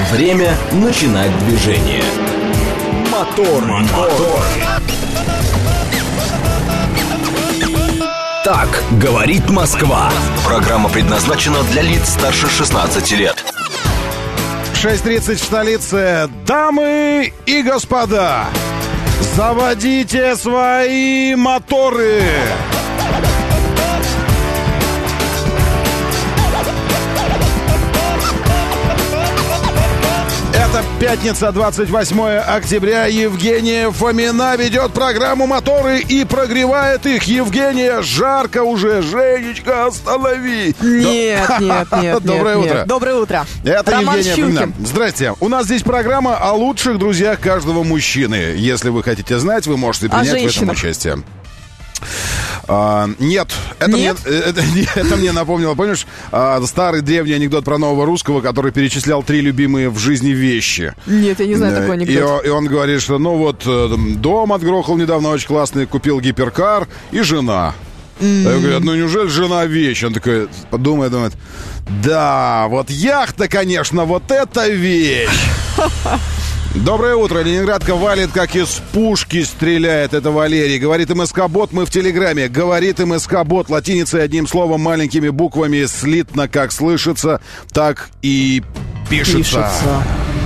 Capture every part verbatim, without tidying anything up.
Время начинать движение. Мотор, мотор. Так говорит Москва. Программа предназначена для лиц старше шестнадцати лет. шесть тридцать в столице. Дамы и господа, заводите свои моторы. Это пятница, двадцать восьмое октября. Евгения Фомина ведет программу «Моторы» и прогревает их. Евгения, жарко уже. Женечка, останови. Нет, нет, нет. Доброе нет, утро. Нет. Доброе утро. Это Роман Евгения Щукин. Фомина. Здрасте. У нас здесь программа о лучших друзьях каждого мужчины. Если вы хотите знать, вы можете принять в этом участие. А, нет, это, нет? Мне, это, это мне напомнило, помнишь, а, старый древний анекдот про нового русского, который перечислял три любимые в жизни вещи. Нет, я не знаю такой анекдот. И, и он говорит, что ну вот дом отгрохал недавно очень классный, купил гиперкар и жена. Mm-hmm. Я говорю, ну неужели жена вещь? Он такой подумает, думает, да, вот яхта, конечно, вот это вещь. Доброе утро. Ленинградка валит, как из пушки стреляет. Это Валерий. Говорит МСК-бот, мы в Телеграме. Говорит МСК-бот латиницей, одним словом, маленькими буквами, слитно, как слышится, так и пишется. пишется.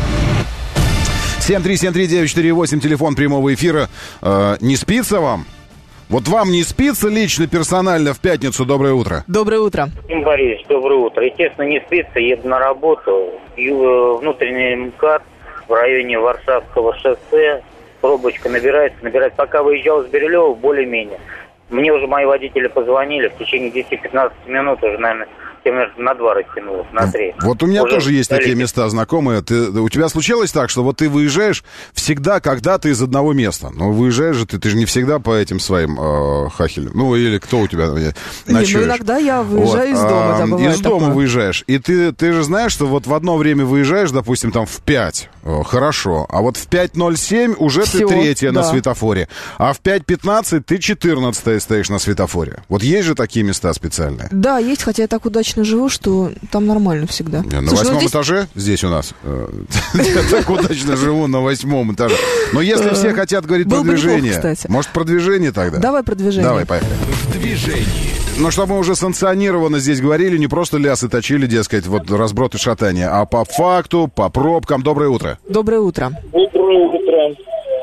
семь три семь три девять четыре восемь, телефон прямого эфира. Э, не спится вам? Вот вам не спится лично, персонально в пятницу? Доброе утро. Доброе утро. Дим Борисович, доброе утро. Естественно, не спится, еду на работу. Внутренний МКАД в районе Варшавского шоссе. Пробочка набирается, набирается. Пока выезжал с Бирюлева, более-менее. Мне уже мои водители позвонили. В течение десять-пятнадцать минут уже, наверное, на два растянулось, на три. Вот у меня уже тоже есть такие места знакомые. Ты, у тебя случалось так, что вот ты выезжаешь всегда когда-то из одного места. Но выезжаешь же ты, ты же не всегда по этим своим э, хахелям. Ну, или кто у тебя ночуешь? Не, ну иногда я выезжаю вот. из дома, да, бывает Из дома такое. выезжаешь. И ты, ты же знаешь, что вот в одно время выезжаешь, допустим, там в пять. О, хорошо. А вот в пять ноль семь уже Всё, ты третья да. на светофоре. А в пять пятнадцать ты четырнадцатая стоишь на светофоре. Вот есть же такие места специальные? Да, есть, хотя я так удачно живу, что там нормально всегда. Я на Слушай, восьмом ну, здесь... этаже здесь у нас. Я так удачно живу на восьмом этаже. Но если все хотят говорить про движение, может, про движение тогда? Давай про движение. Давай, поехали. В движении. Ну, чтобы мы уже санкционированно здесь говорили, не просто лясы точили, дескать, вот разброд и шатание, а по факту, по пробкам. Доброе утро. Доброе утро. Доброе утро.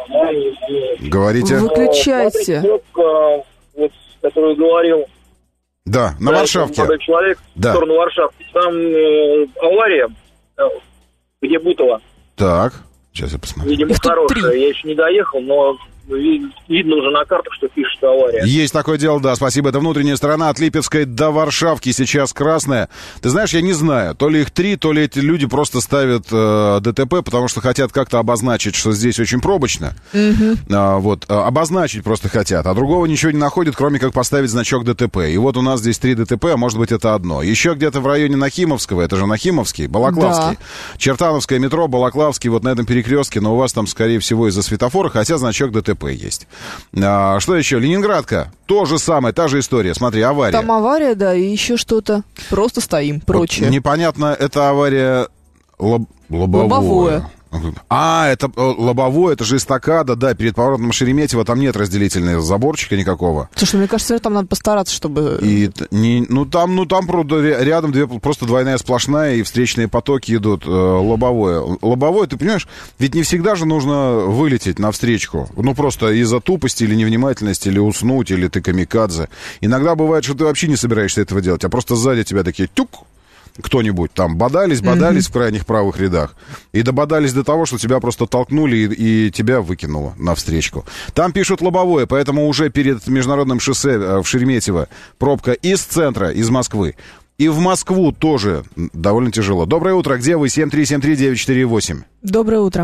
Говорите. Выключайте. Пробка, вот, которую говорил. Да, на да, Варшавке. Молодой человек да. в сторону Варшавки. Там э, авария, э, где Бутово. Так, сейчас я посмотрю. Видимо, хорошая. Я еще не доехал, но видно уже на картах, что пишет авария. Есть такое дело, да, спасибо. Это внутренняя сторона от Липецкой до Варшавки, сейчас красная. Ты знаешь, я не знаю, то ли их три, то ли эти люди просто ставят э, ДТП, потому что хотят как-то обозначить, что здесь очень пробочно. Mm-hmm. А, вот, а, обозначить просто хотят, а другого ничего не находят, кроме как поставить значок ДТП. И вот у нас здесь три ДТП, а может быть это одно. Еще где-то в районе Нахимовского, это же Нахимовский, Балаклавский, да. Чертановское метро, Балаклавский, вот на этом перекрестке, но у вас там, скорее всего, из-за светофора, хотя значок ДТП есть. А, что еще? Ленинградка. То же самое, та же история. Смотри, авария. Там авария, да, и еще что-то. Просто стоим, прочее. Вот непонятно, это авария лоб... лобовое. Лобовое. А, это лобовое, это же эстакада, да, перед поворотом Шереметьево там нет разделительного заборчика никакого. Слушай, мне кажется, там надо постараться, чтобы... И, не, ну, там, ну, там рядом две, просто двойная сплошная, и встречные потоки идут, э, лобовое. Лобовое, ты понимаешь, ведь не всегда же нужно вылететь навстречку. Ну, просто из-за тупости или невнимательности, или уснуть, или ты камикадзе. Иногда бывает, что ты вообще не собираешься этого делать, а просто сзади тебя такие тюк, кто-нибудь там бодались, бодались mm-hmm. в крайних правых рядах. И дободались до того, что тебя просто толкнули и, и тебя выкинуло навстречку. Там пишут лобовое, поэтому уже перед международным шоссе в Шереметьево пробка из центра, из Москвы. И в Москву тоже довольно тяжело. Доброе утро. Где вы? семь три семь три девять четыре восемь. Доброе утро.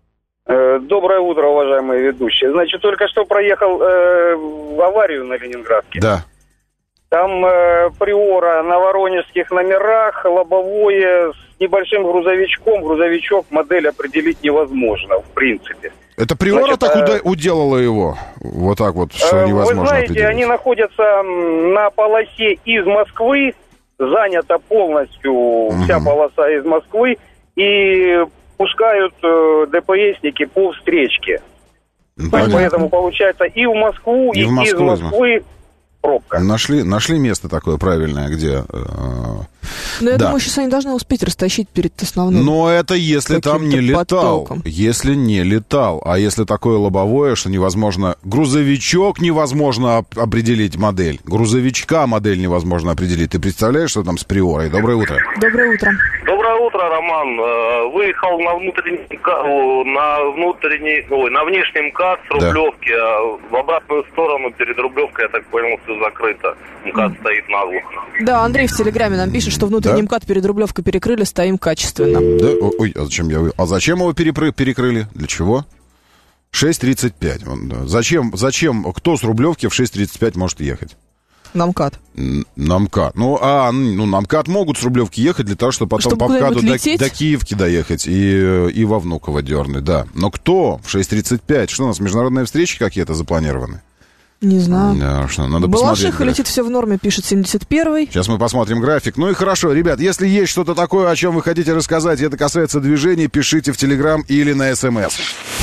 Доброе утро, уважаемые ведущие. Значит, только что проехал э, в аварию на Ленинградке. Да. Там э, Приора на воронежских номерах, лобовое с небольшим грузовичком. Грузовичок, модель определить невозможно, в принципе. Это Приора Значит, так э, уделала его? Вот так вот, что э, невозможно Вы знаете, определить. Они находятся на полосе из Москвы, занята полностью угу. вся полоса из Москвы. И пропускают э, ДПСники по встречке. Понятно. Поэтому получается и в Москву, и, И в Москву, из Москвы пробка. Нашли, нашли место такое правильное, где... Э, Но я да. думаю, сейчас они должны успеть растащить перед основным. Но это если там не каким-то летал. потоком. Если не летал. А если такое лобовое, что невозможно... Грузовичок невозможно оп- определить модель. Грузовичка модель невозможно определить. Ты представляешь, что там с приорой? Доброе утро. Доброе утро. Доброе утро, Роман. Э, Выехал на внутренний, ка- о, на внутренний, ой, на внешний МКАД с Да. Рублевки, а в обратную сторону перед Рублевкой, я так понял, все закрыто. МКАД стоит наглухо. Да, Андрей в Телеграме нам пишет, что внутренний Да? МКАД перед Рублевкой перекрыли, стоим качественно. Да? О- Ой, а зачем я... вы- А зачем его перепры- перекрыли? Для чего? шесть тридцать пять. Вон, да. Зачем, зачем, кто с Рублевки в шесть тридцать пять может ехать? На МКАД. Н- На МКАД. Ну, а, ну, на МКАД могут с Рублевки ехать для того, чтобы потом Чтобы по МКАДу куда-нибудь до, лететь? до Киевки доехать и, и во Внуково дернуть, да. Но кто в шесть тридцать пять? Что у нас, международные встречи какие-то запланированы? Не знаю. Да, что, надо посмотреть Балашиха график. летит все в норме, пишет семьдесят первый. Сейчас мы посмотрим график. Ну и хорошо, ребят, если есть что-то такое, о чем вы хотите рассказать, и это касается движений, пишите в Телеграм или на СМС.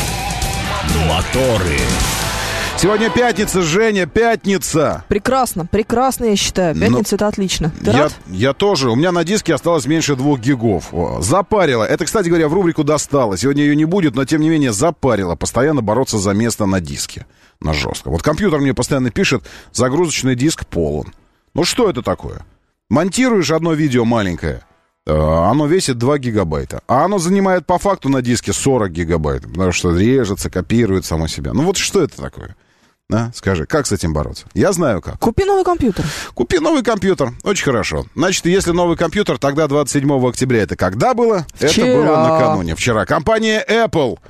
Моторы. Сегодня пятница, Женя, пятница. Прекрасно, прекрасно, я считаю. Пятница это отлично. Ты Я, рад? я тоже. У меня на диске осталось меньше двух гигов. О, запарило. Это, кстати говоря, в рубрику «Достало». Сегодня ее не будет, но, тем не менее, запарило. Постоянно бороться за место на диске. На жестко. Вот компьютер мне постоянно пишет, загрузочный диск полон. Ну, что это такое? Монтируешь одно видео маленькое, э, оно весит два гигабайта. А оно занимает по факту на диске сорок гигабайт. Потому что режется, копирует само себя. Ну, вот что это такое? А, скажи, как с этим бороться? Я знаю как. Купи новый компьютер. Купи новый компьютер. Очень хорошо. Значит, если новый компьютер, тогда двадцать седьмого октября. Это когда было? Вчера. Это было накануне. Вчера. Компания Apple.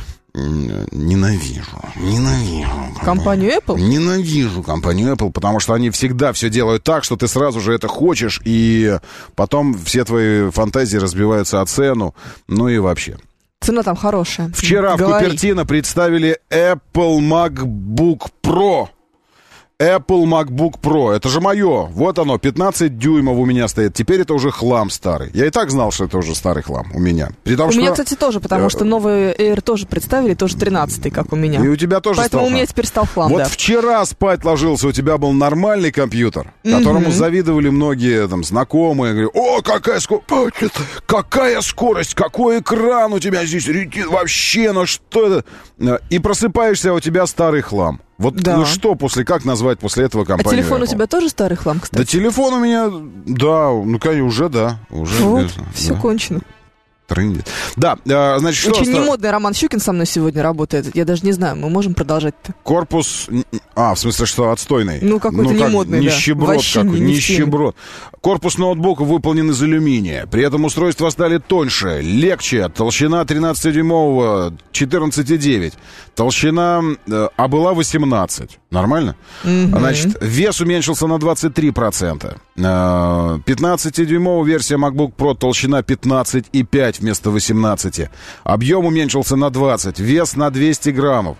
М, Ненавижу. Ненавижу. Компанию Apple? Ненавижу компанию Apple, потому что они всегда все делают так, что ты сразу же это хочешь, и потом все твои фантазии разбиваются о цену, ну и вообще. Цена там хорошая. Вчера в Говори. Купертино представили Apple MacBook Pro. Apple MacBook Pro. Это же мое. Вот оно, пятнадцать дюймов у меня стоит. Теперь это уже хлам старый. Я и так знал, что это уже старый хлам у меня. При том, У что... меня, кстати, тоже, потому что новый Air тоже представили, тоже тринадцатый, как у меня. И у тебя тоже Поэтому стал у меня хлам. теперь стал хлам, Вот да. вчера спать ложился, у тебя был нормальный компьютер, которому завидовали многие там знакомые. Говорю, о, какая скорость, какая скорость, какой экран у тебя здесь летит, вообще, ну что это? И просыпаешься, а у тебя старый хлам. Вот Да. ну что после, как назвать после этого А компанию телефон у Apple? тебя тоже старый хлам, Да кстати? телефон у меня, да, ну конечно, уже да, уже. Вот, без- все да, кончено. трындит. Да, а, значит, что Очень оста- немодный Роман Щукин со мной сегодня работает. Я даже не знаю, мы можем продолжать-то. Корпус, а, в смысле, что отстойный? Ну, какой-то как, немодный, да. нищеброд Вообще какой, не- не в теме. нищеброд. Корпус ноутбука выполнен из алюминия. При этом устройства стали тоньше, легче. Толщина тринадцатидюймового четырнадцать целых девять. Толщина, э, а была восемнадцать. Нормально? Значит, вес уменьшился на двадцать три процента. Э, пятнадцатидюймовая версия MacBook Pro, толщина пятнадцать и пять вместо восемнадцати. Объем уменьшился на двадцать. Вес на двести граммов.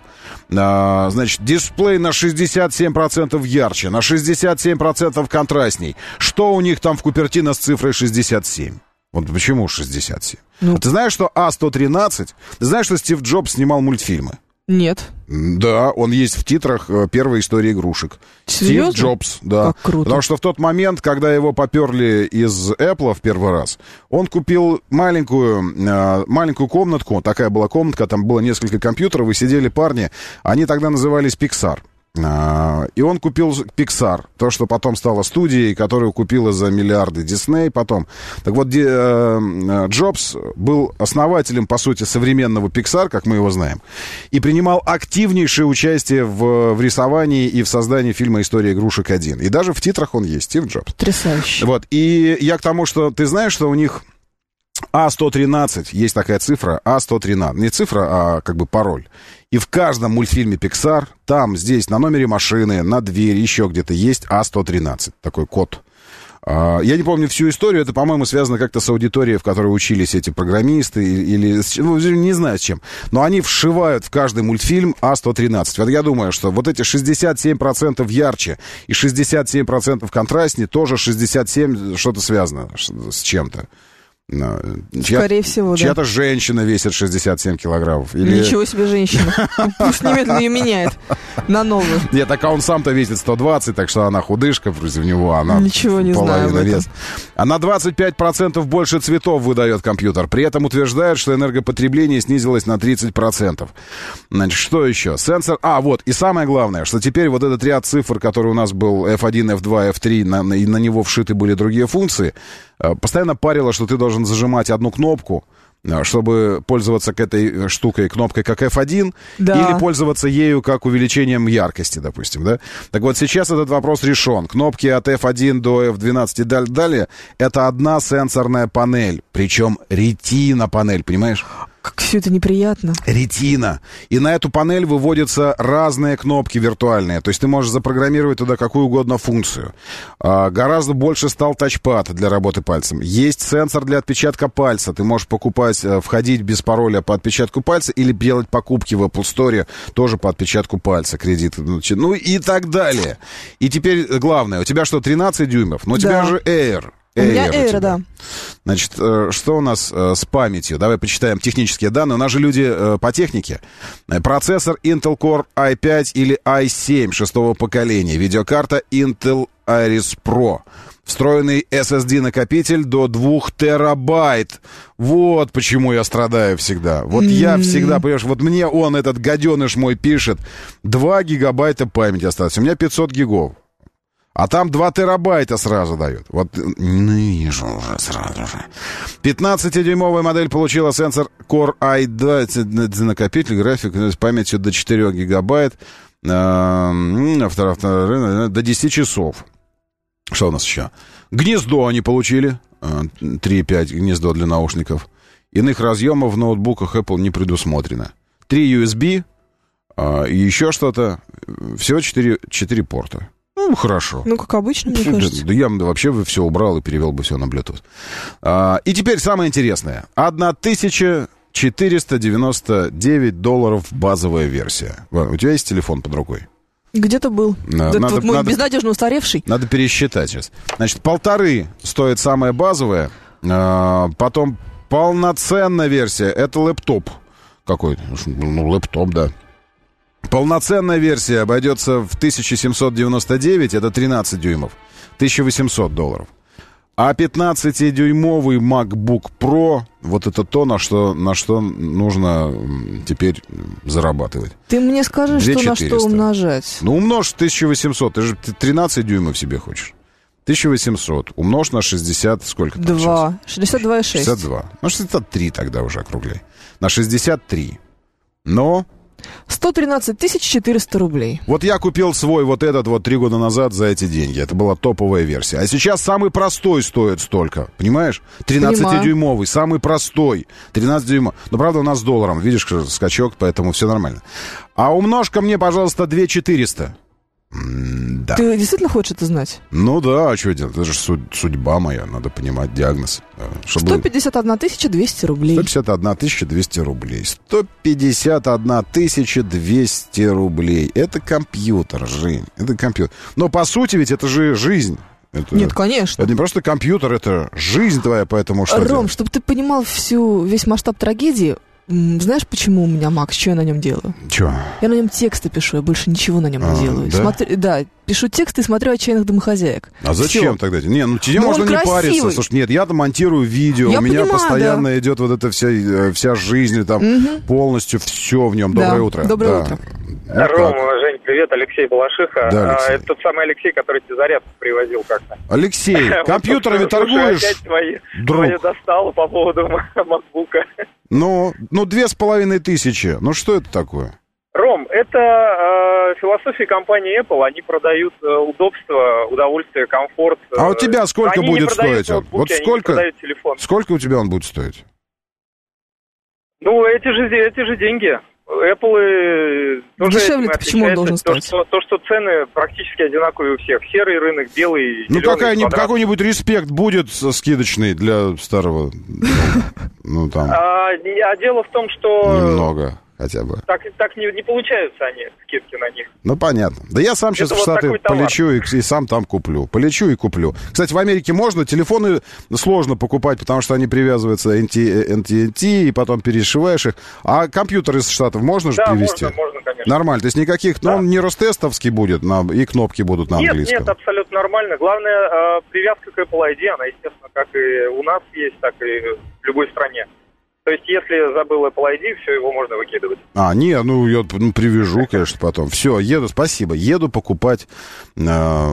А, значит, дисплей на шестьдесят семь процентов ярче, на шестьдесят семь процентов контрастней. Что у них там в Купертино с цифрой шестьдесят семь? Вот почему шестьдесят семь? Ну. А ты знаешь, что А сто тринадцать? Ты знаешь, что Стив Джобс снимал мультфильмы? Нет. Да, он есть в титрах э, первой истории игрушек. Серьезно? Стив Джобс, да. Как круто. Потому что в тот момент, когда его поперли из Apple в первый раз, он купил маленькую, э, маленькую комнатку, такая была комнатка, там было несколько компьютеров, и сидели парни, они тогда назывались Pixar. А, и он купил Pixar, то, что потом стало студией, которую купила за миллиарды Disney потом. Так вот, Ди, э, Джобс был основателем, по сути, современного Pixar, как мы его знаем, и принимал активнейшее участие в, в рисовании и в создании фильма «История игрушек один». И даже в титрах он есть, Стив Джобс. Потрясающе. Вот, и я к тому, что ты знаешь, что у них А сто тринадцать, есть такая цифра, А сто тринадцать, не цифра, а как бы пароль. И в каждом мультфильме Pixar, там, здесь, на номере машины, на двери, еще где-то есть А сто тринадцать, такой код. Я не помню всю историю, это, по-моему, связано как-то с аудиторией, в которой учились эти программисты, или, ну, не знаю с чем. Но они вшивают в каждый мультфильм А сто тринадцать. Вот я думаю, что вот эти шестьдесят семь процентов ярче и шестьдесят семь процентов контрастнее, тоже шестьдесят семь что-то связано с чем-то. Чья, Скорее всего, чья-то да. женщина весит шестьдесят семь килограммов. Или... Ничего себе женщина. Пусть немедленно ее меняет на новую. Нет, так а он сам-то весит сто двадцать, так что она худышка против него, она Ничего не знаю об этом. вес. А на двадцать пять процентов больше цветов выдает компьютер. При этом утверждает, что энергопотребление снизилось на тридцать процентов. Значит, что еще? Сенсор... А, вот, и самое главное, что теперь вот этот ряд цифр, который у нас был эф один, эф два, эф три, на, на, и на него вшиты были другие функции, постоянно парило, что ты должен зажимать одну кнопку, чтобы пользоваться к этой штукой, кнопкой как эф один, да. Или пользоваться ею как увеличением яркости, допустим, да? Так вот, сейчас этот вопрос решен. Кнопки от эф один до эф двенадцать и далее — это одна сенсорная панель, причем ретина-панель, понимаешь? Как все это неприятно. Ретина. И на эту панель выводятся разные кнопки виртуальные. То есть ты можешь запрограммировать туда какую угодно функцию. А, гораздо больше стал тачпад для работы пальцем. Есть сенсор для отпечатка пальца. Ты можешь покупать, входить без пароля по отпечатку пальца или делать покупки в Apple Store тоже по отпечатку пальца, кредит. Ну и так далее. И теперь главное. У тебя что, тринадцать дюймов? Но у тебя да. же Air. У меня Air, да. Значит, что у нас с памятью? Давай почитаем технические данные. У нас же люди по технике. Процессор Intel Core ай пять или ай семь шестого поколения. Видеокарта Intel Iris Pro. Встроенный эс эс ди-накопитель до двух терабайт. Вот почему я страдаю всегда. Вот mm-hmm. я всегда, понимаешь, вот мне он, этот гаденыш мой, пишет, два гигабайта памяти осталось. У меня пятьсот гигов. А там два терабайта сразу дают. Вот, ну, вижу уже сразу же. пятнадцатидюймовая модель получила сенсор Core ай двадцать, накопитель, график с памятью до четырех гигабайт, э, вторая, вторая, до десяти часов. Что у нас еще? Гнездо они получили. три и пять гнездо для наушников. Иных разъемов в ноутбуках Apple не предусмотрено. три ю эс би э, и еще что-то. Всего четыре, четыре порта. Ну, хорошо. Ну, как обычно, мне кажется. Да, да я вообще бы все убрал и перевел бы все на Bluetooth. А, и теперь самое интересное. тысяча четыреста девяносто девять долларов базовая версия. У тебя есть телефон под рукой? Где-то был. Надо, Этот надо, вот мой надо, безнадежно устаревший. Надо пересчитать сейчас. Значит, полторы стоит самая базовая. А, потом полноценная версия. Это лэптоп какой-то. Ну, лэптоп, да. Полноценная версия обойдется в тысяча семьсот девяносто девять, это тринадцать дюймов, тысяча восемьсот долларов. А пятнадцатидюймовый MacBook Pro, вот это то, на что, на что нужно теперь зарабатывать. Ты мне скажи, что на что умножать. Ну, умножь тысяча восемьсот, ты же тринадцать дюймов себе хочешь. тысяча восемьсот умножь на шестьдесят, сколько там два. шестьдесят два и шесть. шестьдесят два. Ну, шестьдесят три тогда уже округляй. На шестьдесят три. Но... сто тринадцать тысяч четыреста рублей. Вот я купил свой вот этот вот три года назад за эти деньги. Это была топовая версия. А сейчас самый простой стоит столько. Понимаешь? тринадцатидюймовый, самый простой. тринадцать дюймов. Но, правда, у нас с долларом. Видишь, скачок, поэтому все нормально. А умножь-ка мне, пожалуйста, две тысячи четыреста. Да. Ты действительно хочешь это знать? Ну да, а что делать? Это же судьба моя, надо понимать диагноз. Чтобы... сто пятьдесят одна тысяча двести рублей. сто пятьдесят одна тысяча двести рублей. сто пятьдесят одна тысяча двести рублей. Это компьютер, Жень, это компьютер. Но по сути ведь это же жизнь. Это, Нет, конечно. Это не просто компьютер, это жизнь твоя, поэтому что Ром, делать? Чтобы ты понимал всю, весь масштаб трагедии, знаешь, почему у меня Mac? Что я на нем делаю? Че? Я на нем тексты пишу, я больше ничего на нем а, не делаю. Да? Смотри, да, пишу тексты и смотрю «Отчаянных домохозяек». А зачем Всё. тогда? Не, ну тебе Но можно не красивый. париться. Слушай, нет, я-то монтирую видео, Я у меня понимаю, постоянно да. идет вот эта вся, вся жизнь, там, угу. полностью все в нем. Да. Доброе утро. Доброе да. утро. Ну, Рома, Жень, привет, Алексей Балашиха. Да, Алексей. А, это тот самый Алексей, который тебе зарядку привозил как-то. Алексей, компьютерами торгуешь? Опять твои, друг? твои достало по поводу макбука. Ну, ну, две с половиной тысячи. Ну, что это такое? Ром, это э, философия компании Apple. Они продают э, удобство, удовольствие, комфорт. Э, А у тебя сколько они будет стоить он? ноутбуки, Вот они сколько? не продают телефон. Сколько у тебя он будет стоить? Ну, эти же, эти же деньги. Apple тоже дешевле-то почему он должен то, стоить? что, то, что цены практически одинаковые у всех. Серый рынок, белый, Ну, зеленый, какая-нибудь, квадрат. какой-нибудь респект будет скидочный для старого? Ну, там, А, а дело в том, что... немного. хотя бы. Так, так не, не получаются они, скидки на них. Ну, понятно. Да я сам сейчас Это в вот Штаты полечу и, и сам там куплю. Полечу и куплю. Кстати, в Америке можно, телефоны сложно покупать, потому что они привязываются эн ти эн ти, и потом перешиваешь их. А компьютер из Штатов можно же да, привезти? можно, можно, конечно. Нормально, то есть никаких, да. Ну, он не ростестовский будет, на, и кнопки будут на нет, английском. Нет, абсолютно нормально. Главное, э, привязка к Apple ай ди, она, естественно, как и у нас есть, так и в любой стране. То есть, если забыл Apple ай ди, все, его можно выкидывать. А, не, ну, я ну, привяжу, конечно, потом. Все, еду, спасибо. Еду покупать э,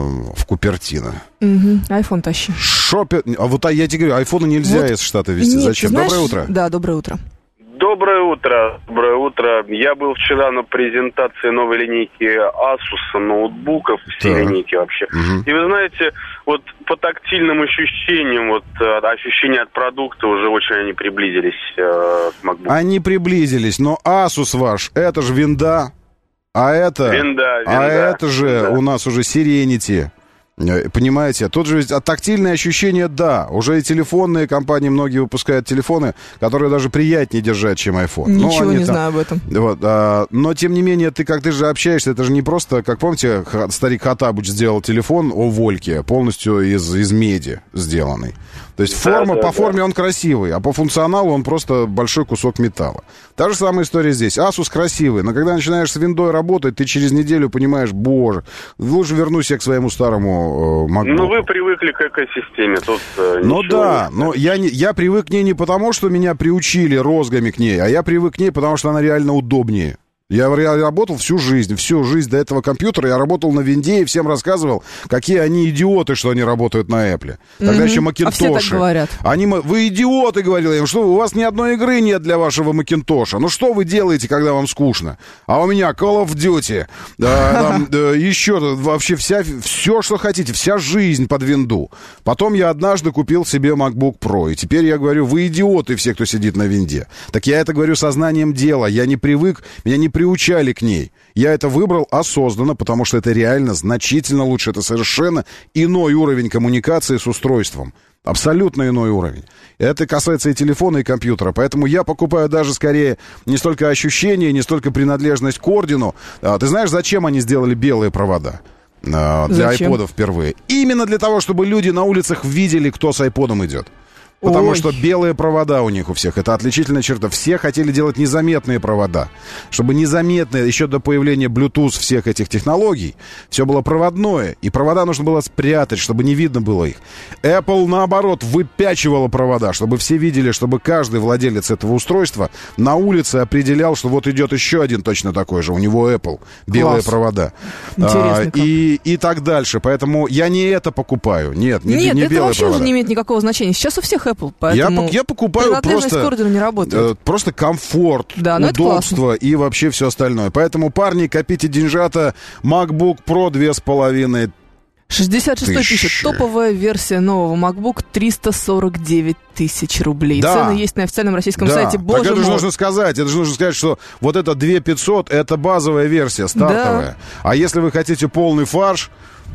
в Купертино. Угу, айфон тащи. Шопер... А вот а я тебе говорю, айфону нельзя вот из Штата везти. Нет, зачем? Знаешь... Доброе утро. Да, доброе утро. Доброе утро, доброе утро. Я был вчера на презентации новой линейки Asus ноутбуков, все да. линейки вообще. Угу. И вы знаете, вот по тактильным ощущениям, вот ощущения от продукта уже очень они приблизились э, к MacBook. Они приблизились, но Asus ваш, это же винда, а это, винда, а винда, это же винда. У нас уже Serenity. Понимаете, тут же а тактильные ощущения, да, уже и телефонные компании, многие выпускают телефоны, которые даже приятнее держать, чем iPhone. Ничего не там, знаю об этом. Вот, а, но, тем не менее, ты как ты же общаешься, это же не просто, как помните, старик Хаттабыч сделал телефон о Вольке, полностью из, из меди сделанный. То есть форма, да, да, по форме да. он красивый, а по функционалу он просто большой кусок металла. Та же самая история здесь. Asus красивый, но когда начинаешь с виндой работать, ты через неделю понимаешь, боже, лучше вернусь я к своему старому э, MacBook. Ну, вы привыкли к экосистеме, тут э, Ну да, не... но я, не, я привык к ней не потому, что меня приучили розгами к ней, а я привык к ней, потому что она реально удобнее. Я, я работал всю жизнь, всю жизнь до этого компьютера я работал на винде и всем рассказывал, какие они идиоты, что они работают на Apple. Тогда mm-hmm. еще Macintosh. А все так говорят. Они, вы идиоты, говорил я им, что у вас ни одной игры нет для вашего Macintosh. Ну что вы делаете, когда вам скучно? А у меня Call of Duty, да, там, да, еще вообще вся, все, что хотите, вся жизнь под винду. Потом я однажды купил себе MacBook Pro, и теперь я говорю, вы идиоты все, кто сидит на винде. Так я это говорю сознанием дела, я не привык, меня не приучали к ней. Я это выбрал осознанно, потому что это реально значительно лучше. Это совершенно иной уровень коммуникации с устройством. Абсолютно иной уровень. Это касается и телефона, и компьютера. Поэтому я покупаю даже скорее не столько ощущения, не столько принадлежность к ордену. А, ты знаешь, зачем они сделали белые провода? А, для зачем? айподов впервые. Именно для того, чтобы люди на улицах видели, кто с айподом идет. Потому Ой. что белые провода у них у всех. Это отличительная черта. Все хотели делать незаметные провода. Чтобы незаметные, еще до появления Bluetooth всех этих технологий, все было проводное. И провода нужно было спрятать, чтобы не видно было их. Apple, наоборот, выпячивала провода, чтобы все видели, чтобы каждый владелец этого устройства на улице определял, что вот идет еще один точно такой же. У него Apple. Белые Класс. провода. Интересно, а, и, и так дальше. Поэтому я не это покупаю. Нет, не, Нет, не это белые вообще провода. уже не имеет никакого значения. Сейчас у всех Apple, поэтому я, я покупаю принадлежность просто, к ордену не работает. э, просто комфорт, да, удобство и вообще все остальное. Поэтому, парни, копите деньжата. MacBook Pro две с половиной шестьдесят шесть тысяч. Топовая версия нового MacBook триста сорок девять тысяч рублей. Да. Цены есть на официальном российском да. сайте. Боже так это мой. же нужно сказать. Это же нужно сказать, что вот это две тысячи пятьсот это базовая версия, стартовая. Да. А если вы хотите полный фарш,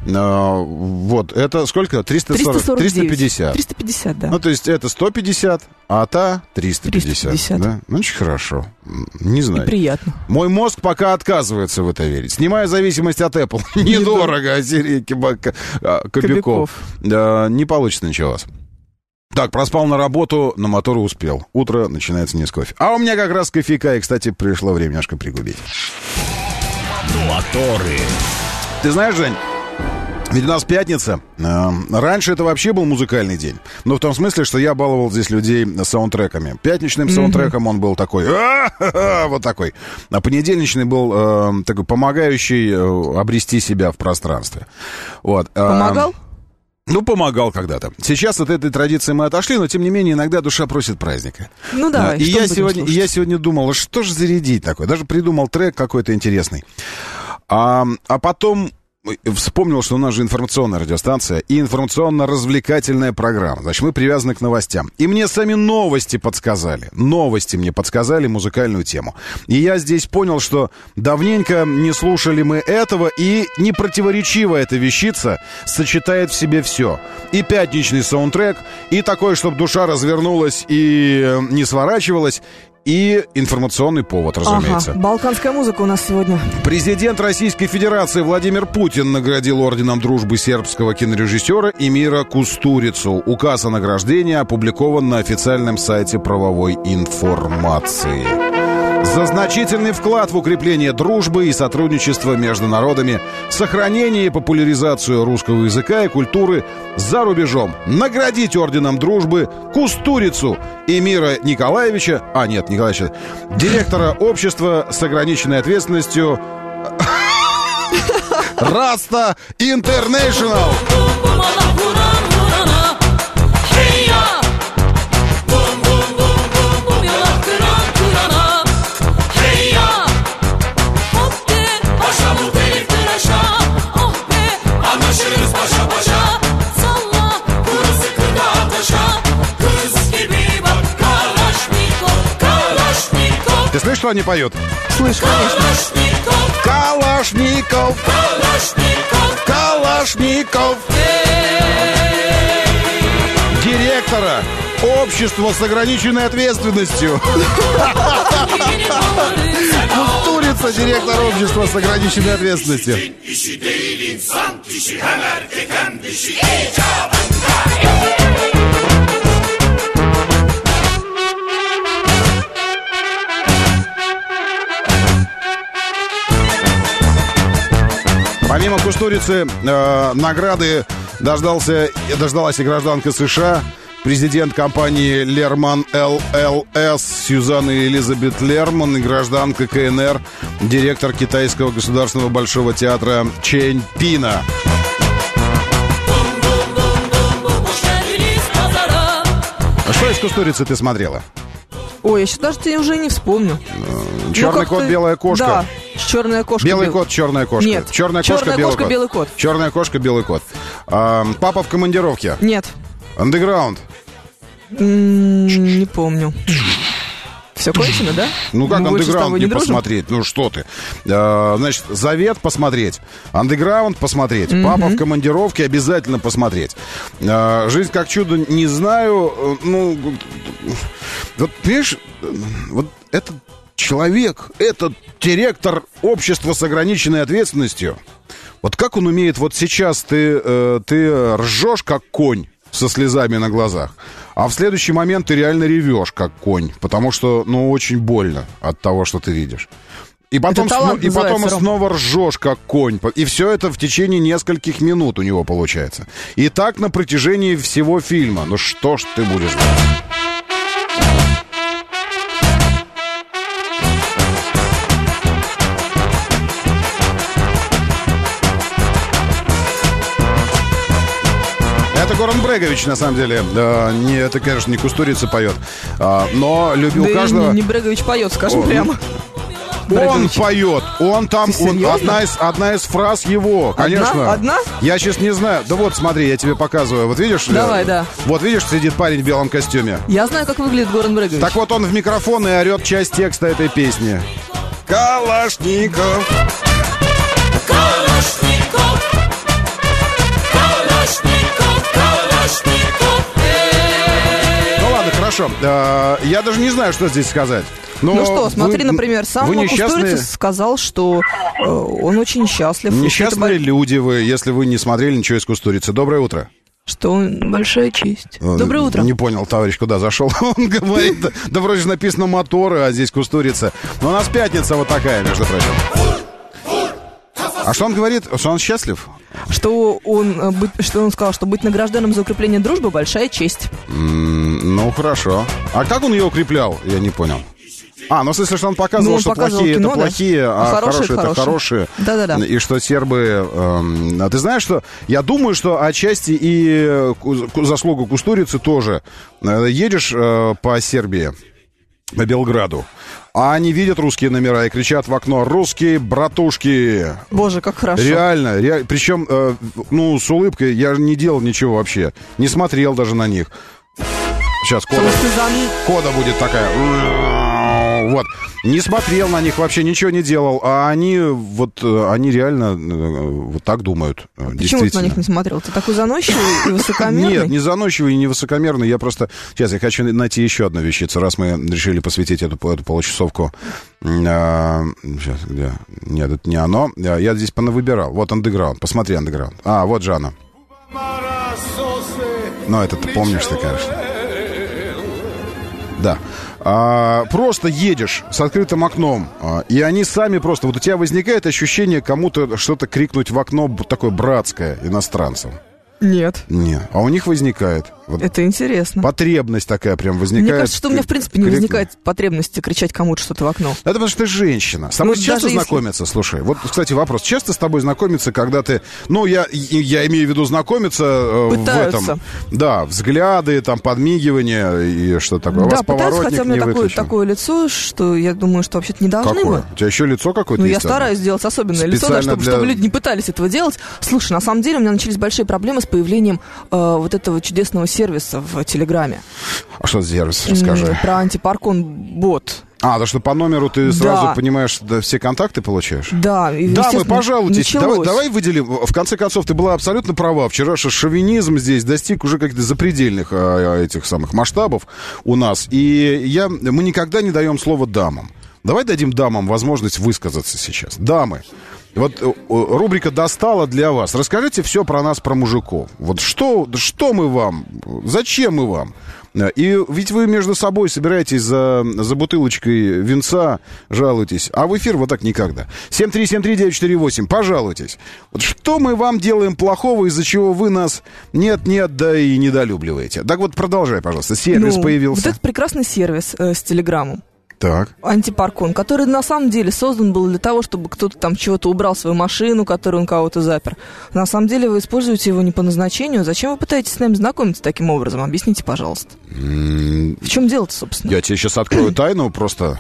Uh, вот, это сколько? триста сорок, триста пятьдесят. триста пятьдесят, да. Ну, то есть это сто пятьдесят, а та триста пятьдесят. триста пятьдесят. Да? Ну, очень хорошо. Не знаю. И приятно. Мой мозг пока отказывается в это верить. Снимая зависимость от Apple. Недорого, а серии кобяков. Не получится ничего у вас. Так, проспал на работу, на мотор успел. Утро начинается не с кофе. А у меня как раз кофейка, и, кстати, пришло время немножко пригубить. Моторы. Ты знаешь, Жень, ведь у нас пятница. Раньше это вообще был музыкальный день. Но в том смысле, что я баловал здесь людей саундтреками. Пятничным mm-hmm. саундтреком он был такой, вот такой. А понедельничный был э, такой помогающий э, обрести себя в пространстве. Вот. Помогал? Ну, помогал когда-то. Сейчас от этой традиции мы отошли, но, тем не менее, иногда душа просит праздника. Ну, давай, и я сегодня, я сегодня думал, что же зарядить такое? Даже придумал трек какой-то интересный. А, а потом вспомнил, что у нас же информационная радиостанция и информационно-развлекательная программа. Значит, мы привязаны к новостям. И мне сами новости подсказали. Новости мне подсказали музыкальную тему. И я здесь понял, что давненько не слушали мы этого, и непротиворечиво эта вещица сочетает в себе все. И пятничный саундтрек, и такой, чтобы душа развернулась и не сворачивалась, и информационный повод, разумеется. Ага, балканская музыка у нас сегодня. Президент Российской Федерации Владимир Путин наградил орденом дружбы сербского кинорежиссера Эмира Кустурицу. Указ о награждении опубликован на официальном сайте правовой информации. За значительный вклад в укрепление дружбы и сотрудничества между народами, сохранение и популяризацию русского языка и культуры за рубежом. Наградить орденом дружбы Кустурицу Эмира Николаевича, а нет, Николаевича, директора общества с ограниченной ответственностью Раста Интернешнл. Ты слышишь, что они поют? Слышу, конечно. Калашников! Калашников! Калашников! Директора общества с ограниченной ответственностью. Кустурица, директор общества с ограниченной ответственностью. Помимо Кустурицы, э, награды дождался, дождалась и гражданка США, президент компании Лерман эл эл эс Сюзанна Элизабет Лерман и гражданка ка эн эр, директор Китайского государственного большого театра Чэнь Пина. А что из Кустурицы ты смотрела? Ой, я сейчас даже тебе уже не вспомню. Черный ну, кот, белая кошка. Да, черная кошка. Белый бел... кот, черная кошка. Нет. Черная Черная кошка, белый кошка, кот. белый кот. Черная кошка, белый кот. А, папа в командировке. Нет. Андеграунд. М-м, не помню. Все кончено, да? Ну как андеграунд не, не посмотреть? Ну что ты? А, значит, Завет посмотреть, андеграунд посмотреть, Mm-hmm. папа в командировке обязательно посмотреть. А, Жизнь как чудо не знаю. Ну, вот понимаешь, вот этот человек, этот директор общества с ограниченной ответственностью, вот как он умеет, вот сейчас ты, э, ты ржешь как конь со слезами на глазах, а в следующий момент ты реально ревешь как конь, потому что, ну, очень больно от того, что ты видишь. И потом, сно- и потом снова ржешь как конь. И все это в течение нескольких минут у него получается. И так на протяжении всего фильма. Ну что ж ты будешь делать? Это Горан Брегович, на самом деле. Да, не, это, конечно, не Кустурица поет. А, но любил да каждого... Не, не Брегович поет, скажем О, прямо. Он Брегович. поет, он там, он, одна, из, одна из фраз его, конечно. Одна? Одна? Я сейчас не знаю. Да вот, смотри, я тебе показываю. Вот видишь? Давай, да. Вот видишь, сидит парень в белом костюме. Я знаю, как выглядит Горан Брегович. Так вот он в микрофон и орет часть текста этой песни. Калашников. Калашников. Калашников. Калашников. Ну ладно, хорошо. А, я даже не знаю, что здесь сказать. Но ну что, смотри, вы, например, сам вы несчастные... Кустурица сказал, что э, он очень счастлив. Несчастные это... люди вы, если вы не смотрели ничего из Кустурицы. Доброе утро. Что он... Большая честь. Доброе утро. Не понял, товарищ, куда зашел. Он говорит, да, да вроде же написано моторы, а здесь Кустурица. Но у нас пятница вот такая, между прочим. А что он говорит? Что он счастлив? Что он, что он сказал, что быть награжденным за укрепление дружбы — большая честь. Mm, ну, хорошо. А как он ее укреплял? Я не понял. А, ну, в смысле, что он показывал, ну, он что плохие кино, это да? плохие, а, а хорошие, хорошие это хорошие. Да-да-да. И что сербы... Эм, а ты знаешь, что... Я думаю, что отчасти и заслугу Кустурицы тоже. Едешь э, по Сербии, по Белграду, а они видят русские номера и кричат в окно: «Русские братушки!» Боже, как хорошо. Реально. Ре... Причем, э, ну, с улыбкой. Я не делал ничего вообще. Не смотрел даже на них. Сейчас кода, кода будет такая... Вот. Не смотрел на них, вообще ничего не делал. А они вот, они реально вот так думают. Почему ты на них не смотрел? Ты такой заносчивый и высокомерный? Нет, не заносчивый и не высокомерный. Я просто... Сейчас я хочу найти еще одну вещицу, раз мы решили посвятить эту, эту получасовку. А, сейчас, где? Нет, это не оно. Я здесь понавыбирал. Вот андеграунд. Посмотри андеграунд. А, вот же оно. Ну, это ты помнишь ты, конечно. Да. А, просто едешь с открытым окном, а, и они сами просто... Вот у тебя возникает ощущение кому-то что-то крикнуть в окно такое братское иностранцам. Нет. Нет. А у них возникает. Вот это интересно. Потребность такая прям возникает. Мне кажется, что у меня, в принципе, не возникает потребности кричать кому-то что-то в окно. Это потому что ты женщина. С тобой ну, часто знакомятся, если... слушай. Вот, кстати, вопрос. Часто с тобой знакомятся, когда ты... Ну, я, я имею в виду знакомиться пытаются. в этом. Да, взгляды, там, подмигивания и что такое. Да, у вас поворотник хотя у меня такое, такое лицо, что я думаю, что вообще-то не должны Какое? бы. У тебя еще лицо какое-то ну, есть? Ну, я стараюсь сделать особенное лицо, да, чтобы, для... чтобы люди не пытались этого делать. Слушай, на самом деле у меня начались большие проблемы с появлением э, вот этого чудесного сервиса в Телеграме. А что за сервис? Расскажи. Про антипаркон-бот. А, то что по номеру ты да. сразу понимаешь, да, все контакты получаешь? Да. И, да, мы, пожалуйтесь. Давай, давай выделим. В конце концов, ты была абсолютно права. Вчера же шовинизм здесь достиг уже каких-то запредельных а, этих самых масштабов у нас. И я, мы никогда не даем слово дамам. Давай дадим дамам возможность высказаться сейчас. Дамы. Вот рубрика «Достала» для вас. Расскажите все про нас, про мужиков. Вот что, что мы вам? Зачем мы вам? И ведь вы между собой собираетесь за, за бутылочкой винца, жалуетесь. А в эфир вот так никогда. семь три семь три девять четыре восемь. Пожалуйтесь. Вот что мы вам делаем плохого, из-за чего вы нас нет-нет, да и недолюбливаете? Так вот, продолжай, пожалуйста. Сервис ну, появился. Вот это прекрасный сервис э, с Телеграмом. Так. Антипаркон, который на самом деле создан был для того, чтобы кто-то там чего-то убрал свою машину, которую он кого-то запер. На самом деле вы используете его не по назначению. Зачем вы пытаетесь с нами знакомиться таким образом? Объясните, пожалуйста. Mm. В чем дело-то, собственно? Я тебе сейчас открою тайну просто...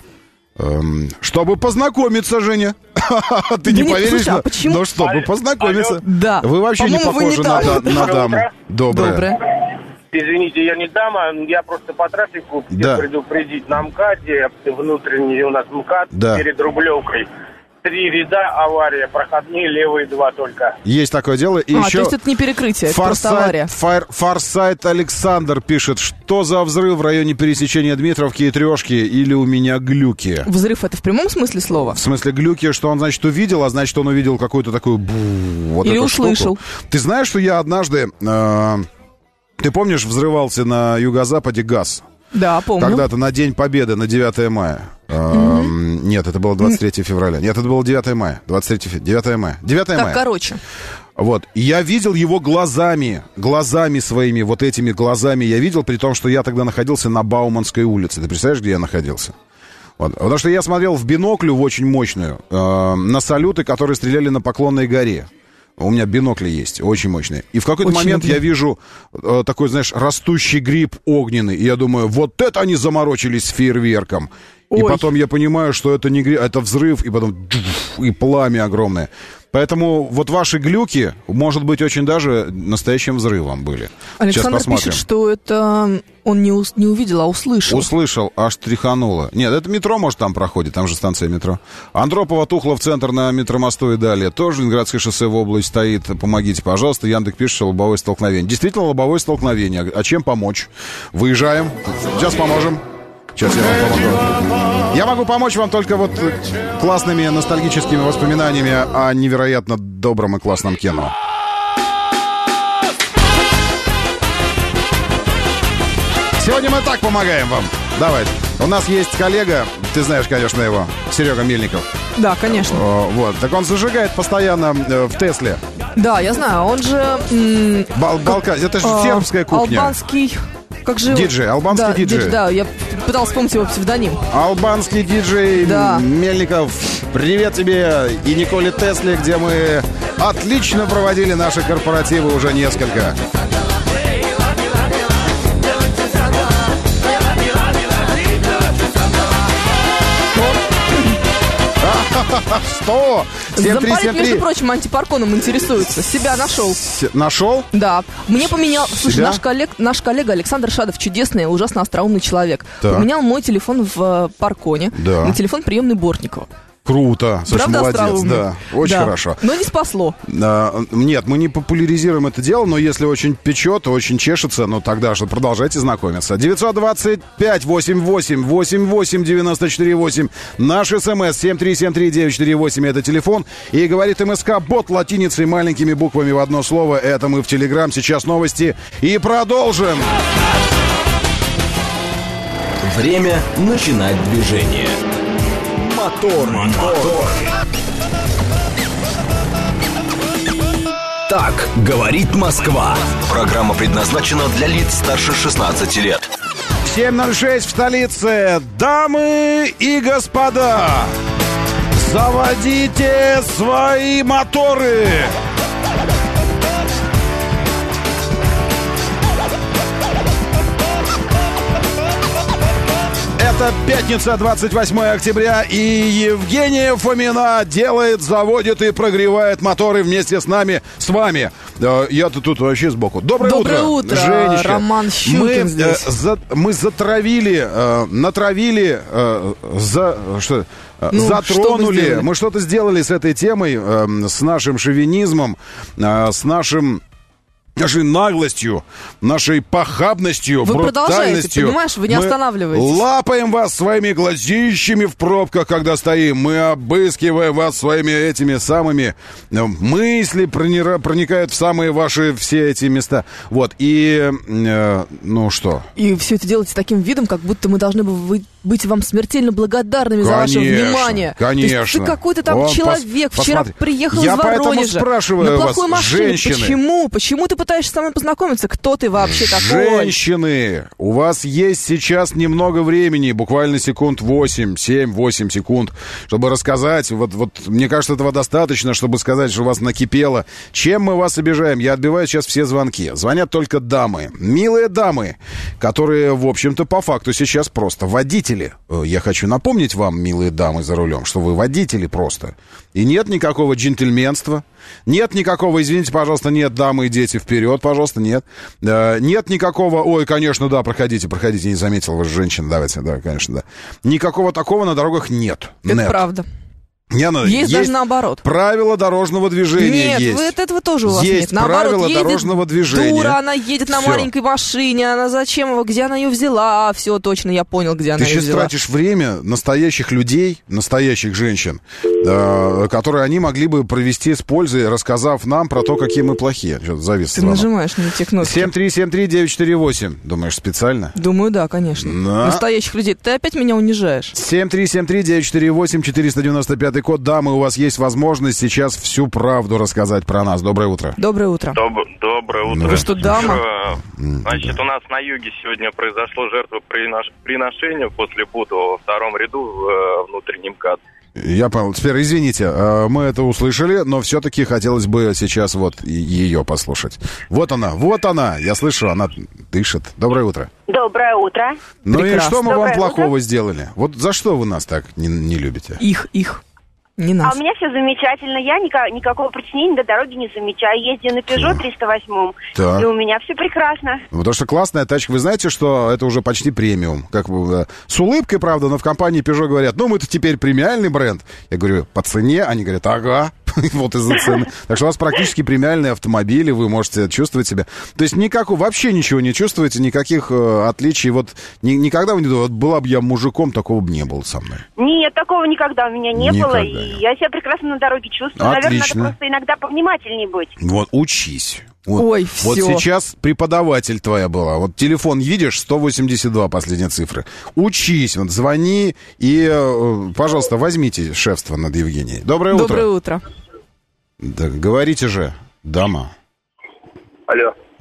Эм, чтобы познакомиться, Женя. Ты не поверишь, но, но чтобы познакомиться. Да. Вы вообще не похожи на, на даму. Доброе. Доброе. Извините, я не дама, я просто по трафику да. предупредить на МКАДе, внутренний у нас МКАД да. перед Рублевкой. Три ряда, авария, проходные, левые два только. Есть такое дело. И а, еще то есть это не перекрытие, это просто авария. Фар, Фарсайт Александр пишет, что за взрыв в районе пересечения Дмитровки и Трешки, или у меня глюки? Взрыв это в прямом смысле слова? В смысле глюки, что он, значит, увидел, а значит, он увидел какую-то такую... Бу, вот или услышал. Штуку. Ты знаешь, что я однажды... Э, ты помнишь, взрывался на юго-западе ГАЗ? Да, помню. Когда-то на День Победы, на девятое мая. Mm-hmm. Э, нет, это было двадцать третьего февраля. Нет, это было девятое мая. двадцать третьего февраля. девятое мая. девятое так, мая. короче. Вот. И я видел его глазами, глазами своими, вот этими глазами я видел, при том, что я тогда находился на Бауманской улице. Ты представляешь, где я находился? Вот. Потому что я смотрел в биноклю, в очень мощную, э, на салюты, которые стреляли на Поклонной горе. У меня бинокли есть, очень мощные. И в какой-то очень момент огненный. Я вижу э, такой, знаешь, растущий гриб огненный. И я думаю, вот это они заморочились с фейерверком. Ой. И потом я понимаю, что это не гриб, это взрыв, и потом и пламя огромное. Поэтому вот ваши глюки, может быть, очень даже настоящим взрывом были. Александр Сейчас посмотрим. Пишет, что это он не, у, не увидел, а услышал. Услышал, аж тряхануло. Нет, это метро, может, там проходит, там же станция метро. Андропова, Тухлов, центр на метромосту и далее. Тоже Ленинградское шоссе в область стоит. Помогите, пожалуйста. Яндекс пишет, что лобовое столкновение. Действительно, лобовое столкновение. А чем помочь? Выезжаем. Сейчас поможем. Сейчас я вам помогу. Я могу помочь вам только вот классными ностальгическими воспоминаниями о невероятно добром и классном кино. Сегодня мы так помогаем вам. Давай. У нас есть коллега, ты знаешь, конечно, его, Серега Мельников. Да, конечно. О, вот. Так он зажигает постоянно э, в Тесле. Да, я знаю. Он же... М- Бал- Балка... Это же а, сербская кухня. Албанский... Как же... Диджей, албанский да, диджей. диджей. Да, я пытался вспомнить его псевдоним. Албанский диджей да. Мельников. Привет тебе и Николе Тесле, где мы отлично проводили наши корпоративы уже несколько. Сто! Замполит, между прочим, антипарконом интересуется. Себя нашел. Нашел? Да. Мне поменял... Слушай, Себя? наш, коллег, наш коллега Александр Шадов, чудесный, ужасно остроумный человек, Так. поменял мой телефон в э, Парконе Да. на телефон приемный Бортникова. Круто. Слушай, Правда, молодец. остроумный? Да, очень Да. хорошо. Но не спасло. А, нет, мы не популяризируем это дело, но если очень печет, очень чешется, ну тогда что, продолжайте знакомиться. девятьсот двадцать пять восемьдесят восемь восемьдесят восемь девяносто четыре восемь. Наш смс семь три семь три девять четыре восемь, это телефон. И говорит МСК бот латиницей маленькими буквами в одно слово. Это мы в Телеграм. Сейчас новости. И продолжим. Время начинать движение. Мотор, мотор. Так говорит Москва. Программа предназначена для лиц старше шестнадцати лет. семь ноль шесть в столице. Дамы и господа, заводите свои моторы. Это пятница, двадцать восьмое октября, и Евгения Фомина делает, заводит и прогревает моторы вместе с нами, с вами. Э, Я-то тут вообще сбоку. Доброе, Доброе утро, утро, Женечка. Роман Щукин мы, э, здесь. за, мы затравили, э, натравили, э, за, что, э, Ну, что вы затронули. сделали? Мы что-то сделали с этой темой, э, с нашим шовинизмом, э, с нашим... нашей наглостью, нашей похабностью, Вы продолжаете, брутальностью. понимаешь, вы не Мы останавливаетесь. лапаем вас своими глазищами в пробках, когда стоим. Мы обыскиваем вас своими этими самыми э, мысли, пронира- проникают в самые ваши все эти места. Вот, и, э, ну что... И все это делаете таким видом, как будто мы должны бы быть вам смертельно благодарными за ваше Конечно, внимание. конечно. То есть ты какой-то там Вон, человек, пос- вчера посмотри. приехал Я из поэтому Воронежа спрашиваю на вас, плохой машине. женщины. Почему? Почему ты пытаешься со мной познакомиться? Кто ты вообще такой? Женщины, у вас есть сейчас немного времени, буквально секунд восемь, семь-восемь секунд, чтобы рассказать. Вот, вот мне кажется, этого достаточно, чтобы сказать, что у вас накипело. Чем мы вас обижаем? Я отбиваю сейчас все звонки. Звонят только дамы. Милые дамы, которые, в общем-то, по факту сейчас просто водители. Я хочу напомнить вам, милые дамы за рулем, что вы водители просто. И нет никакого джентльменства. Нет никакого, извините, пожалуйста, нет, дамы и дети, вперед, пожалуйста, нет. Э, нет никакого, ой, конечно, да, проходите, проходите, не заметил, вы же женщина, давайте, да, конечно, да. Никакого такого на дорогах нет. Это Нет. правда. Не надо. Есть, даже наоборот. Правила дорожного движения Нет, есть. вы- от этого тоже у вас Есть нет. Наоборот, правила едет дорожного движения. дура, она едет на Всё. маленькой машине, она зачем его, где она ее взяла? Все, точно, я понял, где она Ты ее сейчас взяла. тратишь время настоящих людей, настоящих женщин, э, которые они могли бы провести с пользой, рассказав нам про то, какие мы плохие. Что-то завис Ты звонок. нажимаешь на те кнопки. семь три семь три девять четыре восемь. Думаешь, специально? Думаю, да, конечно. Да. Настоящих людей. Ты опять меня унижаешь. семь три семь три девять четыре восемь, четыреста девяносто пятый код. Дамы, у вас есть возможность сейчас всю правду рассказать про нас. Доброе утро. Доброе утро. Доб- Доброе утро. Вы что, дама? Э, Значит, у нас на юге сегодня произошло жертвоприношение после Буда во втором ряду в э, внутреннем КАТ. Я понял. Теперь, извините, э, мы это услышали, но все-таки хотелось бы сейчас вот и- ее послушать. Вот она, вот она. Я слышу, она дышит. Доброе утро. Доброе утро. Ну и Прекрасно. что мы вам Доброе плохого утро. сделали? Вот за что вы нас так не, не любите? Их, их. Не А нас. у меня все замечательно. Я ника- никакого причинения до дороги не замечаю. Езжу на Peugeot триста восемь, Так. и у меня все прекрасно. Потому что классная тачка. Вы знаете, что это уже почти премиум. Как бы, э, с улыбкой, правда, но в компании Peugeot говорят, ну, мы-то теперь премиальный бренд. Я говорю, по цене? Они говорят, ага. Вот из-за цены. Так что у вас практически премиальные автомобили, вы можете чувствовать себя. То есть никакого, вообще ничего не чувствуете, никаких э, отличий. Вот ни- никогда вы не думали, вот была бы я мужиком, такого бы не было со мной. Нет, такого никогда у меня не Никогда. было. И я себя прекрасно на дороге чувствую. Наверное, Отлично. надо просто иногда повнимательнее быть. Вот, учись. Вот, Ой, вот всё. сейчас преподаватель твоя была. Вот телефон видишь, сто восемьдесят два последние цифры. Учись, вот звони и, э, пожалуйста, возьмите шефство над Евгенией. Доброе утро. Доброе утро. Да, говорите же, дама. Алло.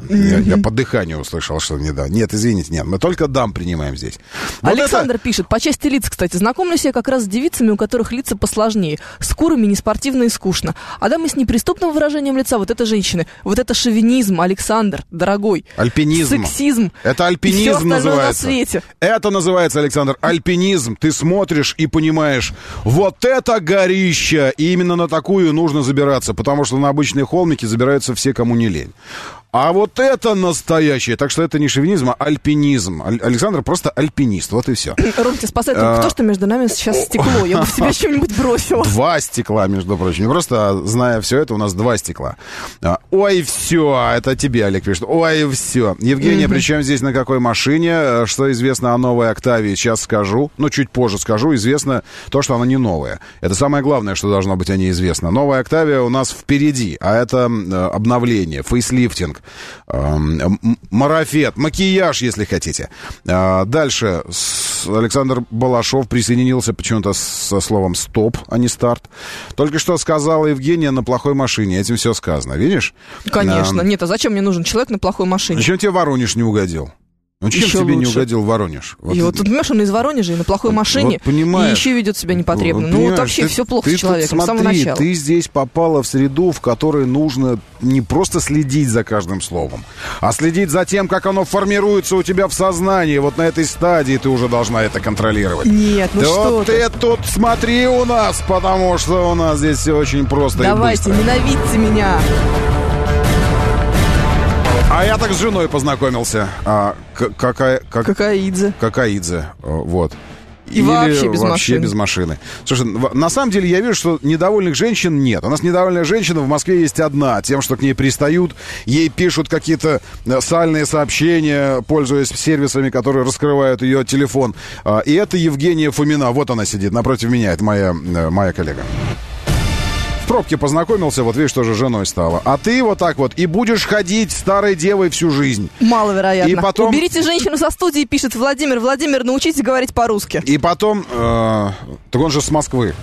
Я, я по дыханию услышал, что не да. Нет, извините, нет, мы только дам принимаем здесь. Вот Александр это... пишет, по части лиц, кстати, знакомлюсь я как раз с девицами, у которых лица посложнее, с курами, неспортивно и скучно. А дамы с неприступным выражением лица, вот это женщины, вот это шовинизм, Александр, дорогой. Альпинизм. Сексизм. Это альпинизм называется. На свете. Это называется, Александр, альпинизм. Ты смотришь и понимаешь, вот это горище, и именно на такую нужно забираться, потому что на обычные холмики забираются все, кому не лень. А вот это настоящее. Так что это не шовинизм, а альпинизм. Аль- Александр просто альпинист. Вот и все. Ром, тебя спасает только то, что между нами сейчас стекло. Я бы в тебя что-нибудь бросила. Два стекла, между прочим. Не просто, зная все это, у нас два стекла. Ой, все. Это тебе, Олег, пишет. Ой, все. Евгения, при чем здесь на какой машине? Что известно о новой Октавии? Сейчас скажу. Ну, чуть позже скажу. Известно то, что она не новая. Это самое главное, что должно быть о ней известно. Новая Октавия у нас впереди. А это обновление, фейслифтинг. Марафет, макияж, если хотите. Дальше Александр Балашов присоединился почему-то со словом «стоп», а не «старт». Только что сказала Евгения на плохой машине. Этим все сказано, видишь? Конечно. А... Нет, а зачем мне нужен человек на плохой машине? Зачем тебе Воронеж не угодил? Ну, чем еще тебе лучше. Не угодил Воронеж? Вот. И вот тут, понимаешь, он из Воронежа и на плохой машине, вот, и еще ведет себя непотребно. Вот, ну, вот вообще ты, все плохо ты с человеком смотри, с самого начала. Ты здесь попала в среду, в которой нужно не просто следить за каждым словом, а следить за тем, как оно формируется у тебя в сознании. Вот на этой стадии ты уже должна это контролировать. Нет, ну да что вот ты. ты тут смотри у нас, потому что у нас здесь все очень просто. Давайте, и быстро. Ненавидьте меня. А я так с женой познакомился. А, к- какая, как... Какаидзе. Какаидзе, вот. И Или вообще без вообще машины. без машины. Слушай, на самом деле я вижу, что недовольных женщин нет. У нас недовольная женщина в Москве есть одна. Тем, что к ней пристают, ей пишут какие-то сальные сообщения, пользуясь сервисами, которые раскрывают ее телефон. И это Евгения Фомина. Вот она сидит напротив меня. Это моя, моя коллега. В пробке познакомился, вот видишь, тоже женой стала. А ты вот так вот и будешь ходить старой девой всю жизь. Маловероятно. И потом... Уберите женщину со студии, пишет Владимир. Владимир, научитесь говорить по-русски. И потом... Э, так он же с Москвы.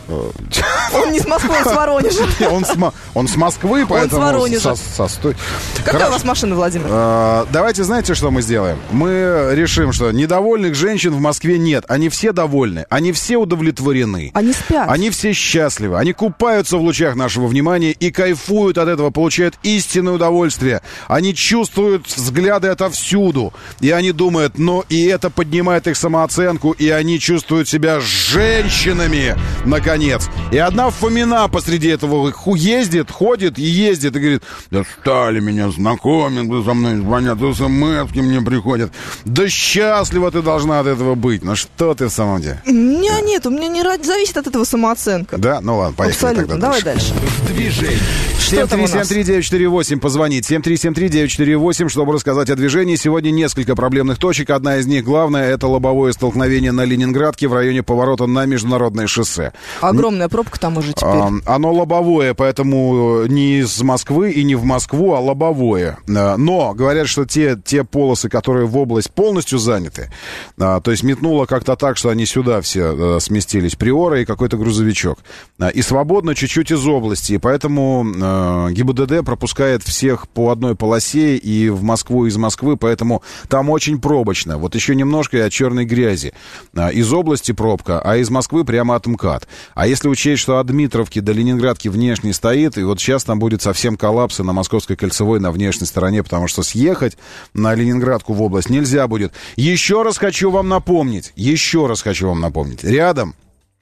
Он не с Москвы, он с Воронежа. Он с, он с Москвы, поэтому... Он с Воронежа. Со, со, стой. Какая Хорошо. у вас машина, Владимир? Э, давайте, знаете, что мы сделаем? Мы решим, что недовольных женщин в Москве нет. Они все довольны, они все удовлетворены. Они спят. Они все счастливы, они купаются в лучах нашего внимания и кайфуют от этого, получают истинное удовольствие. Они чувствуют взгляды отовсюду, и они думают, ну и это поднимает их самооценку, и они чувствуют себя женщинами, наконец. И одна Фомина посреди этого ездит, ходит и ездит, и говорит, да стали меня знакомят, со мной звонят, смс-ки мне приходят. Да счастлива ты должна от этого быть. Ну что ты в самом деле? У меня нет, у меня не зависит от этого самооценка. Да? Ну ладно, поехали. Абсолютно. Тогда Давай дальше. Движение. семь три семь три девять четыре восемь позвонить. семь три семь три девять четыре восемь, чтобы рассказать о движении. Сегодня несколько проблемных точек. Одна из них, главная, это лобовое столкновение на Ленинградке в районе поворота на Международное шоссе. Огромная пробка там уже теперь. А, оно лобовое, поэтому не из Москвы и не в Москву, а лобовое. Но говорят, что те, те полосы, которые в область полностью заняты, то есть метнуло как-то так, что они сюда все сместились, Приора и какой-то грузовичок. И свободно чуть-чуть из области. И поэтому э, ГИБДД пропускает всех по одной полосе и в Москву из Москвы, поэтому там очень пробочно. Вот еще немножко и от черной грязи. Э, из области пробка, а из Москвы прямо от МКАД. А если учесть, что от Дмитровки до Ленинградки внешне стоит, и вот сейчас там будет совсем коллапс и на Московской кольцевой на внешней стороне, потому что съехать на Ленинградку в область нельзя будет. Еще раз хочу вам напомнить, еще раз хочу вам напомнить. Рядом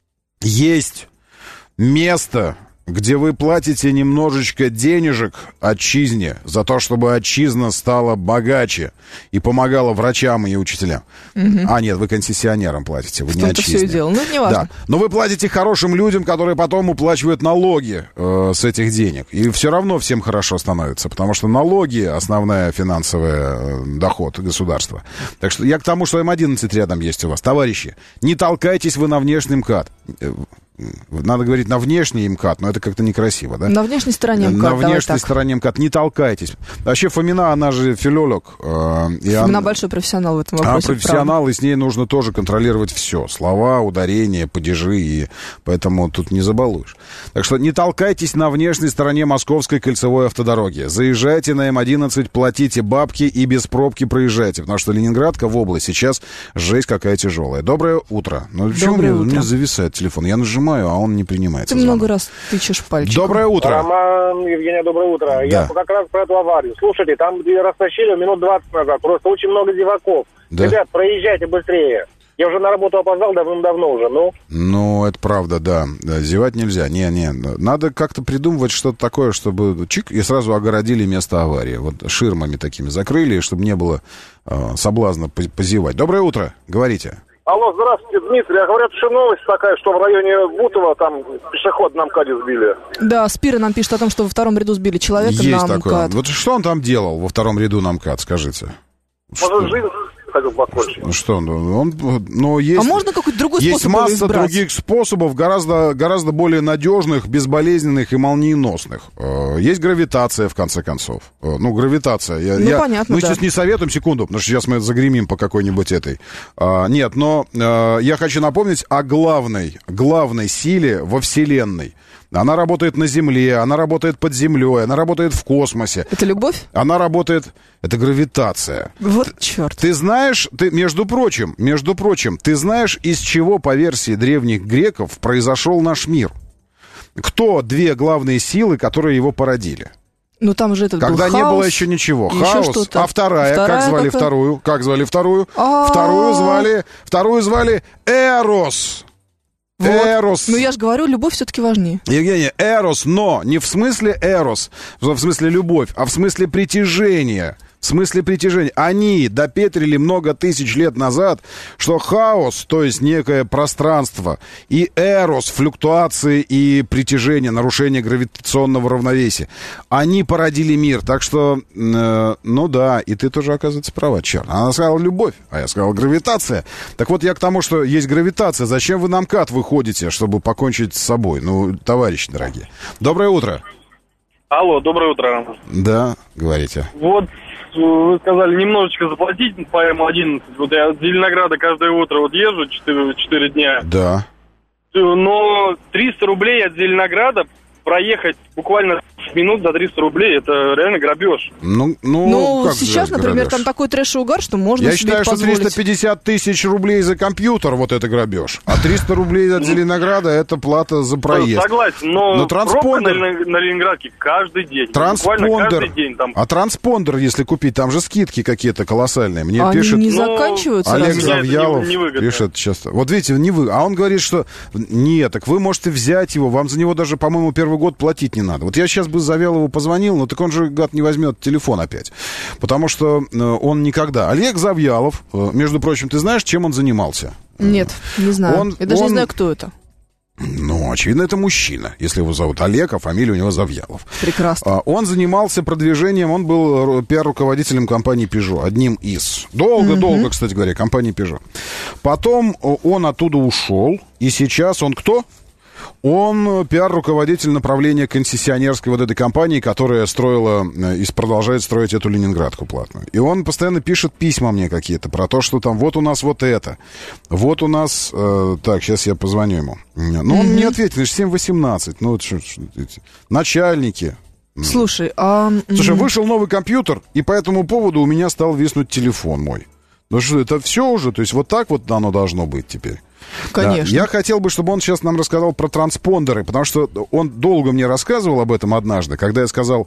есть место, где вы платите немножечко денежек отчизне за то, чтобы отчизна стала богаче и помогала врачам и учителям. Угу. А, нет, вы концессионерам платите, вы в не том-то отчизне. все и дело. Ну, это не важно. Да. Но вы платите хорошим людям, которые потом уплачивают налоги э, с этих денег. И все равно всем хорошо становится, потому что налоги — основная финансовая э, доход государства. Так что я к тому, что эм одиннадцать рядом есть у вас. Товарищи, не толкайтесь вы на внешний МКАД. Надо говорить на внешний МКАД, но это как-то некрасиво, да? На внешней стороне МКАД, На давай внешней так. стороне МКАД. Не толкайтесь. Вообще Фомина, она же филолог. Э, и Фомина она большой профессионал в этом Она вопросе. профессионал, правда. и с ней нужно тоже контролировать все. Слова, ударения, падежи, и поэтому тут не забалуешь. Так что не толкайтесь на внешней стороне Московской кольцевой автодороги. Заезжайте на эм одиннадцать, платите бабки и без пробки проезжайте. Потому что Ленинградка в область сейчас жесть какая тяжелая. Доброе утро. Ну, почему Доброе у меня, у меня утро. зависает телефон? Я нажимаю, а он не принимается. Ты звонок. много раз тычешь пальчиком. Доброе утро. Роман, Евгения, доброе утро. Да. Я как раз про эту аварию. Слушайте, там где растащили минут двадцать назад. Просто очень много зеваков. Да. Ребят, проезжайте быстрее. Я уже на работу опоздал давным-давно уже, ну. Ну, это правда, да. Да, зевать нельзя. Не-не. Надо как-то придумывать что-то такое, чтобы чик, и сразу огородили место аварии. Вот ширмами такими закрыли, чтобы не было э, соблазна позевать. Доброе утро. Говорите. Алло, здравствуйте, Дмитрий. А говорят, что новость такая, что в районе Бутова там пешеход на МКАДе сбили. Да, Спира нам пишет о том, что во втором ряду сбили человека Есть на такое. МКАД. Вот что он там делал во втором ряду на МКАД, скажите? Может, жизнь хотел покончить. Ну что, ну, он, ну, есть, А можно какой-то другой есть способ его масса избрать? других способов, гораздо, гораздо более надежных, безболезненных и молниеносных. Э, Есть гравитация, в конце концов. Э, Ну, гравитация. Я, Ну, я- понятно, Мы да. сейчас не советуем, секунду, потому что сейчас мы загремим по какой-нибудь этой. А, нет, но э, я хочу напомнить о главной, главной силе во Вселенной. Она работает на Земле, она работает под землей, она работает в космосе. Это любовь? Она работает... Это гравитация. Вот черт. Ты знаешь, ты, между прочим, между прочим, ты знаешь, из чего, по версии древних греков, произошел наш мир? Кто две главные силы, которые его породили? Ну там же этот Когда был не хаос, было еще ничего. еще Хаос. что-то. А вторая, Вторая как звали какая? вторую? Как звали вторую? А-а-а. Вторую звали, вторую звали Эрос. Вот. Эрос. Ну я же говорю, любовь все-таки важнее. Евгений, Эрос, но не в смысле Эрос, в смысле любовь, а в смысле притяжения. В смысле притяжения. Они допетрили много тысяч лет назад, что хаос, то есть некое пространство, и эрос, флюктуации и притяжение, нарушение гравитационного равновесия, они породили мир. Так что, э, ну да, и ты тоже, оказывается, права, черт. Она сказала любовь, а я сказал гравитация. Так вот, я к тому, что есть гравитация. Зачем вы на МКАД выходите, чтобы покончить с собой? Ну, товарищи дорогие. Доброе утро. Алло, доброе утро, Роман. Да, говорите. Вот вы сказали немножечко заплатить по эм одиннадцать. Вот я от Зеленограда каждое утро вот езжу четыре дня. Да. Но триста рублей от Зеленограда проехать буквально минут за триста рублей, это реально грабеж. Ну, ну, Ну, как сейчас, сказать, например, грабеж? там такой трэш и угар, что можно Я себе считаю, это что позволить. триста пятьдесят тысяч рублей за компьютер, вот это грабеж. А триста рублей от Зеленограда — это плата за проезд. Согласен, но, Но пробка транспондер- на, на Ленинградке каждый день. Буквально Транспондер. каждый день там. А транспондер, если купить, там же скидки какие-то колоссальные. Мне Они пишет... не Ну, заканчиваются Олег разве? Меня это Завьялов не- невыгодно. пишет часто. Вот видите, не вы. А он говорит, что нет, так вы можете взять его, вам за него даже, по-моему, первый год платить не надо. Вот я сейчас бы Завьялову позвонил, но так он же, гад, не возьмет телефон опять. Потому что э, он никогда... Олег Завьялов, э, между прочим, ты знаешь, чем он занимался? Нет, не знаю. Он- Я даже он- не знаю, кто это. Ну, очевидно, это мужчина, если его зовут Олег, а фамилия у него Завьялов. Прекрасно. А, Он занимался продвижением, он был ру- пиар-руководителем компании Peugeot, одним из. Долго-долго, кстати говоря, компании Peugeot. Потом о, он оттуда ушел, и сейчас он кто? Он пиар-руководитель направления концессионерской вот этой компании, которая строила э, и продолжает строить эту Ленинградку платную. И он постоянно пишет письма мне какие-то про то, что там вот у нас вот это, вот у нас... э, так, сейчас я позвоню ему. Ну, он не ответил, лишь семь восемнадцать. Ну, вот что- что эти начальники. Слушай, а... м, Слушай, вышел новый компьютер, и по этому поводу у меня стал виснуть телефон мой. Ну что, это все уже? То есть вот так вот оно должно быть теперь? Конечно. Да. Я хотел бы, чтобы он сейчас нам рассказал про транспондеры, потому что он долго мне рассказывал об этом однажды, когда я сказал...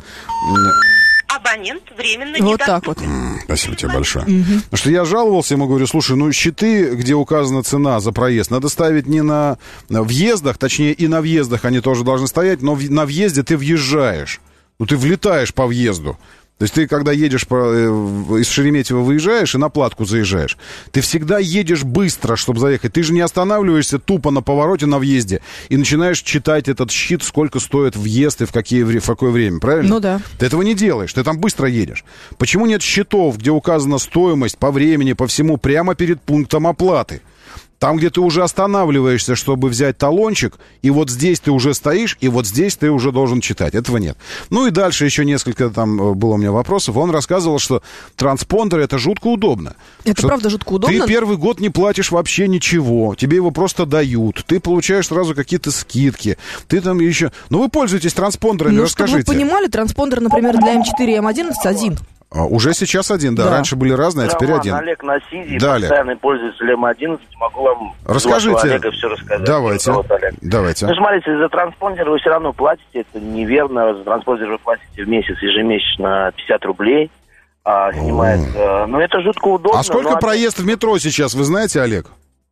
Абонент временно Вот недоступен. так вот. Спасибо тебе большое. Потому что я жаловался, ему говорю, слушай, ну щиты, где указана цена за проезд, надо ставить не на, на въездах, точнее и на въездах они тоже должны стоять, но в- на въезде ты въезжаешь. Ну ты влетаешь по въезду. То есть ты, когда едешь по, э, в- из Шереметьево, выезжаешь и на платку заезжаешь, ты всегда едешь быстро, чтобы заехать. Ты же не останавливаешься тупо на повороте на въезде и начинаешь читать этот щит, сколько стоит въезд и в, какие, вре- в какое время, правильно? Ну да. Ты этого не делаешь, ты там быстро едешь. Почему нет счетов, где указана стоимость по времени, по всему, прямо перед пунктом оплаты? Там, где ты уже останавливаешься, чтобы взять талончик, и вот здесь ты уже стоишь, и вот здесь ты уже должен читать. Этого нет. Ну и дальше еще несколько там было у меня вопросов. Он рассказывал, что транспондер — это жутко удобно. Это правда жутко удобно? Ты первый год не платишь вообще ничего. Тебе его просто дают. Ты получаешь сразу какие-то скидки. Ты там еще... Ну, вы пользуетесь транспондерами, ну, расскажите. Чтобы вы понимали, транспондер, например, для эм четыре и эм одиннадцать один. А, уже сейчас один, да. да. Раньше были разные, а теперь Роман, один. Олег на Сиди, Далее. постоянный пользователь эм одиннадцать. Могу вам Расскажите. Олега все рассказать. Давайте. Давайте. Ну, смотрите, за транспондер вы все равно платите. Это неверно. За транспондер вы платите в месяц ежемесячно пятьдесят рублей. А, снимает. А, но это жутко удобно. А сколько но... проезд в метро сейчас, вы знаете, Олег?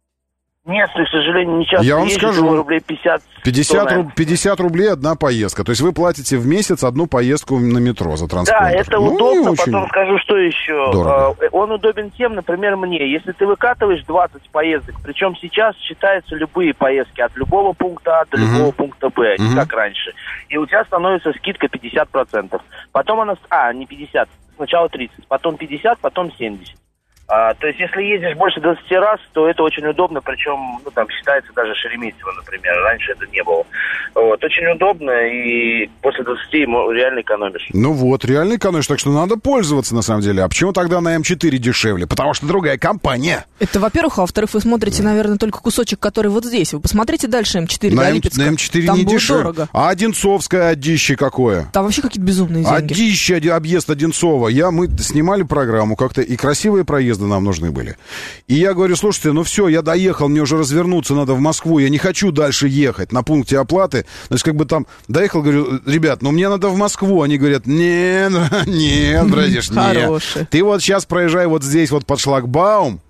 Нет, к сожалению, не часто. Я вам езжу, скажу. Рублей пятьдесят, пятьдесят, сто, руб, пятьдесят рублей одна поездка. То есть вы платите в месяц одну поездку на метро за транспондер. Да, это ну, удобно. очень... Потом скажу, что еще. Дорого. Он удобен тем, например, мне. Если ты выкатываешь двадцать поездок, причем сейчас считаются любые поездки от любого пункта А до uh-huh. любого пункта Б, не uh-huh. как раньше. И у тебя становится скидка пятьдесят процентов. Потом она... А, не пятьдесят. Сначала тридцать, потом пятьдесят, потом семьдесят. А, то есть, если ездишь больше двадцати раз, то это очень удобно, причем, ну, там, считается даже Шереметьево, например, раньше это не было. Вот, очень удобно, и после двадцати реально экономишь. Ну вот, реально экономишь, так что надо пользоваться, на самом деле. А почему тогда на эм четыре дешевле? Потому что другая компания. Это, во-первых, а во-вторых, вы смотрите, наверное, только кусочек, который вот здесь. Вы посмотрите дальше эм четыре на до М- Липецка. На эм четыре там не было дешевле. Дорого. А Одинцовское одище какое? Там вообще какие-то безумные деньги. Одище, объезд Одинцова. Я, мы снимали программу как-то, и красивые проезды нам нужны были. И я говорю, слушайте, ну все, я доехал, мне уже развернуться надо в Москву, я не хочу дальше ехать на пункте оплаты. То есть как бы там доехал, говорю, ребят, ну мне надо в Москву. Они говорят, нет, нет, братиш, нет. Ты вот сейчас проезжай вот здесь вот под шлагбаум,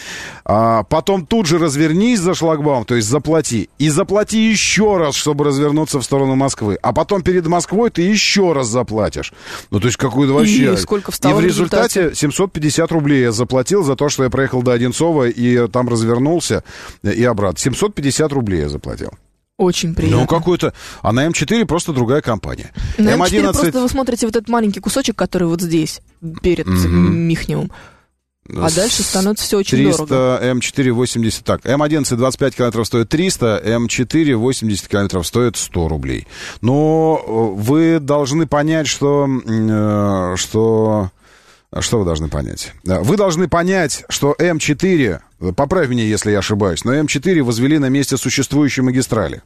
а потом тут же развернись за шлагбаум, то есть заплати. И заплати еще раз, чтобы развернуться в сторону Москвы. А потом перед Москвой ты еще раз заплатишь. Ну, то есть какую-то вообще... И сколько встало И в в результате, результате семьсот пятьдесят рублей я заплатил за то, что я проехал до Одинцова и там развернулся и обратно. семьсот пятьдесят рублей я заплатил. Очень приятно. Ну, какой-то... А на эм четыре просто другая компания. На эм одиннадцать... эм четыре просто вы смотрите вот этот маленький кусочек, который вот здесь, перед mm-hmm. Михневым. А дальше становится все очень триста, дорого. эм четыре восемьдесят, так, эм одиннадцать двадцать пять километров стоит триста, эм четыре восемьдесят километров стоит сто рублей. Но вы должны понять, что... что... Что вы должны понять? Вы должны понять, что эм четыре, поправь меня, если я ошибаюсь, но эм четыре возвели на месте существующей магистрали.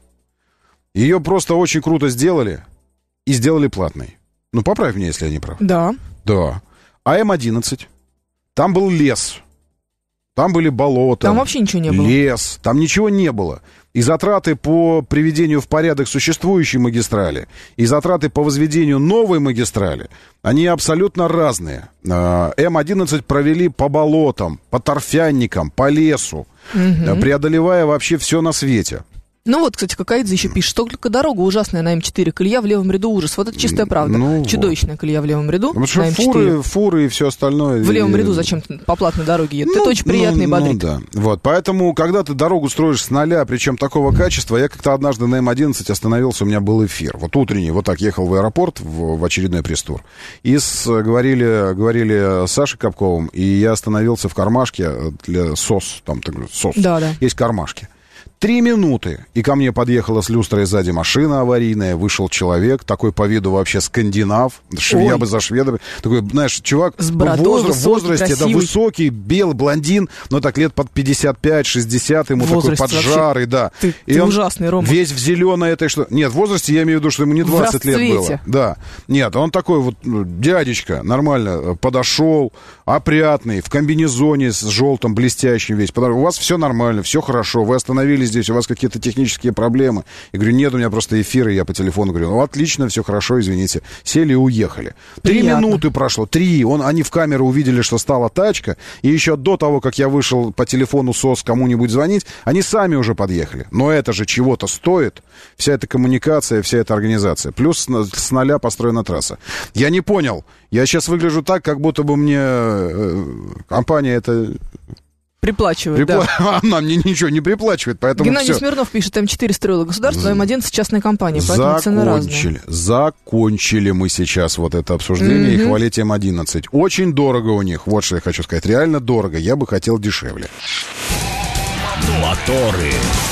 Ее просто очень круто сделали и сделали платной. Ну, поправь меня, если я не прав. Да. Да. А эм одиннадцать? Там был лес, там были болота. Там вообще ничего не было. Лес, там ничего не было. И затраты по приведению в порядок существующей магистрали, и затраты по возведению новой магистрали, они абсолютно разные. эм одиннадцать провели по болотам, по торфянникам, по лесу, угу. преодолевая вообще все на свете. Ну вот, кстати, Какаидзе еще пишет, что только дорога ужасная на эм четыре, колея в левом ряду ужас. Вот это чистая правда. Ну, Чудовищная вот. Колея в левом ряду Потому что на эм четыре. Фуры, фуры и все остальное. В левом и... ряду зачем-то по платной дороге едет. Ну, это очень приятно ну, и бодрит. Ну да, вот, поэтому, когда ты дорогу строишь с нуля, причем такого качества, я как-то однажды на эм одиннадцать остановился, у меня был эфир, вот утренний, вот так ехал в аэропорт в, в очередной пресс-тур, и с, говорили, говорили с Сашей Капковым, и я остановился в кармашке для СОС, там СОС, да, да. есть кармашки. Три минуты, и ко мне подъехала с люстрой сзади машина аварийная, вышел человек, такой по виду вообще скандинав, шведа за шведами, такой, знаешь, чувак с бородой, в возраст, высокий, возрасте, да, высокий, белый, блондин, но так лет под пятьдесят пять шестьдесят, ему такой поджарый, да. Ты, и ты он ужасный, Рома. Весь в зеленой этой, что... Нет, в возрасте я имею в виду, что ему не двадцать лет было. Да. Нет, он такой вот дядечка, нормально, подошел, опрятный, в комбинезоне с желтым, блестящим весь. У вас все нормально, все хорошо, вы остановились здесь, у вас какие-то технические проблемы. Я говорю, нет, у меня просто эфир, и я по телефону говорю, ну, отлично, все хорошо, извините. Сели и уехали. Три минуты прошло, три. Он, они в камеру увидели, что стала тачка, и еще до того, как я вышел по телефону СОС кому-нибудь звонить, они сами уже подъехали. Но это же чего-то стоит, вся эта коммуникация, вся эта организация. Плюс с, с нуля построена трасса. Я не понял. Я сейчас выгляжу так, как будто бы мне э, компания это... Приплачивает, Припла... да. Она мне ничего не приплачивает, поэтому Геннадий все. Смирнов пишет, эм четыре строило государство, эм одиннадцать частная компания, поэтому цены разные. Закончили, закончили мы сейчас вот это обсуждение mm-hmm. и хвалить эм одиннадцать. Очень дорого у них, вот что я хочу сказать, реально дорого, я бы хотел дешевле. Моторы.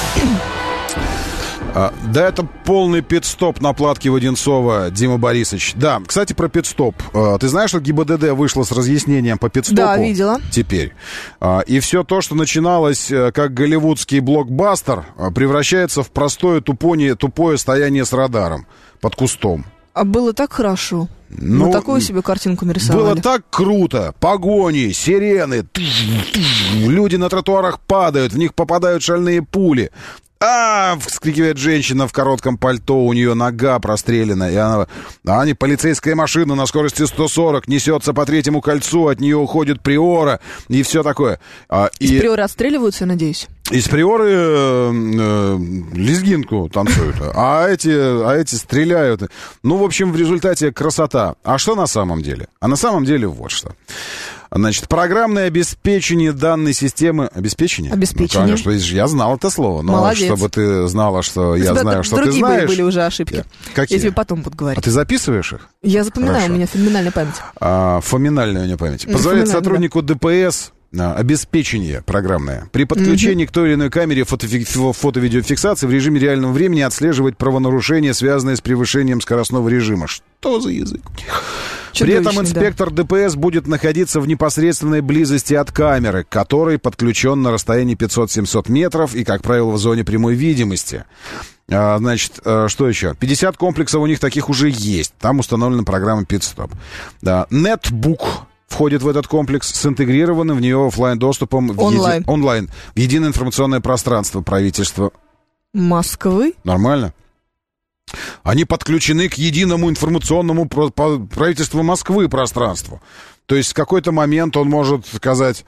А, да, это полный пит-стоп на платке Воденцова, Дима Борисович. Да, кстати, про пит-стоп. А, ты знаешь, что ГИБДД вышла с разъяснением по пит-стопу? Да, видела. Теперь. А, и все то, что начиналось как голливудский блокбастер, превращается в простое тупое, тупое стояние с радаром под кустом. А было так хорошо. Ну, Мы такую себе картинку нарисовали. Было так круто. Погони, сирены, люди на тротуарах падают, в них попадают шальные пули. А, вскрикивает женщина в коротком пальто, у нее нога прострелена, и она, а они, полицейская машина на скорости сто сорок несется по третьему кольцу, от нее уходит приора, и все такое. А, Из и... приоры отстреливаются, я надеюсь? Из приоры э, э, лезгинку танцуют, а эти, а эти стреляют. Ну, в общем, в результате красота. А что на самом деле? А на самом деле вот что. Значит, программное обеспечение данной системы... Обеспечение? Обеспечение. Ну, конечно, я знал это слово, но Молодец. Чтобы ты знала, что я знаю, что ты знаешь... Другие были уже ошибки. Какие? Я тебе потом буду говорить. А ты записываешь их? Я запоминаю, Хорошо. У меня феноменальная память. А, фоминальная у меня память. Позволяет сотруднику ДПС... обеспечение программное. При подключении mm-hmm. к той или иной камере фото- фото-видеофиксации в режиме реального времени отслеживать правонарушения, связанные с превышением скоростного режима. Что за язык? При этом инспектор да. ДПС будет находиться в непосредственной близости от камеры, к которой подключен на расстоянии пятьсот-семьсот метров и, как правило, в зоне прямой видимости. А, значит, а, что еще? пятьдесят комплексов у них таких уже есть. Там установлена программа пит-стоп. Да. Netbook входит в этот комплекс с интегрированным в нее офлайн-доступом в онлайн. Еди... онлайн в единое информационное пространство правительства Москвы. Нормально. Они подключены к единому информационному про... правительству Москвы пространству. То есть в какой-то момент он может сказать,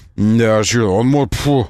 он может, фу,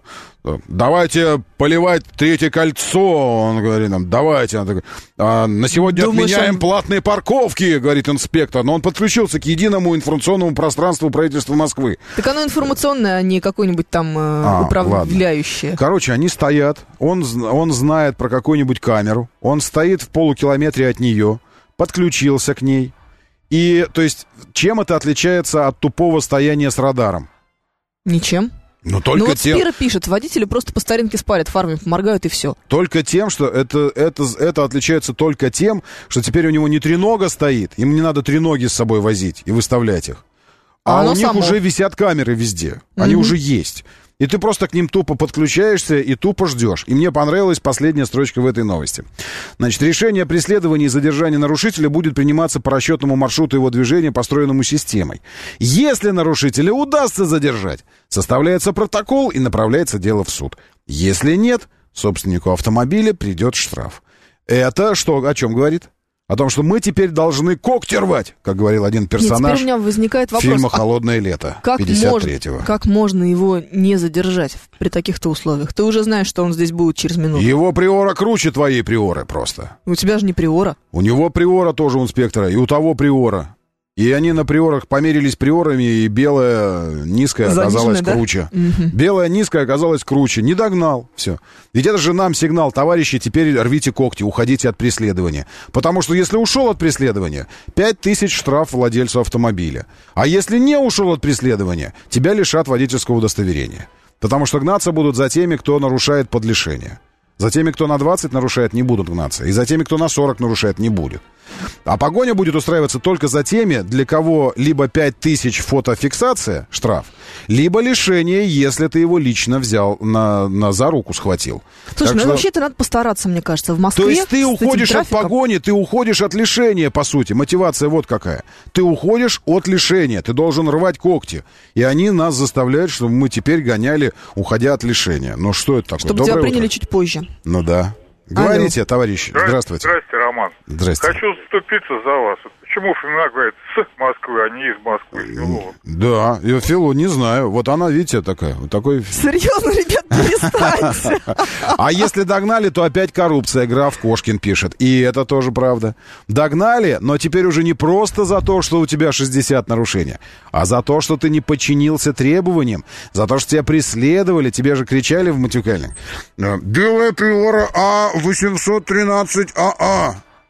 давайте поливать третье кольцо, он говорит нам, давайте. Он такой, а, на сегодня Думаешь, отменяем он... платные парковки, говорит инспектор. Но он подключился к единому информационному пространству правительства Москвы. Так оно информационное, а не какое-нибудь там э, а, управляющее. Ладно. Короче, они стоят, он, он знает про какую-нибудь камеру, он стоит в полукилометре от нее, подключился к ней. И, то есть, чем это отличается от тупого стояния с радаром? Ничем. Но только ну вот тем... Спира пишет, водители просто по старинке спарят, фарами поморгают и все. Только тем, что это, это, это отличается только тем, что теперь у него не тренога стоит, ему не надо треноги с собой возить и выставлять их. А, а у них само. уже висят камеры везде, они mm-hmm. уже есть. И ты просто к ним тупо подключаешься и тупо ждешь. И мне понравилась последняя строчка в этой новости. Значит, решение о преследовании и задержании нарушителя будет приниматься по расчетному маршруту его движения, построенному системой. Если нарушителя удастся задержать, составляется протокол и направляется дело в суд. Если нет, собственнику автомобиля придет штраф. Это что, о чем говорит? О том, что мы теперь должны когти рвать, как говорил один персонаж. Нет, теперь у меня возникает вопрос, фильма «Холодное лето» пятьдесят третьего. Как можно его не задержать при таких-то условиях? Ты уже знаешь, что он здесь будет через минуту. Его приора круче твоей приоры просто. У тебя же не приора. У него приора тоже у инспектора, и у того приора. И они на приорах померились приорами, и белая низкая оказалась да? круче. Угу. Белая низкая оказалась круче. Не догнал. Все. Ведь это же нам сигнал, товарищи, теперь рвите когти, уходите от преследования. Потому что если ушел от преследования, пять тысяч штраф владельцу автомобиля. А если не ушел от преследования, тебя лишат водительского удостоверения. Потому что гнаться будут за теми, кто нарушает под лишение. За теми, кто на двадцать нарушает, не будут гнаться. И за теми, кто на сорок нарушает, не будет. А погоня будет устраиваться только за теми, для кого либо пять тысяч фотофиксация, штраф, либо лишение, если ты его лично взял, на, на, за руку схватил. Слушай, так ну что... вообще-то надо постараться, мне кажется, в Москве. То есть ты уходишь от погони, ты уходишь от лишения, по сути. Мотивация вот какая. Ты уходишь от лишения, ты должен рвать когти. И они нас заставляют, чтобы мы теперь гоняли, уходя от лишения. Ну что это такое? Чтобы Доброе тебя приняли утро. Чуть позже. Ну да. Говорите, Алло. Товарищи. Здравствуйте. Здравствуйте, Роман. Здрасте. Хочу заступиться за вас. Почему Фомина говорит с Москвы, а не из Москвы? Филова? Да, я Филу не знаю. Вот она, видите, такая. Вот такой... Серьезно, ребят, перестаньте. А если догнали, то опять коррупция. Граф Кошкин пишет. И это тоже правда. Догнали, но теперь уже не просто за то, что у тебя шестьдесят нарушений, а за то, что ты не подчинился требованиям, за то, что тебя преследовали, тебе же кричали в матюкальник. Белая приора А восемьсот тринадцать АА.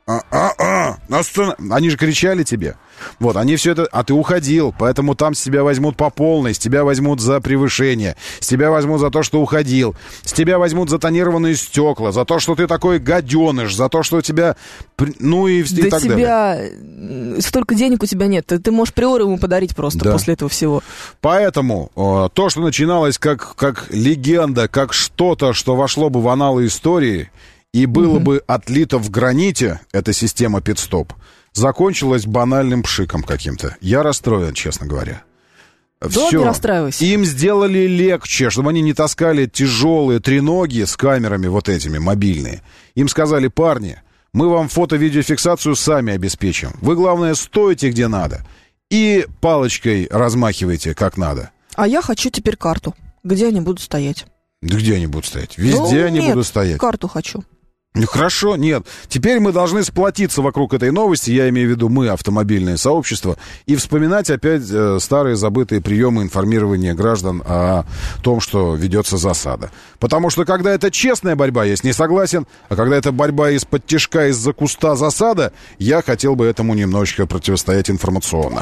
А-а-а! Останов... Они же кричали тебе. Вот, они все это... А ты уходил, поэтому там с тебя возьмут по полной, с тебя возьмут за превышение, с тебя возьмут за то, что уходил, с тебя возьмут за тонированные стекла, за то, что ты такой гаденыш, за то, что у тебя... Ну и, и да так тебя... далее. Столько денег у тебя нет, ты, ты можешь приору ему подарить просто да. после этого всего. Поэтому э, то, что начиналось как, как легенда, как что-то, что вошло бы в аналы истории и было угу. бы отлито в граните, эта система пит-стоп, закончилась банальным пшиком каким-то. Я расстроен, честно говоря. Да, Все. не расстраивайся. Им сделали легче, чтобы они не таскали тяжелые треноги с камерами вот этими, мобильные. Им сказали: парни, мы вам фото-видеофиксацию сами обеспечим. Вы, главное, стойте где надо и палочкой размахивайте как надо. А я хочу теперь карту. Где они будут стоять? Да где они будут стоять? Везде ну, они нет, будут стоять. Карту хочу. Ну, хорошо, нет. Теперь мы должны сплотиться вокруг этой новости, я имею в виду мы, автомобильное сообщество, и вспоминать опять э, старые забытые приемы информирования граждан о том, что ведется засада. Потому что когда это честная борьба, я с ней согласен, а когда это борьба из-под тишка, из-за куста засада, я хотел бы этому немножечко противостоять информационно.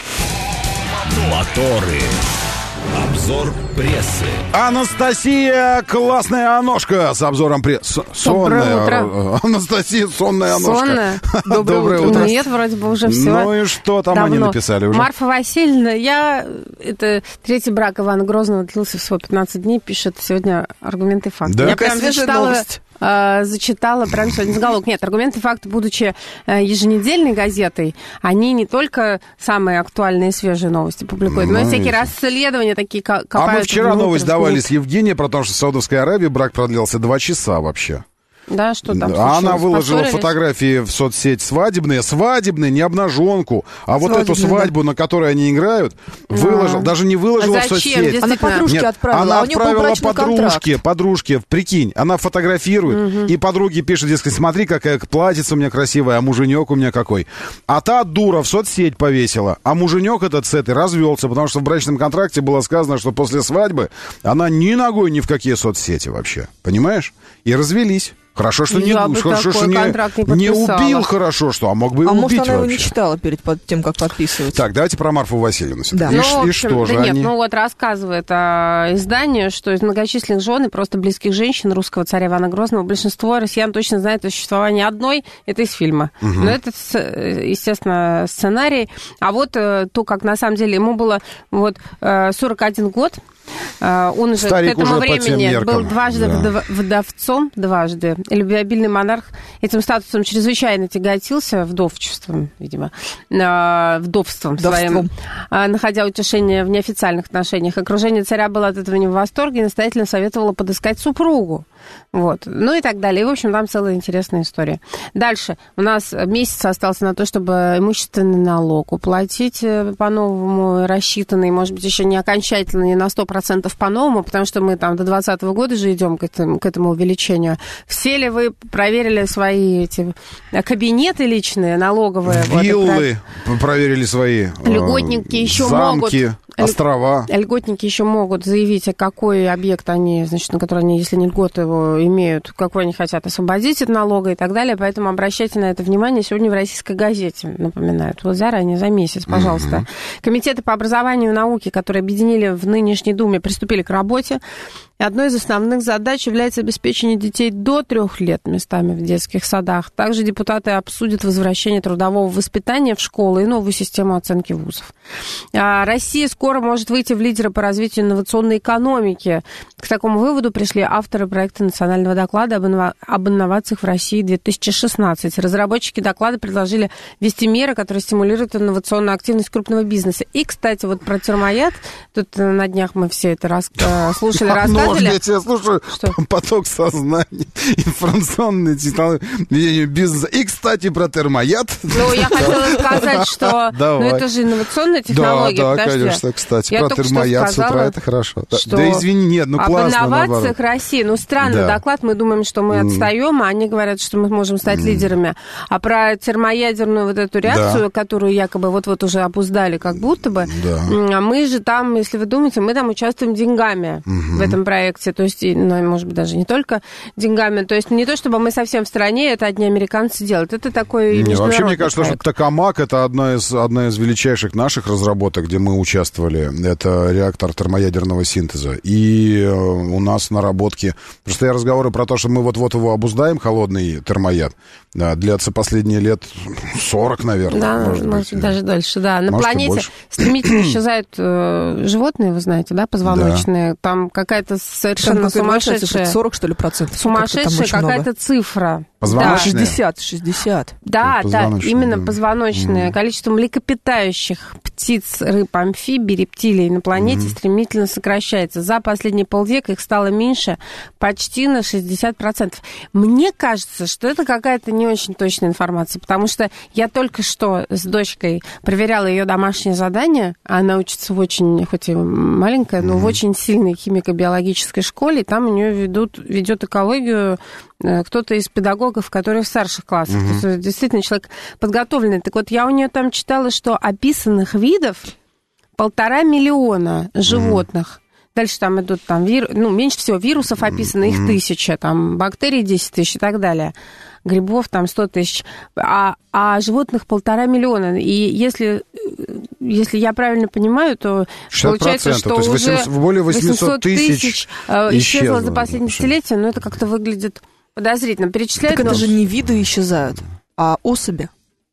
Моторы. Обзор прессы. Анастасия, классная Аношка с обзором прессы. Доброе утро. Анастасия, сонная Аношка. Сонная? Доброе, Доброе утро. утро. Нет, вроде бы уже все. Ну и что там давно. Они написали уже? Марфа Васильевна, я... Это третий брак Ивана Грозного длился всего пятнадцать дней, пишет сегодня «Аргументы и факты». Да? Я Какая прям свежая зачитала, новость. э, зачитала прям сегодня заголовок. Нет, «Аргументы и факты», будучи э, еженедельной газетой, они не только самые актуальные и свежие новости публикуют, ну, но и всякие расследования такие копают. А мы вчера внутрь, новость давали с Евгенией про то, что в Саудовской Аравии брак продлился два часа вообще. Да, что там А она выложила Поссорились? фотографии в соцсеть свадебные, свадебные, не обнаженку, а вот Свадебные, эту свадьбу, да. на которой они играют, выложила, а. даже не выложила а в соцсеть. Она подружке Нет, отправила, она а у нее был отправила брачный подружке, контракт. подружке, прикинь, она фотографирует, угу. и подруге пишет, дескать, смотри, какая платьица у меня красивая, а муженек у меня какой. А та дура в соцсеть повесила, а муженек этот с этой развелся, потому что в брачном контракте было сказано, что после свадьбы она ни ногой ни в какие соцсети вообще, понимаешь? И развелись. Хорошо, что, Я не, бы хорошо, что не, не, не убил, хорошо, что, а мог бы и а убить может, она вообще. его не читала перед тем, как подписывать. Так, давайте про Марфу Васильевну. Да. И, ну, и общем, что же да они... Нет, ну вот рассказывает а, издание, что из многочисленных жен и просто близких женщин русского царя Ивана Грозного большинство россиян точно знает о существовании одной, это из фильма. Угу. Но это, естественно, сценарий. А вот то, как на самом деле ему было вот сорок один год, он уже Старик к этому уже времени был дважды да. вдовцом, дважды. Любвеобильный монарх этим статусом чрезвычайно тяготился, вдовчеством, видимо, вдовством своим, находя утешение в неофициальных отношениях. Окружение царя было от этого не в восторге и настоятельно советовало подыскать супругу. Вот. Ну и так далее. И, в общем, там целая интересная история. Дальше. У нас месяц остался на то, чтобы имущественный налог уплатить по-новому, рассчитанный, может быть, еще не окончательно, не на сто процентов по-новому, потому что мы там до двадцатого года же идем к этому, к этому увеличению. Все ли вы проверили свои эти кабинеты личные, налоговые? Виллы вот, проверили свои. Льготники еще замки, могут... острова. Льготники еще могут заявить, а какой объект они, значит, на который они, если не льготы его имеют, какой они хотят освободить от налога и так далее. Поэтому обращайте на это внимание. Сегодня в «Российской газете» напоминают. Вот заранее, за месяц, пожалуйста. Mm-hmm. Комитеты по образованию и науке, которые объединили в нынешней Думе, приступили к работе. И одной из основных задач является обеспечение детей до трех лет местами в детских садах. Также депутаты обсудят возвращение трудового воспитания в школы и новую систему оценки вузов. А Россия скоро может выйти в лидеры по развитию инновационной экономики. К такому выводу пришли авторы проекта национального доклада об, иннова... об инновациях в России две тысячи шестнадцать. Разработчики доклада предложили ввести меры, которые стимулируют инновационную активность крупного бизнеса. И, кстати, вот про термояд, тут на днях мы все это рас... слушали, рассказывали. Может, я тебя слушаю, что? Поток сознания, информационные технологии, бизнеса. И, кстати, про термояд. Ну, я хотела сказать, что ну, это же инновационная технология. Да, да, Подожди. конечно, кстати, я про термояд с утра, это хорошо. Что да извини, нет, ну классно. Об инновациях наоборот. России. Ну, странный да. доклад, мы думаем, что мы отстаем, а они говорят, что мы можем стать mm. лидерами. А про термоядерную вот эту реакцию, да. которую якобы вот-вот уже обуздали, как будто бы, да. мы же там, если вы думаете, мы там участвуем деньгами mm-hmm. в этом проекте. проекте, то есть, ну, может быть, даже не только деньгами, то есть не то, чтобы мы совсем в стране, это одни американцы делают, это такой не, международный вообще, мне кажется, проект. что Токамак — это одна из, одна из величайших наших разработок, где мы участвовали. Это реактор термоядерного синтеза. И у нас наработки... Просто я разговорю про то, что мы вот-вот его обуздаем, холодный термояд. Да, длятся последние лет сорок, наверное. Да, может, может быть, даже дольше, да. На может, планете стремительно исчезают э, животные, вы знаете, да, позвоночные. Да. Там какая-то совершенно там сумасшедшая... сорок, что ли, процентов? Сумасшедшая какая-то много. Цифра. Позвоночные? Да. шестьдесят, шестьдесят. Да, да, именно позвоночные. Mm. Количество млекопитающих, птиц, рыб, амфибий, рептилий на планете mm. стремительно сокращается. За последние полвека их стало меньше почти на шестьдесят процентов. Мне кажется, что это какая-то не очень точная информация, потому что я только что с дочкой проверяла ее домашнее задание. Она учится в очень, хоть и маленькая, но mm. в очень сильной химико-биологической школе. И там у нее ведут, ведет экологию кто-то из педагогов, которые в старших классах. Mm-hmm. То есть действительно человек подготовленный. Так вот, я у нее там читала, что описанных видов полтора миллиона животных. Mm-hmm. Дальше там идут там вир... ну, меньше всего вирусов описано, mm-hmm. их тысяча, там бактерий десять тысяч и так далее. Грибов там сто тысяч, а, а животных полтора миллиона. И если, если я правильно понимаю, то получается, что то уже более восемьсот тысяч исчезло за последние десятилетия, но это как-то выглядит подозрительно. Перечисляют, так но... это же не виды исчезают, а особи.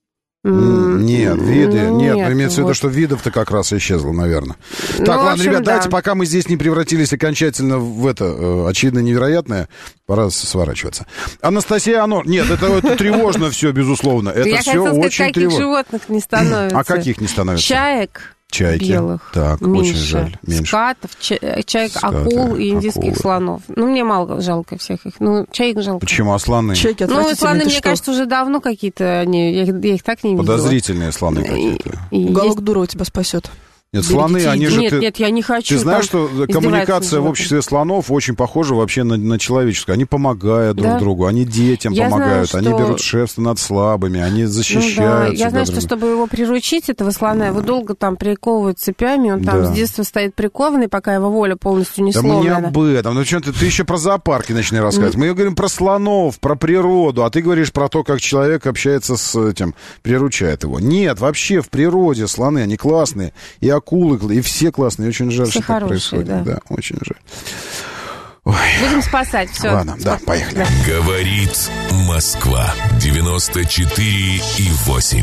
Нет, виды, ну, нет, нет, имеется в виду, вот. что видов-то как раз исчезло, наверное. Ну, так, ладно, общем, ребят, да. давайте, пока мы здесь не превратились окончательно в это, э, очевидно, невероятное, пора сворачиваться. Анастасия Анор, нет, это, это тревожно все, безусловно, это я все очень сказать, тревожно. каких животных не становится? А каких не становится? Чаек. Чайки. Белых. Так, меньше. очень жаль. Меньше. Скатов, ча- чаек, Скаты, акул и индийских акулы. слонов. Ну, мне мало жалко всех их. Ну, чаек жалко. Почему? А слоны? Чайки Ну, слоны, мне что? кажется, уже давно какие-то, они, я, их, я их так не видела. Подозрительные слоны какие-то. И, и Уголок есть... Дурова тебя спасет. Нет, Берегите слоны, они же... Нет, ты, нет, я не хочу. Ты знаешь, что коммуникация в обществе слонов очень похожа вообще на, на человеческую. Они помогают друг да? другу, они детям я помогают, знаю, они что... берут шерсть над слабыми, они защищают. Ну, да. Я знаю, что чтобы его приручить, этого слона, его долго там приковывают цепями, он там да. с детства стоит прикованный, пока его воля полностью не да сломлена. Да мы не об этом. Ну, что ты, ты еще про зоопарки начни рассказывать. Мы говорим про слонов, про природу, а ты говоришь про то, как человек общается с этим, приручает его. Нет, вообще в природе слоны, они классные, и акулы, и все Все классные, очень жаль, все что так хорошие, происходит. Да. да, очень жаль. Ой. Будем спасать, все. Ладно, да, поехали. Да. Говорит Москва, девяносто четыре и восемь.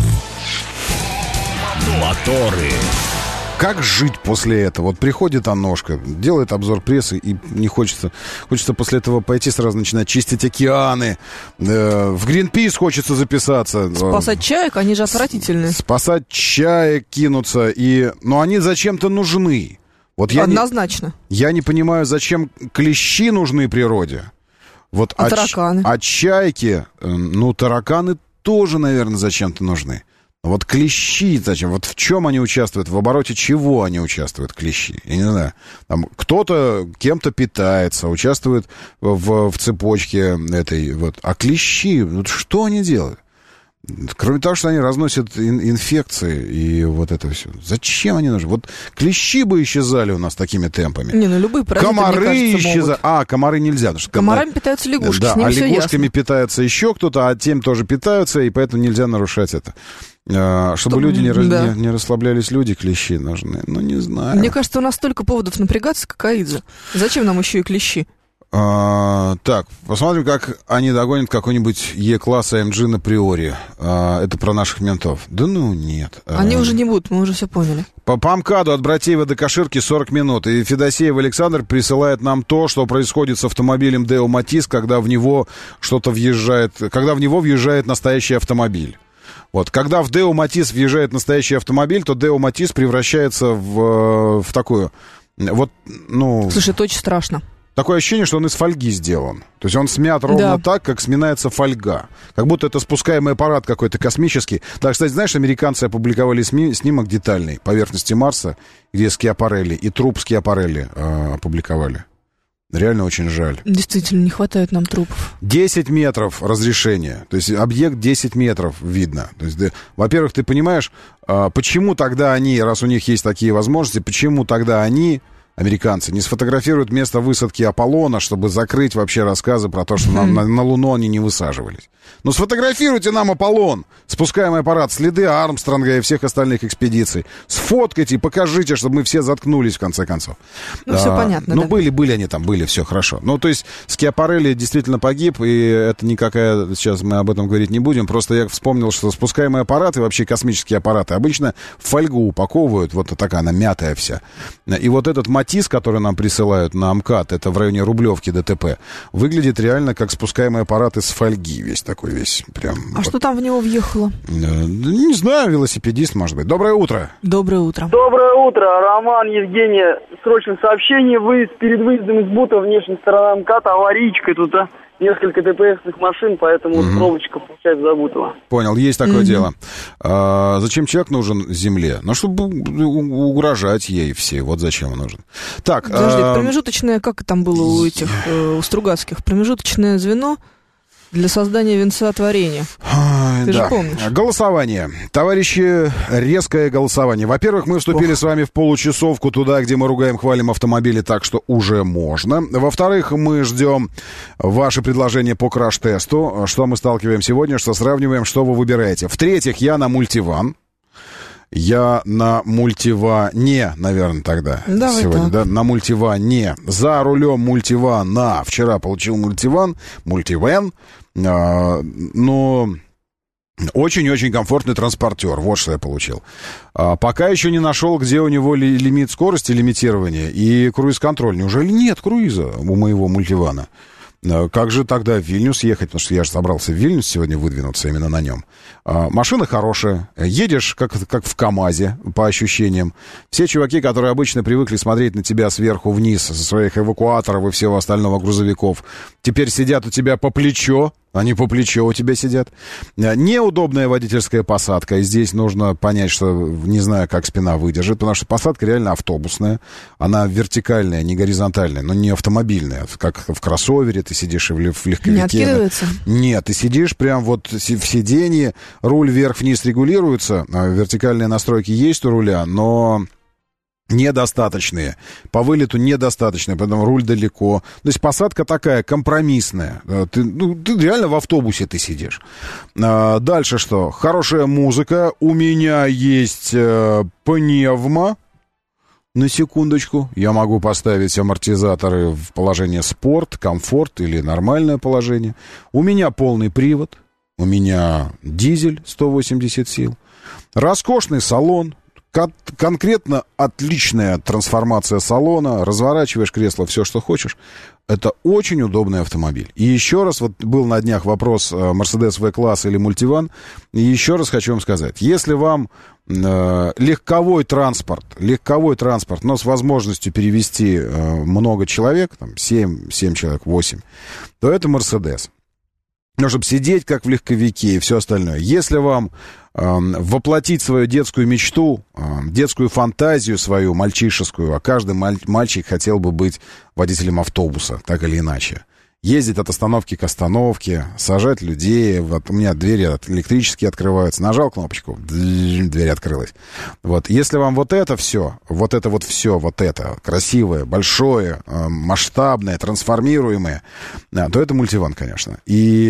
Моторы. Как жить после этого? Вот приходит Аношка, делает обзор прессы, и не хочется... Хочется после этого пойти сразу начинать чистить океаны. Э, в Гринпис хочется записаться. Спасать чаек, они же отвратительные. Спасать чаек, кинуться. И... Но они зачем-то нужны. Вот я Однозначно. Не, я не понимаю, зачем клещи нужны природе. Вот, а а тараканы? А чайки, ну, тараканы тоже, наверное, зачем-то нужны. Вот клещи зачем? Вот в чем они участвуют? В обороте чего они участвуют, клещи? Я не знаю. Там кто-то кем-то питается, участвует в, в цепочке этой. Вот. А клещи, вот что они делают? Кроме того, что они разносят ин- инфекции и вот это все. Зачем они нужны? Вот клещи бы исчезали у нас такими темпами. Не, ну любые паразиты, комары мне кажется, исчезали. А, комары нельзя. Потому что комарами комар... питаются лягушки, да, с ними а все лягушками ясно. питается еще кто-то, а тем тоже питаются, и поэтому нельзя нарушать это. Чтобы Что, люди не, да. не, не расслаблялись, люди, клещи нужны. Ну, не знаю. Мне кажется, у нас столько поводов напрягаться, как Аидзе. Зачем нам еще и клещи? А, так, посмотрим, как они догонят какой-нибудь Е-класс эй эм джи на приоре. А, это про наших ментов. Да ну нет. Они а, уже не будут, мы уже все поняли. По, по МКАДу от Братеева до Каширки сорок минут. И Федосеев Александр присылает нам то, что происходит с автомобилем Део Матис, когда в него что-то въезжает, когда в него въезжает настоящий автомобиль. Вот, когда в Део Матис въезжает настоящий автомобиль, то Део Матис превращается в, в такую, вот, ну... Слушай, это очень страшно. Такое ощущение, что он из фольги сделан. То есть он смят ровно да. так, как сминается фольга. Как будто это спускаемый аппарат какой-то космический. Да, кстати, знаешь, американцы опубликовали сми- снимок детальный поверхности Марса, где Скиапарелли, и труп Скиапарелли э, опубликовали. Реально очень жаль. Действительно, не хватает нам трупов. десять метров разрешения. То есть объект десять метров видно. То есть, да, во-первых, ты понимаешь, э, почему тогда они, раз у них есть такие возможности, почему тогда они... американцы, не сфотографируют место высадки Аполлона, чтобы закрыть вообще рассказы про то, что на, на, на Луну они не высаживались. Ну, сфотографируйте нам Аполлон, спускаемый аппарат, следы Армстронга и всех остальных экспедиций. Сфоткайте и покажите, чтобы мы все заткнулись, в конце концов. Ну, а, все понятно, Ну, да. были, были они там, были, все хорошо. Ну, то есть, Скиапарелли действительно погиб, и это никакая, сейчас мы об этом говорить не будем, просто я вспомнил, что спускаемые аппараты, вообще космические аппараты, обычно в фольгу упаковывают, вот такая она мятая вся. И вот этот Матис, который нам присылают на МКАД, это в районе Рублевки ДТП, выглядит реально как спускаемый аппарат из фольги, весь такой весь, прям. А вот. что там в него въехало? Не знаю, велосипедист, может быть. Доброе утро. Доброе утро. Доброе утро, Роман, Евгения. Срочное сообщение. Выезд перед выездом из Бута, внешняя сторона МКАДа, аварийка тут, а? Несколько ДПСных машин, поэтому угу. пробочка получается Забутова. Понял, есть такое угу. дело. А, зачем человек нужен Земле? Ну, чтобы угрожать ей все. Вот зачем он нужен. Так. Подожди, а... промежуточное, как там было у этих, у Стругацких? Промежуточное звено для создания венца творения. Ты да. же помнишь. Голосование. Товарищи, резкое голосование. Во-первых, мы вступили Ох. с вами в получасовку туда, где мы ругаем, хвалим автомобили, так что уже можно. Во-вторых, мы ждем ваши предложения по краш-тесту. Что мы сталкиваем сегодня, что сравниваем, что вы выбираете. В-третьих, я на мультиван. Я на мультиване, наверное, тогда. Давай сегодня, так. да, на мультиване. За рулем мультивана. Вчера получил мультиван, мультивэн. А, но очень-очень комфортный транспортер. Вот что я получил. А, пока еще не нашел, где у него ли, лимит скорости, лимитирования и круиз-контроль. Неужели нет круиза у моего мультивана? Как же тогда в Вильнюс ехать? Потому что я же собрался в Вильнюс сегодня выдвинуться именно на нем. А, машина хорошая. Едешь как, как в КамАЗе, по ощущениям. Все чуваки, которые обычно привыкли смотреть на тебя сверху вниз со своих эвакуаторов и всего остального грузовиков, теперь сидят у тебя по плечо. Они по плечу у тебя сидят. Неудобная водительская посадка. И здесь нужно понять, что не знаю, как спина выдержит, потому что посадка реально автобусная. Она вертикальная, не горизонтальная, но не автомобильная. Как в кроссовере ты сидишь и в легковике. Не откидывается? Нет, ты сидишь прям вот в сиденье, руль вверх-вниз регулируется, вертикальные настройки есть у руля, но... недостаточные. По вылету недостаточные, поэтому руль далеко. То есть посадка такая компромиссная. Ты, ну, ты реально в автобусе ты сидишь. А, дальше что? Хорошая музыка. У меня есть э, пневмо. На секундочку. Я могу поставить амортизаторы в положение спорт, комфорт или нормальное положение. У меня полный привод. У меня дизель сто восемьдесят сил. Роскошный салон. Кон- конкретно отличная трансформация салона. Разворачиваешь кресло, все, что хочешь. Это очень удобный автомобиль. И еще раз, вот был на днях вопрос Mercedes V-класс или мультиван. И еще раз хочу вам сказать. Если вам э, легковой транспорт, легковой транспорт, но с возможностью перевести э, много человек, там семь, семь человек, восемь, то это Mercedes. Ну, чтобы сидеть как в легковике и все остальное. Если вам э, воплотить свою детскую мечту, э, детскую фантазию свою, мальчишескую, а каждый маль- мальчик хотел бы быть водителем автобуса, так или иначе. Ездить от остановки к остановке, сажать людей. Вот у меня двери электрические открываются. Нажал кнопочку, дверь открылась. Вот. Если вам вот это все, вот это вот все, вот это красивое, большое, масштабное, трансформируемое, то это мультиван, конечно.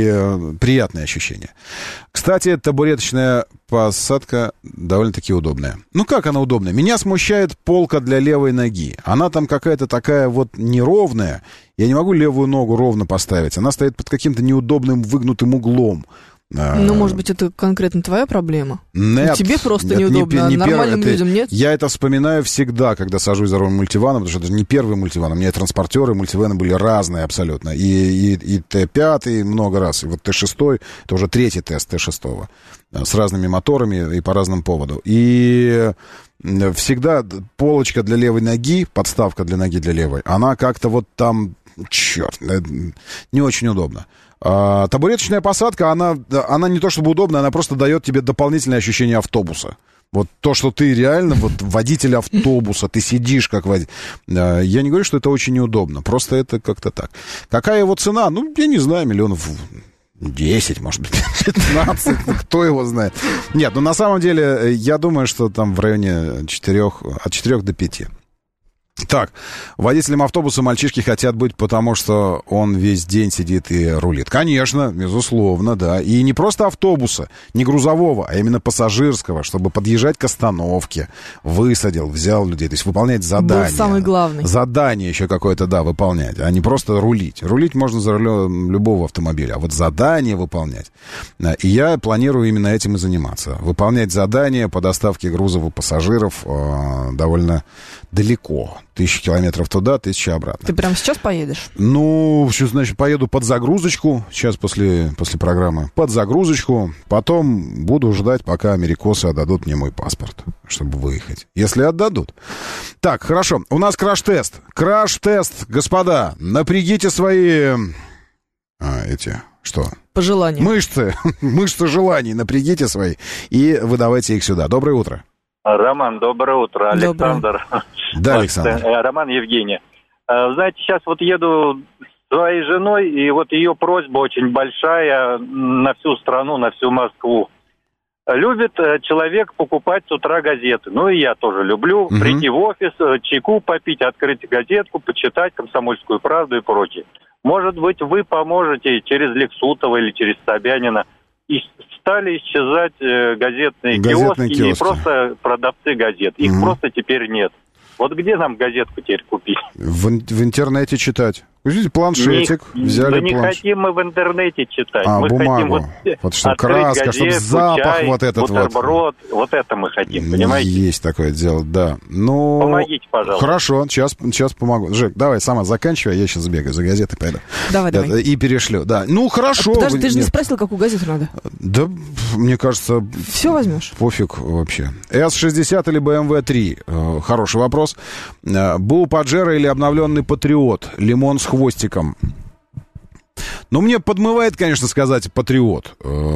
И приятное ощущение. Кстати, табуреточная посадка довольно-таки удобная. Ну, как она удобная? Меня смущает полка для левой ноги. Она там какая-то такая вот неровная. Я не могу левую ногу ровно поставить. Она стоит под каким-то неудобным выгнутым углом. Ну, может быть, это конкретно твоя проблема? Нет. Тебе просто нет, неудобно, не, не а нормальным первый, людям нет? Я это вспоминаю всегда, когда сажусь за руль мультивана, потому что это не первый мультиван. У меня и транспортеры, мультиваны были разные абсолютно. И, и, и Т пять много раз, и вот Т шесть, это уже третий тест Т шесть, с разными моторами и по разному поводу. И всегда полочка для левой ноги, подставка для ноги для левой, она как-то вот там, черт, не очень удобно. А, табуреточная посадка, она, она не то чтобы удобная, она просто дает тебе дополнительное ощущение автобуса. Вот то, что ты реально вот водитель автобуса, ты сидишь как водитель. Я не говорю, что это очень неудобно, просто это как-то так. Какая его цена? Ну, я не знаю, миллионов десять, может быть, пятнадцать, кто его знает. Нет, ну на самом деле, я думаю, что там в районе четырех, от четырех до пяти. Так, водителем автобуса мальчишки хотят быть, потому что он весь день сидит и рулит. Конечно, безусловно, да. И не просто автобуса, не грузового, а именно пассажирского, чтобы подъезжать к остановке, высадил, взял людей. То есть выполнять задание. Был самый главный. Задание еще какое-то, да, выполнять, а не просто рулить. Рулить можно за рулем любого автомобиля, а вот задание выполнять. И я планирую именно этим и заниматься. Выполнять задания по доставке грузов и пассажиров э, довольно далеко. Тысяча километров туда, тысяча обратно. Ты прямо сейчас поедешь? Ну, что значит, поеду под загрузочку, сейчас после, после программы, под загрузочку, потом буду ждать, пока америкосы отдадут мне мой паспорт, чтобы выехать. Если отдадут. Так, хорошо, у нас краш-тест. Краш-тест, господа, напрягите свои... А, эти, что? Пожелания. Мышцы, мышцы желаний напрягите свои и выдавайте их сюда. Доброе утро. Роман, доброе утро. Александр. Доброе. Да, Александр. Роман, Евгений. Знаете, сейчас вот еду с своей женой, и вот ее просьба очень большая на всю страну, на всю Москву. Любит человек покупать с утра газеты. Ну, и я тоже люблю. Угу. Прийти в офис, чайку попить, открыть газетку, почитать «Комсомольскую правду» и прочее. Может быть, вы поможете через Лексутова или через Собянина. И стали исчезать газетные, газетные киоски, киоски и просто продавцы газет. Их угу. просто теперь нет. Вот где нам газетку теперь купить? В, в интернете читать. Возьмите планшетик, не, взяли да не планшет. хотим мы в интернете читать. А, мы бумагу. хотим вот, вот что, краска, газетку, чтобы запах чай, вот этот бутерброд, вот. Вот это мы хотим, понимаете? Есть такое дело, да. Ну, помогите, пожалуйста. Хорошо, сейчас, сейчас помогу. Жек, давай, сама заканчивай, я сейчас забегаю за газетой, пойду. Давай, да, давай. И перешлю, да. Ну, хорошо. А, подожди, ты же Нет. не спросил, какую газету надо? Да, мне кажется... Все возьмешь? Пофиг вообще. эс шестьдесят или бэ эм вэ три? Хороший вопрос. БУ Паджеро или обновленный Патриот? Лимон с хвостиком. Ну, мне подмывает, конечно, сказать Патриот.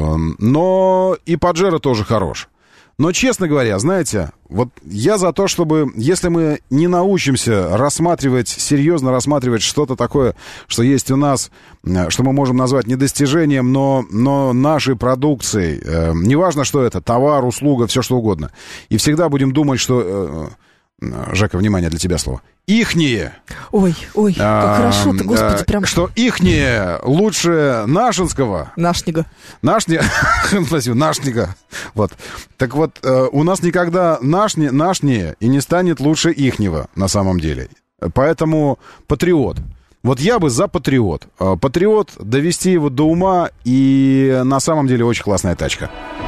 Но и Паджеро тоже хорош. Но, честно говоря, знаете, вот я за то, чтобы, если мы не научимся рассматривать, серьезно рассматривать что-то такое, что есть у нас, что мы можем назвать не достижением, но, но нашей продукцией, э, неважно, что это, товар, услуга, все что угодно, и всегда будем думать, что... Э, Жека, внимание, для тебя слово. Ихние. Ой, ой, как а, хорошо-то, господи, прям... Что ихние лучше нашинского. Нашнига. Нашни... Спасибо, нашнига. Вот. Так вот, у нас никогда нашни... нашнее и не станет лучше ихнего, на самом деле. Поэтому патриот. Вот я бы за патриот. Патриот, довести его до ума, и на самом деле очень классная тачка.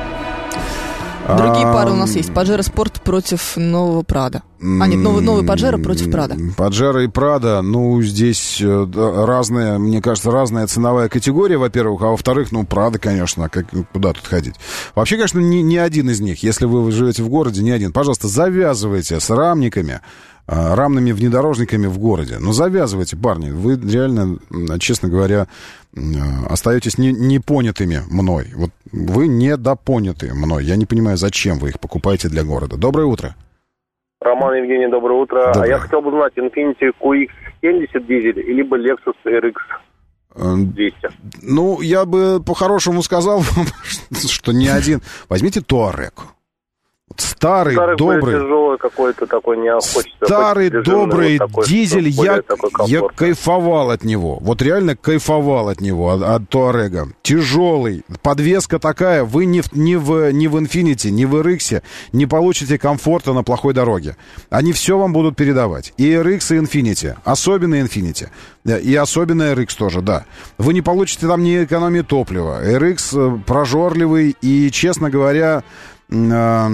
Другие пары у нас есть. Паджеро Спорт против нового Прада. А, нет, новый, новый Паджеро против Прада. Паджеро и Прада, ну, здесь разная, мне кажется, разная ценовая категория, во-первых, а во-вторых, ну, Прада, конечно, как, куда тут ходить. Вообще, конечно, ни, ни один из них, если вы живете в городе, ни один. Пожалуйста, завязывайте с рамниками, рамными внедорожниками в городе. Ну, завязывайте, парни. Вы реально, честно говоря, остаетесь не, непонятыми мной. Вот вы недопоняты мной. Я не понимаю, зачем вы их покупаете для города. Доброе утро. Роман, Евгений, доброе утро. Доброе. А я хотел бы знать, Infiniti кью икс семьдесят дизель, либо Lexus эр икс двести? Ну, я бы по-хорошему сказал вам, что не один. Возьмите Touareg. Старый, Старый добрый, тяжелый какой-то такой, не хочется. старый, добрый вот такой, дизель, я, такой я кайфовал от него, вот реально кайфовал от него, от, от Туарега. Тяжелый, подвеска такая, вы ни в, ни в, ни в Infiniti, ни в эр икс не получите комфорта на плохой дороге. Они все вам будут передавать, и эр икс, и Infiniti, особенно Infiniti, и особенно эр икс тоже, да. Вы не получите там ни экономии топлива, эр икс прожорливый и, честно говоря... Э,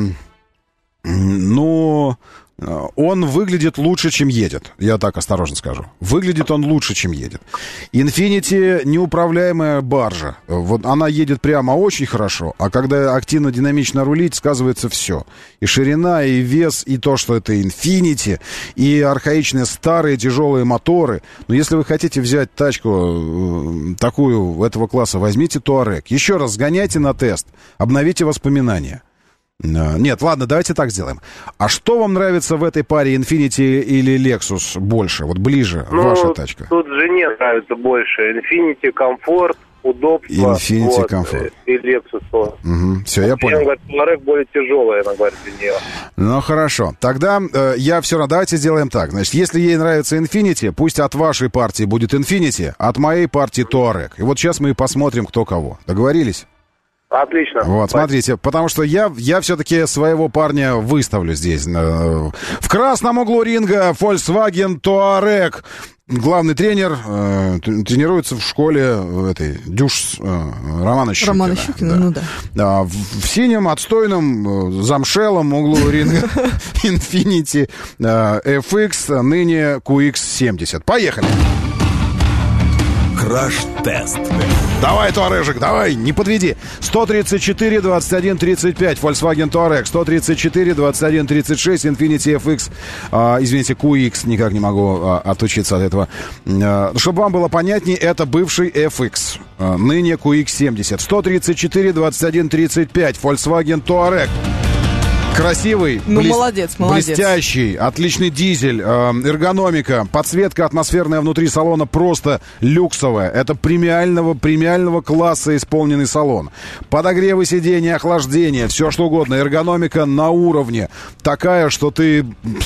ну, он выглядит лучше, чем едет. Я так осторожно скажу. Выглядит он лучше, чем едет. Infiniti неуправляемая баржа. Вот она едет прямо очень хорошо, а когда активно, динамично рулить, сказывается все. И ширина, и вес, и то, что это Infiniti, и архаичные старые тяжелые моторы. Но если вы хотите взять тачку такую, этого класса, возьмите Touareg. Еще раз сгоняйте на тест, обновите воспоминания. Нет, ладно, давайте так сделаем. А что вам нравится в этой паре, Infiniti или Lexus больше? Вот ближе, ну, ваша тачка. Тут жене нравится больше. Infiniti, комфорт, удобство. Infiniti вот, комфорт. И Lexus. Угу. Все, я понял. Touareg более тяжелая, она говорит, для нее. Ну, хорошо. Тогда э, я все равно... Давайте сделаем так. Значит, если ей нравится Infiniti, пусть от вашей партии будет Infiniti, от моей партии Touareg. И вот сейчас мы и посмотрим, кто кого. Договорились? Отлично. Вот, смотрите, потому что я, я все-таки своего парня выставлю здесь. В красном углу ринга Volkswagen Touareg. Главный тренер э, тренируется в школе этой Дюш э, Романа Щукина. Романа Щукина, да. ну да. А, в, в синем, отстойном, замшелом углу ринга Infiniti э, эф икс, ныне кью икс семьдесят. Поехали! Краш-тест. Давай, Туарежик, давай, не подведи. сто тридцать четыре двадцать один тридцать пять, Volkswagen Touareg. сто тридцать четыре двадцать один тридцать шесть, Infiniti эф икс. А, извините, кью икс, никак не могу а, отучиться от этого. А, чтобы вам было понятнее, это бывший эф икс, а, ныне кью икс семьдесят. сто тридцать четыре двадцать один тридцать пять, Volkswagen Touareg. Красивый, ну, блест... молодец, молодец. блестящий, отличный дизель, э, эргономика, подсветка атмосферная внутри салона просто люксовая. Это премиального, премиального класса исполненный салон. Подогревы сидения, охлаждение, все что угодно. Эргономика на уровне. Такая, что ты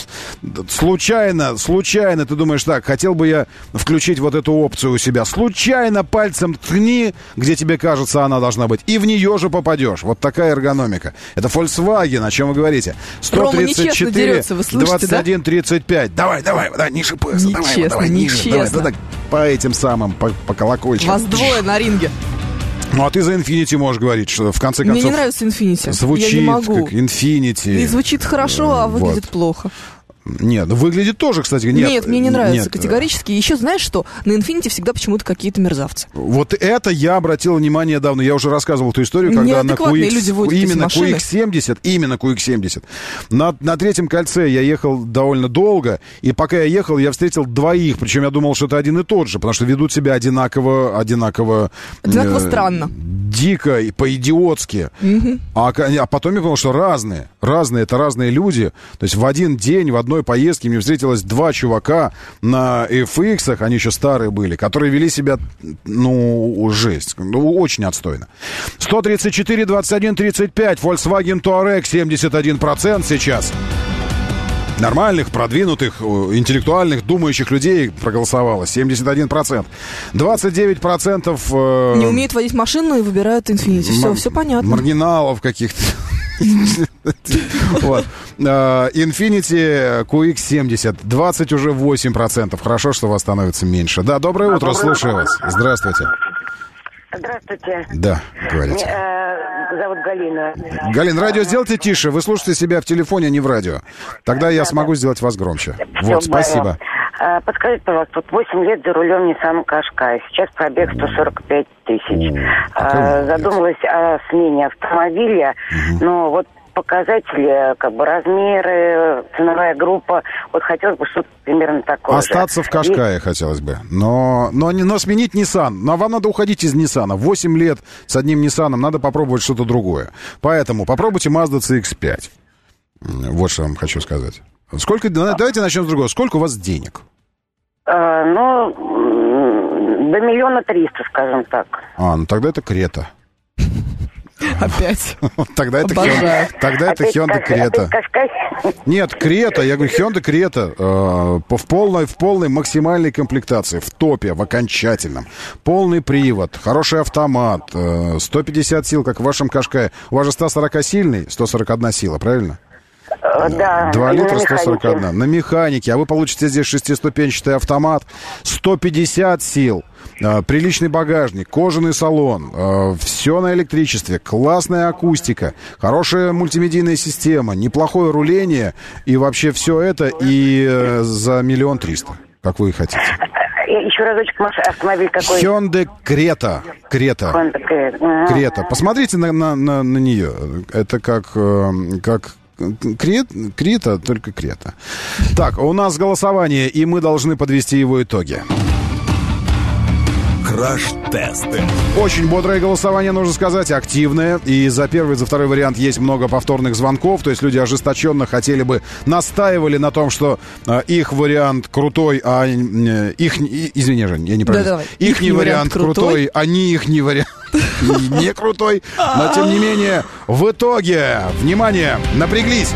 случайно, случайно ты думаешь, так, хотел бы я включить вот эту опцию у себя. Случайно пальцем ткни, где тебе кажется она должна быть, и в нее же попадешь. Вот такая эргономика. Это Volkswagen, о чем вы говорите. сто тридцать четыре двадцать один тридцать пять. Давай, давай, давай, ниже пояса. Давай, нечестно, давай, ниже. Давай, давай, по этим самым, по, по колокольчикам. Вас двое на ринге. Ну, а ты за Infiniti можешь говорить, что в конце концов... Мне не нравится Infiniti. Звучит я не могу. как Infiniti. И звучит хорошо, а выглядит вот. плохо. Нет, выглядит тоже, кстати. Нет, нет мне не нравится нет. категорически. Еще знаешь что? На Infiniti всегда почему-то какие-то мерзавцы. Вот это я обратил внимание давно. Я уже рассказывал эту историю, когда на кью икс, люди именно кью икс семьдесят, именно кью икс семьдесят. На, на третьем кольце я ехал довольно долго, и пока я ехал, я встретил двоих, причем я думал, что это один и тот же, потому что ведут себя одинаково, одинаково... Одинаково э, странно. Дико и по-идиотски. Mm-hmm. А, а потом я понял, что разные. Разные, это разные люди. То есть в один день, в одной поездке мне встретилось два чувака на эф иксах, они еще старые были, которые вели себя, ну, жесть. Ну, очень отстойно. сто тридцать четыре двадцать один тридцать пять, Volkswagen Touareg, семьдесят один процент сейчас. Нормальных, продвинутых, интеллектуальных, думающих людей проголосовало. семьдесят один процент. двадцать девять процентов... Э... Не умеют водить машину и выбирают Infiniti. Все, Мар... все понятно. Маргиналов каких-то. Infiniti кью икс семьдесят. двадцать уже восемь процентов. Хорошо, что вас становится меньше. Да, доброе утро, слушаю вас. Здравствуйте. Здравствуйте. Да, говорите. Меня зовут Галина. Галин, радио сделайте тише. Вы слушаете себя в телефоне, а не в радио. Тогда я смогу сделать вас громче. Вот, спасибо. Подскажите, пожалуйста, вот восемь лет за рулем Nissan Qashqai. Сейчас пробег сто сорок пять тысяч. Задумалась о смене автомобиля, но вот показатели, как бы размеры, ценовая группа. Вот хотелось бы что-то примерно такое. Остаться же. в Qashqai И... хотелось бы. Но, но, но сменить Nissan. Но вам надо уходить из Nissan. восемь лет с одним Nissan, надо попробовать что-то другое. Поэтому попробуйте Mazda си икс пять. Вот что я вам хочу сказать. Сколько, давайте начнем с другого. Сколько у вас денег? А, ну, до миллиона триста, скажем так. А, ну тогда это Крета. Опять. Тогда это Hyundai, тогда это Hyundai Крета. Нет, Крета, я говорю, Hyundai Крета э, в полной, в полной максимальной комплектации, в топе, в окончательном. Полный привод, хороший автомат, э, сто пятьдесят сил, как в вашем Qashqai. У вас же сто сорок сильный, сто сорок одна сила, правильно? Да. два литра сто сорок один. На механике. А вы получите здесь шестиступенчатый автомат, сто пятьдесят сил. Приличный багажник, кожаный салон, все на электричестве, классная акустика, хорошая мультимедийная система, неплохое руление и вообще все это и за миллион триста, как вы хотите. Еще разочек, автомобиль какой? Hyundai Крета. Крета. Крета. Посмотрите на, на, на, на нее. Это как, как Крет, Крета, только Крета. Так, у нас голосование, и мы должны подвести его итоги. Краш-тест. Очень бодрое голосование, нужно сказать, активное. И за первый, за второй вариант есть много повторных звонков. То есть люди ожесточенно хотели бы, настаивали на том, что э, их вариант крутой, а э, их... Извини, Жень, я не правильно. Да, их не вариант крутой, крутой, а не их не вариант не крутой. Но, тем не менее, в итоге, внимание, напряглись.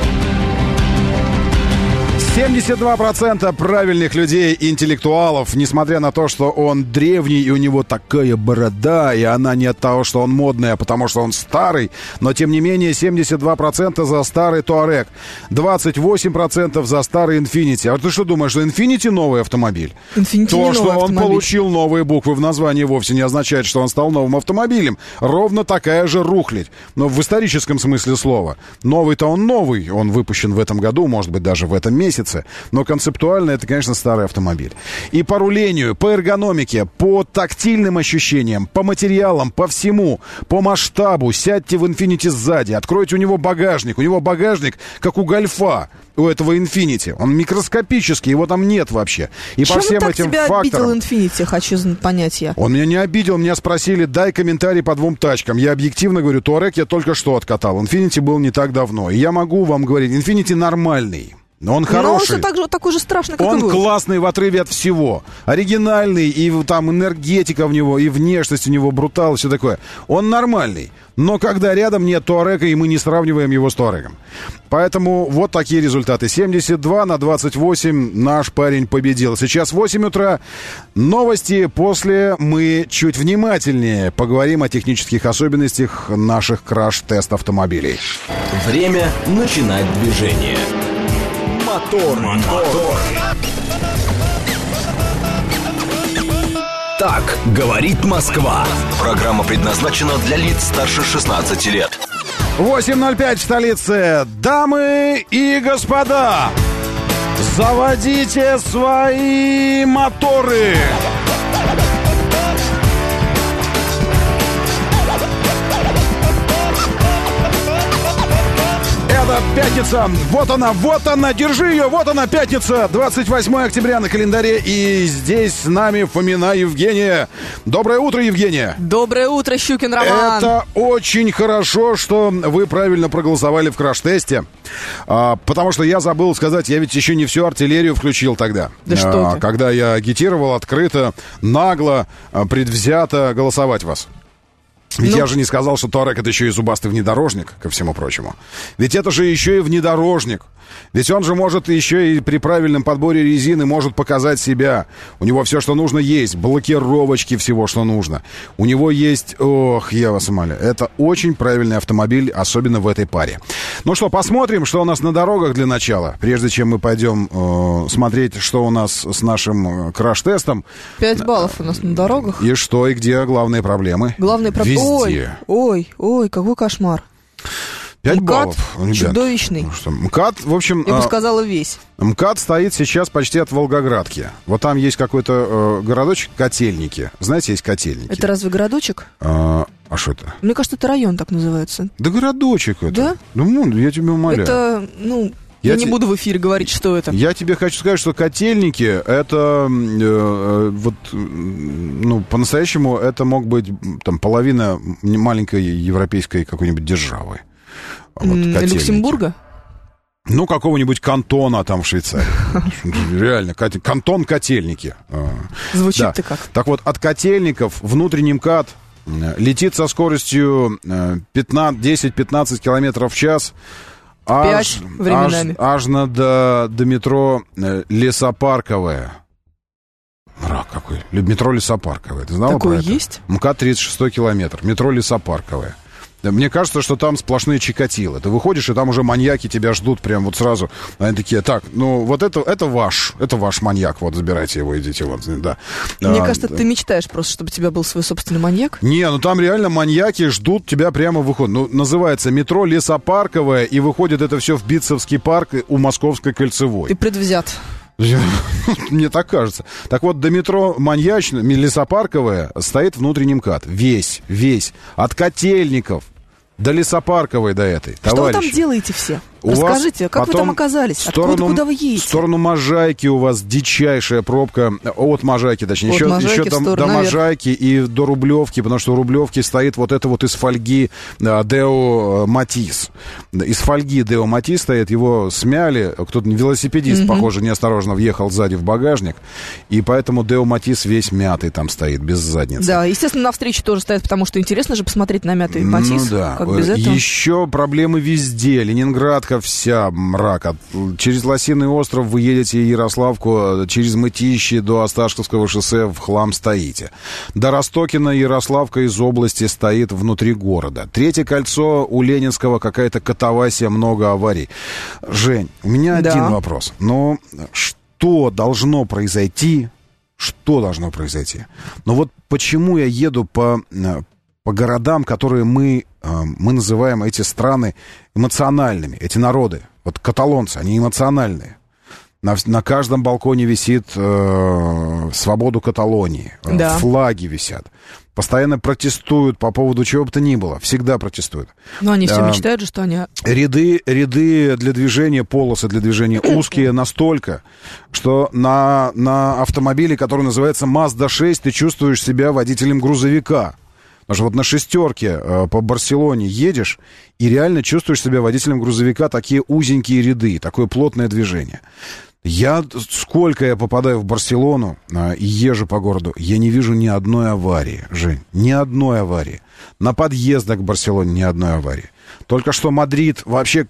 семьдесят два процента правильных людей, интеллектуалов, несмотря на то, что он древний, и у него такая борода, и она не от того, что он модный, а потому что он старый, но, тем не менее, семьдесят два процента за старый Touareg, двадцать восемь процентов за старый Infiniti. А ты что думаешь, что Infiniti новый автомобиль? Infiniti То, не что новый он автомобиль. получил новые буквы в названии, вовсе не означает, что он стал новым автомобилем. Ровно такая же рухлядь, но в историческом смысле слова. Новый-то он новый, он выпущен в этом году, может быть, даже в этом месяце. Но концептуально это, конечно, старый автомобиль. И по рулению, по эргономике, по тактильным ощущениям, по материалам, по всему, по масштабу. Сядьте в Infiniti сзади, откройте у него багажник. У него багажник, как у Гольфа, у этого Infiniti. Он микроскопический, его там нет вообще. И Чем по всем так этим тебя факторам... обидел Infiniti, хочу понять я. Он меня не обидел, меня спросили, дай комментарий по двум тачкам. Я объективно говорю, Touareg я только что откатал. Infiniti был не так давно. И я могу вам говорить, Infiniti нормальный. Но он хороший. Но он все так же, такой же страшный, как он и был. классный в отрыве от всего. Оригинальный, и там энергетика в него, и внешность у него, брутал, и все такое. Он нормальный. Но когда рядом нет Touareg, и мы не сравниваем его с Touareg. Поэтому вот такие результаты. семьдесят два на двадцать восемь наш парень победил. Сейчас восемь утра. Новости. После мы чуть внимательнее поговорим о технических особенностях наших краш-тест автомобилей. Время начинать движение. Мотор, мотор. Так говорит Москва. Программа предназначена для лиц старше шестнадцати лет. восемь ноль пять в столице. Дамы и господа, заводите свои моторы. Это пятница. Вот она, вот она, держи ее. Вот она, пятница, двадцать восьмое октября на календаре. И здесь с нами Фомина Евгения. Доброе утро, Евгения. Доброе утро, Щукин Роман. Это очень хорошо, что вы правильно проголосовали в краш-тесте. А, потому что я забыл сказать, я ведь еще не всю артиллерию включил тогда. Да что а, ты. Когда я агитировал открыто, нагло, предвзято голосовать вас. Ведь ну... я же не сказал, что Touareg это еще и зубастый внедорожник, ко всему прочему. Ведь это же еще и внедорожник. Ведь он же может еще и при правильном подборе резины может показать себя. У него все, что нужно, есть. Блокировочки всего, что нужно. У него есть... Ох, я вас умоляю. Это очень правильный автомобиль, особенно в этой паре. Ну что, посмотрим, что у нас на дорогах для начала. Прежде чем мы пойдем э, смотреть, что у нас с нашим э, краш-тестом. Пять баллов у нас на дорогах. И что, и где главные проблемы? Главные проблемы. Ой, ой, ой, какой кошмар. Пять МКАД баллов. Ребят. Чудовищный. Ну, что, МКАД, в общем... Я бы а, сказала, весь. МКАД стоит сейчас почти от Волгоградки. Вот там есть какой-то э, городочек Котельники. Знаете, есть Котельники. Это разве городочек? А, а что это? Мне кажется, это район так называется. Да городочек это. Да? Ну, я тебя умоляю. Это, ну... Я, я не те... буду в эфире говорить, что это. Я тебе хочу сказать, что Котельники, это э, э, вот, ну, по-настоящему, это мог быть там половина маленькой европейской какой-нибудь державы. Вот, Люксембурга? Ну, какого-нибудь кантона там в Швейцарии. Реально, кантон Котельники. Звучит-то как. Так вот, от Котельников внутренний МКАД летит со скоростью десять-пятнадцать километров в час. Аж, временами. Аж, аж на до, до метро Лесопарковое. Мрак какой. Метро Лесопарковое. Ты знала Такое про это? есть? МКАД тридцать шестой километр. Метро Лесопарковое. Мне кажется, что там сплошные чикатило. Ты выходишь, и там уже маньяки тебя ждут прям вот сразу. Они такие, так, ну вот это, это ваш, это ваш маньяк, вот забирайте его, идите, вот, да. Мне а, кажется, да. ты мечтаешь просто, чтобы у тебя был свой собственный маньяк. Не, ну там реально маньяки ждут тебя прямо в выход. Ну, называется метро Лесопарковое, и выходит это все в Битцевский парк у Московской кольцевой. Ты предвзят. Мне так кажется. Так вот, до метро Маньячное, Лесопарковое стоит внутренний МКАД. Весь, весь. От Котельников до Лесопарковой до этой. Что товарищи. вы там делаете все? У Расскажите, вас как вы там оказались? Сторону, Откуда, куда вы едете? В сторону Можайки у вас дичайшая пробка. От Можайки, точнее. От еще Можайки еще до, до Можайки и до Рублевки, потому что у Рублевки стоит вот это вот из фольги Део Матис. Из фольги Део Матис стоит, его смяли. Кто-то, велосипедист, угу. похоже, неосторожно въехал сзади в багажник. И поэтому Део Матис весь мятый там стоит, без задницы. Да, естественно, навстречу тоже стоят, потому что интересно же посмотреть на мятый Матис. Ну да. Как без этого? Еще проблемы везде. Ленинградка вся мрак. Через Лосиный остров вы едете Ярославку, через Мытищи до Осташковского шоссе в хлам стоите. До Ростокина Ярославка из области стоит внутри города. Третье кольцо у Ленинского какая-то катавасия, много аварий. Жень, у меня да. один вопрос. Но что должно произойти? Что должно произойти? Ну вот почему я еду по... по городам, которые мы, мы называем эти страны эмоциональными, эти народы. Вот каталонцы, они эмоциональные. На, на каждом балконе висит э, «Свободу Каталонии», да. флаги висят. Постоянно протестуют по поводу чего бы то ни было. Всегда протестуют. Но они все а, мечтают же, что они... Ряды, ряды для движения, полосы для движения узкие настолько, что на, на автомобиле, который называется Мазда шесть, ты чувствуешь себя водителем грузовика. Потому что вот на шестерке э, по Барселоне едешь и реально чувствуешь себя водителем грузовика, такие узенькие ряды, такое плотное движение. Я, сколько я попадаю в Барселону э, и езжу по городу, я не вижу ни одной аварии, Жень, ни одной аварии. На подъездах к Барселоне ни одной аварии. Только что Мадрид, вообще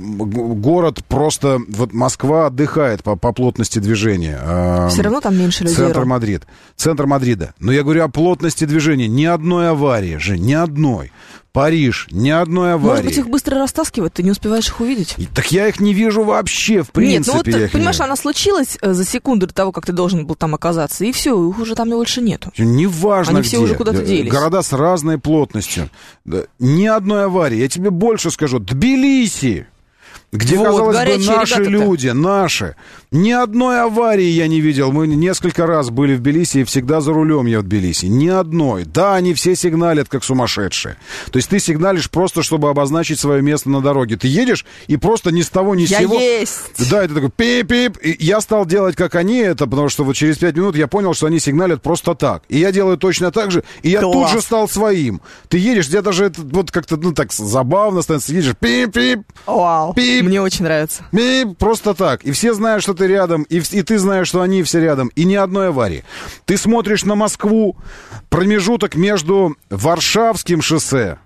город просто... Вот Москва отдыхает по, по плотности движения. Все равно там меньше людей. Центр Мадрид. Центр Мадрида. Но я говорю о плотности движения. Ни одной аварии же, ни одной. Париж, ни одной аварии. Может быть, их быстро растаскивают, ты не успеваешь их увидеть? И, так я их не вижу вообще, в принципе. Нет, ну вот, я понимаешь, не... она случилась за секунду до того, как ты должен был там оказаться, и все, их уже там больше нету. Неважно Они где. все уже куда-то делись. Города с разной плотностью. Ни одной аварии. Я тебе больше скажу. Тбилиси, где, вот, казалось бы, наши люди, наши. Ни одной аварии я не видел. Мы несколько раз были в Тбилиси, и всегда за рулем я в Тбилиси. Ни одной. Да, они все сигналят, как сумасшедшие. То есть ты сигналишь просто, чтобы обозначить свое место на дороге. Ты едешь, и просто ни с того, ни с я сего... есть! Да, это такой пип-пип. И я стал делать, как они это, потому что вот через пять минут я понял, что они сигналят просто так. И я делаю точно так же, и я Класс. тут же стал своим. Ты едешь, где даже это вот как-то, ну, так забавно становится. Едешь, пип-пип, Вау, пип, мне очень нравится. Пип, просто так. И все знают, что ты рядом, и, и ты знаешь, что они все рядом, и ни одной аварии. Ты смотришь на Москву, промежуток между Варшавским шоссе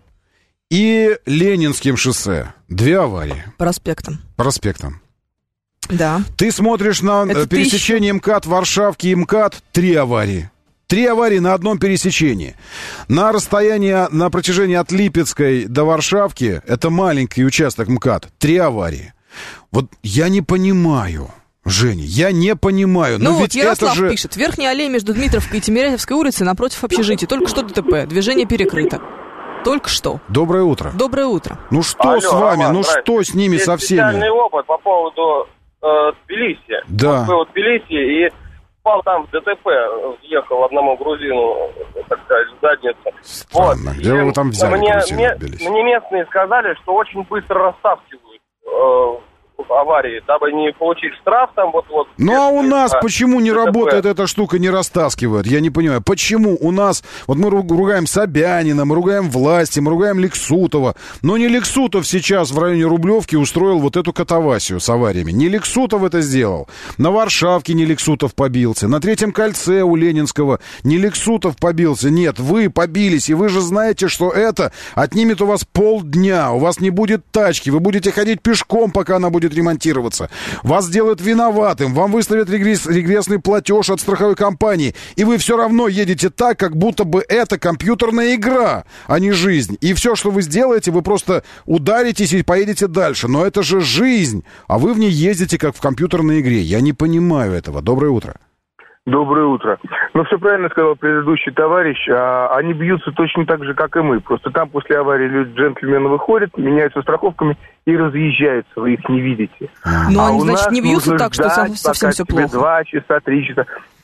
и Ленинским шоссе. Две аварии. Проспектом. Проспектом. Да. Ты смотришь на Это пересечение тысяча... МКАД, Варшавки и МКАД, три аварии. Три аварии на одном пересечении. На расстоянии, на протяжении от Липецкой до Варшавки, это маленький участок МКАД, три аварии. Вот я не понимаю, Женя, я не понимаю. Но ну ведь вот Ярослав это же... пишет. Верхняя аллея между Дмитровкой и Тимирязевской улицей напротив общежития. Только что ДТП. Движение перекрыто. Только что. Доброе утро. Доброе утро. Ну что Алло, с вами? Роман, ну что с ними, Есть со всеми? специальный опыт по поводу э, Тбилиси. Да. Вот был в Тбилиси и попал там в ДТП. Въехал одному грузину, так сказать, в задницу. Странно. Вот. Где вы там взяли мне, грузину мне, в Тбилиси? мне местные сказали, что очень быстро растаскивают э, аварии, дабы не получить штраф там вот-вот. Ну а у нас а, почему не ДТП. работает эта штука, не растаскивают? Я не понимаю, почему у нас... Вот мы ругаем Собянина, мы ругаем власти, мы ругаем Лексутова, но не Лексутов сейчас в районе Рублевки устроил вот эту катавасию с авариями. Не Лексутов это сделал. На Варшавке не Лексутов побился. На Третьем кольце у Ленинского не Лексутов побился. Нет, вы побились, и вы же знаете, что это отнимет у вас полдня. У вас не будет тачки, вы будете ходить пешком, пока она будет ремонтироваться. Вас сделают виноватым, вам выставят регресс, регрессный платеж от страховой компании, и вы все равно едете так, как будто бы это компьютерная игра, а не жизнь. И все, что вы сделаете, вы просто ударитесь и поедете дальше. Но это же жизнь, а вы в ней ездите, как в компьютерной игре. Я не понимаю этого. Доброе утро. Доброе утро. Ну, все правильно сказал предыдущий товарищ. А, они бьются точно так же, как и мы. Просто там после аварии люди, джентльмены выходят, меняются страховками и разъезжаются. Вы их не видите. Но а они, у значит, нас не бьются так, что ждать, совсем пока все тебе плохо. Два часа, три часа.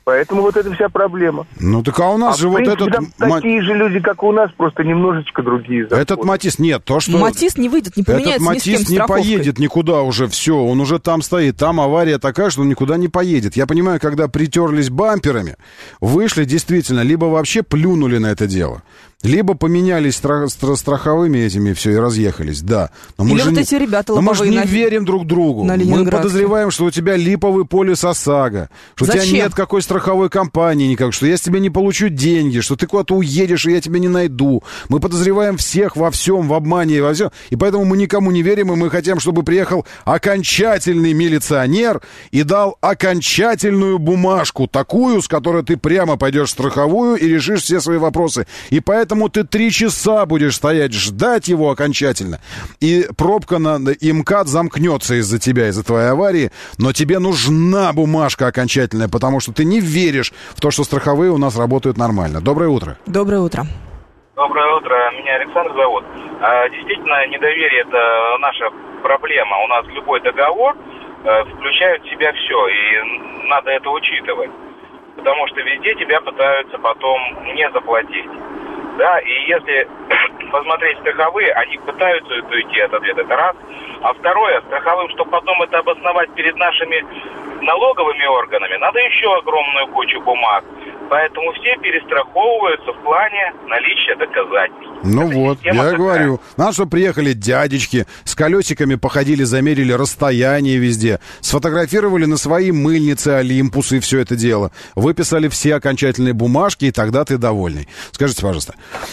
Поэтому вот это вся проблема. Ну так а у нас а же в вот принципе, этот... там такие же люди, как у нас, просто немножечко другие. Законы. Этот Матис, нет, то, что... Матис не выйдет, не поменяется этот ни с кем Матис не страховкой. поедет никуда уже, все, он уже там стоит. Там авария такая, что он никуда не поедет. Я понимаю, когда притерлись бамперами, вышли действительно, либо вообще плюнули на это дело, либо поменялись стра- стра- страховыми этими все и разъехались, да. Но мы Или же вот не, эти ребята но мы же не на... верим друг другу. На Мы подозреваем, что у тебя липовый полис ОСАГО, что Зачем? у тебя нет какой страховой компании никак, что я с тебя не получу деньги, что ты куда-то уедешь, и я тебя не найду. Мы подозреваем всех во всем, в обмане и во всем. И поэтому мы никому не верим, и мы хотим, чтобы приехал окончательный милиционер и дал окончательную бумажку, такую, с которой ты прямо пойдешь в страховую и решишь все свои вопросы. И поэтому ты три часа будешь стоять, ждать его окончательно. И пробка на и МКАД замкнется из-за тебя, из-за твоей аварии. Но тебе нужна бумажка окончательная, потому что ты не веришь в то, что страховые у нас работают нормально. Доброе утро. Доброе утро. Доброе утро. Меня Александр зовут. А, действительно, недоверие – это наша проблема. У нас любой договор э, включает в себя все, и надо это учитывать. Потому что везде тебя пытаются потом не заплатить. Да, и если посмотреть страховые, они пытаются уйти от ответа, это раз. А второе, страховым, чтобы потом это обосновать перед нашими налоговыми органами, надо еще огромную кучу бумаг. Поэтому все перестраховываются в плане наличия доказательств. Ну это вот, я такая. говорю. Надо, чтобы приехали дядечки, с колесиками походили, замерили расстояние везде, сфотографировали на свои мыльницы Олимпус и все это дело, выписали все окончательные бумажки, и тогда ты довольный. Скажите, пожалуйста,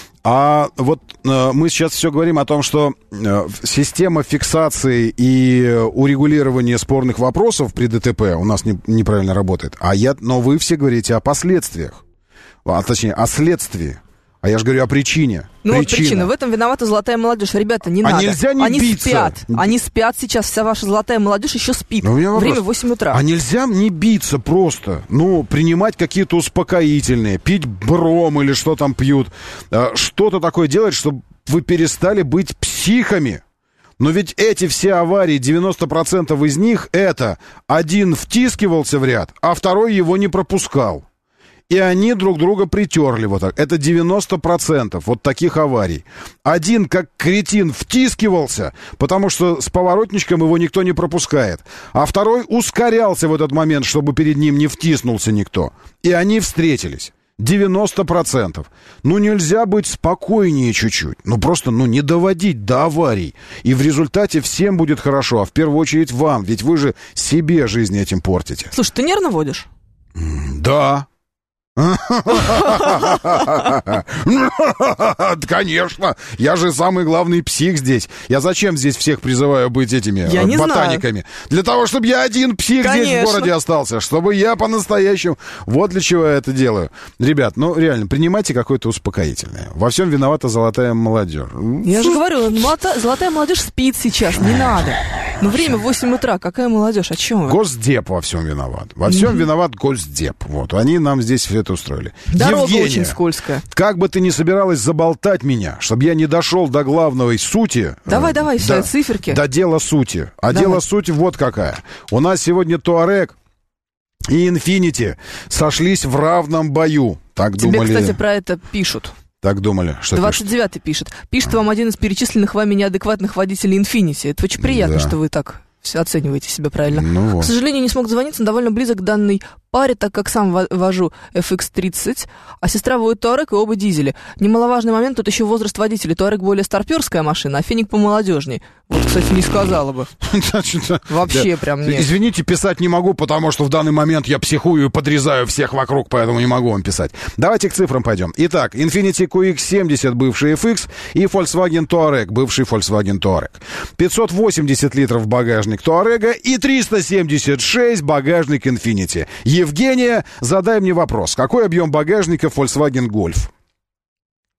а вот э, мы сейчас все говорим о том, что э, система фиксации и урегулирования спорных вопросов при ДТП у нас не, неправильно работает. А я, но вы все говорите о последствиях, а, точнее, о следствии. А я же говорю о причине. Ну причина. вот причина. В этом виновата золотая молодежь. Ребята, не а надо. Нельзя не Они биться. спят. Они спят сейчас. Вся ваша золотая молодежь еще спит. Время восемь утра. А нельзя не биться просто? Ну, принимать какие-то успокоительные, пить бром или что там пьют. Что-то такое делать, чтобы вы перестали быть психами. Но ведь эти все аварии, девяносто процентов из них, это один втискивался в ряд, а второй его не пропускал. И они друг друга притерли вот так. Это девяносто процентов вот таких аварий. Один, как кретин, втискивался, потому что с поворотничком его никто не пропускает. А второй ускорялся в этот момент, чтобы перед ним не втиснулся никто. И они встретились. девяносто процентов. Ну, нельзя быть спокойнее чуть-чуть. Ну, просто, ну, не доводить до аварий. И в результате всем будет хорошо. А в первую очередь вам. Ведь вы же себе жизнь этим портите. Слушай, ты нервно водишь? Да. Конечно, я же самый главный псих здесь. Я зачем здесь всех призываю быть этими я ботаниками? Знаю. Для того, чтобы я один псих Конечно. здесь в городе остался, чтобы я по-настоящему. Вот для чего я это делаю. Ребят, ну реально, принимайте какое-то успокоительное. Во всем виновата золотая молодежь. Я же говорю, золотая молодежь спит сейчас, не надо. Ну время восемь утра, какая молодежь, о чем вы? Госдеп во всем виноват. Во всем mm-hmm. виноват Госдеп. Вот, они нам здесь все это устроили. Дорога Евгения, очень скользкая. Как бы ты ни собиралась заболтать меня, чтобы я не дошел до главной сути. Давай, э, давай, все, до, циферки. До дела сути. А давай. дело сути вот какая. У нас сегодня Туарек и Инфинити сошлись в равном бою. Так Тебе, думали. кстати, про это пишут. Так думали, что двадцать девятый пишет. Пишет вам один из перечисленных вами неадекватных водителей Инфинити. Это очень приятно, да. что вы так оцениваете себя правильно. Ну вот. К сожалению, не смог дозвониться, но довольно близок к данной паре, так как сам вожу эф икс тридцать, а сестра водит Туарек и оба дизели. Немаловажный момент, тут еще возраст водителя. Туарек более старперская машина, а Феник помолодежней. Вот, кстати, не сказала бы. Вообще прям нет. Извините, писать не могу, потому что в данный момент я психую и подрезаю всех вокруг, поэтому не могу вам писать. Давайте к цифрам пойдем. Итак, Infiniti кью икс семьдесят, бывший эф икс, и Volkswagen Touareg, бывший Volkswagen Touareg. пятьсот восемьдесят литров багажник Touareg и триста семьдесят шесть багажник Infiniti. Евгения, задай мне вопрос. Какой объем багажника Volkswagen Golf?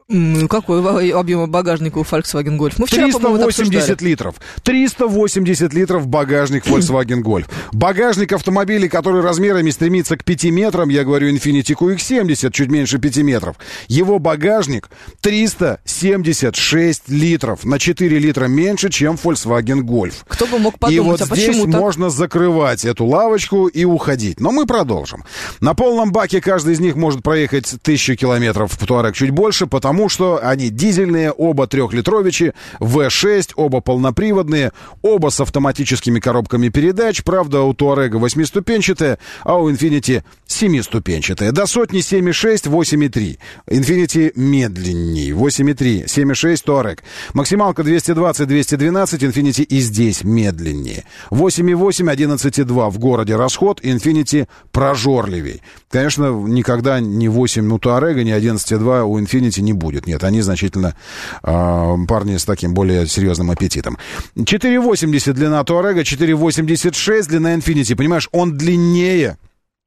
Ну, какой объем багажника у Volkswagen Golf? Мы вчера, триста восемьдесят литров. триста восемьдесят литров багажник Volkswagen Golf. Багажник автомобиля, который размерами стремится к пяти метрам, я говорю Infiniti кью икс семьдесят, чуть меньше пяти метров. Его багажник триста семьдесят шесть литров. На четыре литра меньше, чем Volkswagen Golf. Кто бы мог подумать, и вот а здесь почему так? можно закрывать эту лавочку и уходить. Но мы продолжим. На полном баке каждый из них может проехать тысячу километров, в Touareg чуть больше, потому Потому что они дизельные, оба трехлитровичи, вэ шесть, оба полноприводные, оба с автоматическими коробками передач. Правда, у Touareg восьмиступенчатая, а у Infiniti семиступенчатая. До сотни семь и шесть, восемь и три. Infiniti медленней. восемь и три, семь и шесть Touareg. Максималка двести двадцать, двести двенадцать, Infiniti и здесь медленнее. восемь и восемь, одиннадцать и два в городе расход, Infiniti прожорливей. Конечно, никогда ни восемь у Touareg, ни одиннадцать и два у Infiniti не будет. Нет, они значительно э, парни с таким более серьезным аппетитом. четыре восемьдесят длина Touareg, четыре восемьдесят шесть длина Infiniti. Понимаешь, он длиннее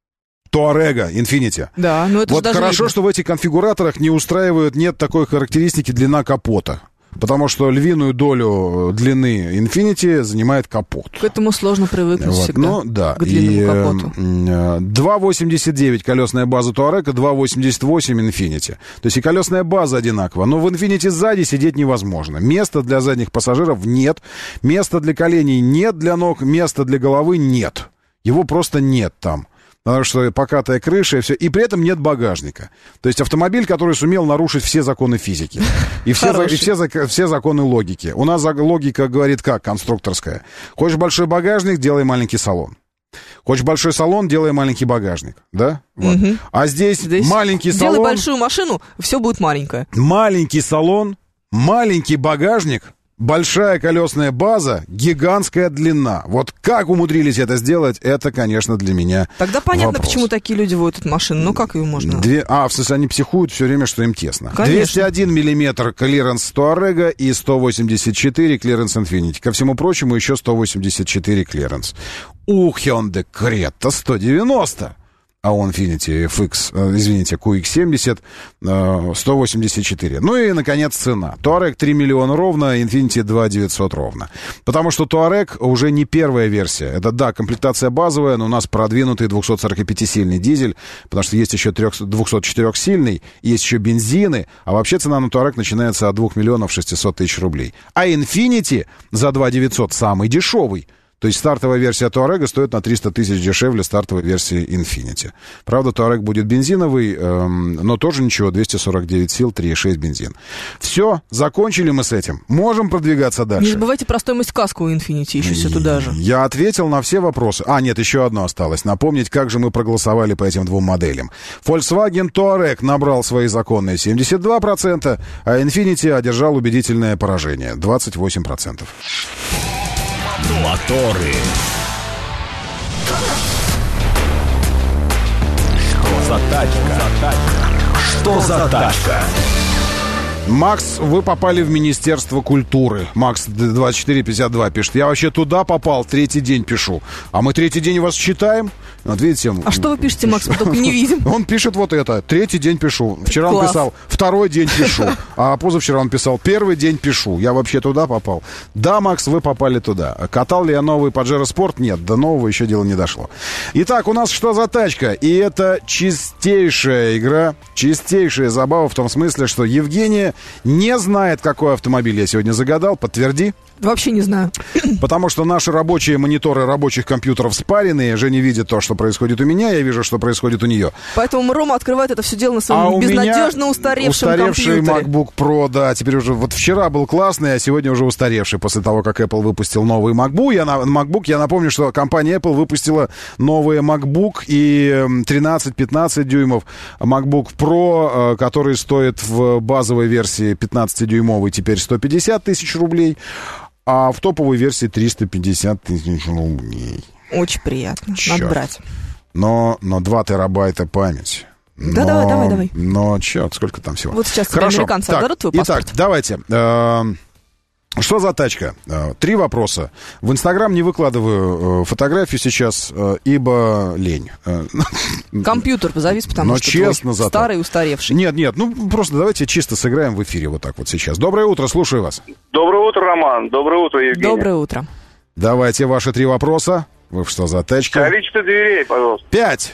Touareg, Infiniti. Да, но это вот же хорошо, видно. что в этих конфигураторах не устраивают, нет такой характеристики длина капота. Потому что львиную долю длины Infiniti занимает капот. К этому сложно привыкнуть вот. всегда. Ну, да. К длинному капоту. два восемьдесят девять колесная база Touareg, два восемьдесят восемь Infiniti. То есть и колесная база одинакова. Но в Infiniti сзади сидеть невозможно. Места для задних пассажиров нет. Места для коленей нет, для ног. Места для головы нет. Его просто нет там. Потому что покатая крыша и все. И при этом нет багажника. То есть автомобиль, который сумел нарушить все законы физики. И все, и все, все законы логики. У нас логика говорит как, конструкторская. Хочешь большой багажник, делай маленький салон. Хочешь большой салон, делай маленький багажник. Да? Вот. Угу. А здесь, здесь маленький салон... Делай большую машину, все будет маленькое. Маленький салон, маленький багажник... Большая колесная база, гигантская длина. Вот как умудрились это сделать, это, конечно, для меня Тогда понятно, вопрос. Почему такие люди водят эту машину. Ну, как ее можно... Две... А, в смысле, они психуют все время, что им тесно. Конечно. двести один миллиметр клиренс Touareg и сто восемьдесят четыре клиренс Infiniti. Ко всему прочему, еще сто восемьдесят четыре клиренс. У Hyundai Creta сто девяносто. А у Infiniti эф икс, извините, кью икс семьдесят, сто восемьдесят четыре. Ну и, наконец, цена. Touareg три миллиона ровно, Infiniti два девятьсот ровно. Потому что Touareg уже не первая версия. Это, да, комплектация базовая, но у нас продвинутый двухсотсорокапятисильный дизель, потому что есть еще двухсотчетырехсильный, есть еще бензины, а вообще цена на Touareg начинается от двух миллионов шестисот тысяч рублей. А Infiniti за два девятьсот самый дешевый. То есть стартовая версия Touareg стоит на триста тысяч дешевле стартовой версии Infiniti. Правда, Touareg будет бензиновый, эм, но тоже ничего, двести сорок девять сил, три и шесть бензин. Все, закончили мы с этим. Можем продвигаться дальше. Не забывайте про стоимость каска у Infiniti, еще все туда же. Я ответил на все вопросы. А, нет, еще одно осталось. Напомнить, как же мы проголосовали по этим двум моделям. Volkswagen Touareg набрал свои законные семьдесят два процента, а Infiniti одержал убедительное поражение, двадцать восемь процентов. Моторы. Что за тачка? Что за тачка? Макс, вы попали в Министерство культуры. Макс двадцать четыре пятьдесят два пишет. Я вообще туда попал, третий день пишу. А мы третий день вас считаем? Вот видите. А что вы пишете, Макс, мы только не видим? Он пишет вот это. Третий день пишу. Вчера Класс. Он писал, второй день пишу. А позавчера он писал, первый день пишу. Я вообще туда попал. Да, Макс, вы попали туда. Катал ли я новый Pajero Sport? Нет, до нового еще дело не дошло. Итак, у нас что за тачка? И это чистейшая игра, чистейшая забава в том смысле, что Евгения не знает, какой автомобиль я сегодня загадал. Подтверди. Вообще не знаю. Потому что наши рабочие мониторы рабочих компьютеров спаренные. Женя видит то, что происходит у меня, я вижу, что происходит у нее. Поэтому Рома открывает это все дело на своем а безнадежно устаревшем устаревший компьютере. MacBook Pro, да, теперь уже, вот вчера был классный, а сегодня уже устаревший, после того, как Apple выпустил новый MacBook. Я, MacBook, я напомню, что компания Apple выпустила новые MacBook и тринадцать-пятнадцать дюймов MacBook Pro, который стоит в базовой версии пятнадцатидюймовый теперь сто пятьдесят тысяч рублей. А в топовой версии триста пятьдесят тысяч рублей. Очень приятно. Черт. Надо брать. Но, но два терабайта память. Да, но, давай, давай, давай. Но, черт, сколько там всего. Вот сейчас Хорошо. американцы так, отдадут твой паспорт? Итак, давайте. Э, Что за тачка? Три вопроса. В Инстаграм не выкладываю фотографию сейчас, ибо лень. Компьютер завис, потому Но что честно, зато... старый, устаревший. Нет, нет, ну просто давайте чисто сыграем в эфире вот так вот сейчас. Доброе утро, слушаю вас. Доброе утро, Роман. Доброе утро, Евгений. Доброе утро. Давайте ваши три вопроса. Вы что за тачка? Количество дверей, пожалуйста. Пять.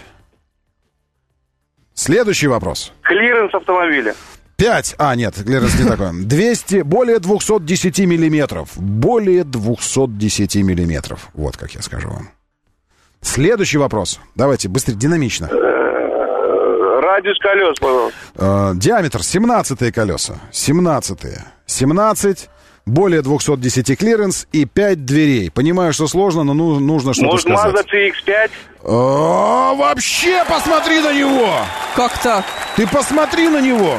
Следующий вопрос. Клиренс автомобиля. Пять. А, нет, клиренс не такой. двести, более двести десять миллиметров. Более двести десять миллиметров. Вот как я скажу вам. Следующий вопрос. Давайте, быстрее, динамично. Радиус колес, пожалуйста. Диаметр семнадцатые колеса. семнадцатые. семнадцать. Более двести десять клиренс и пять дверей. Понимаю, что сложно, но ну, нужно что-то Может, сказать. Mazda си икс пять? О, вообще посмотри на него! Как так? Ты посмотри на него!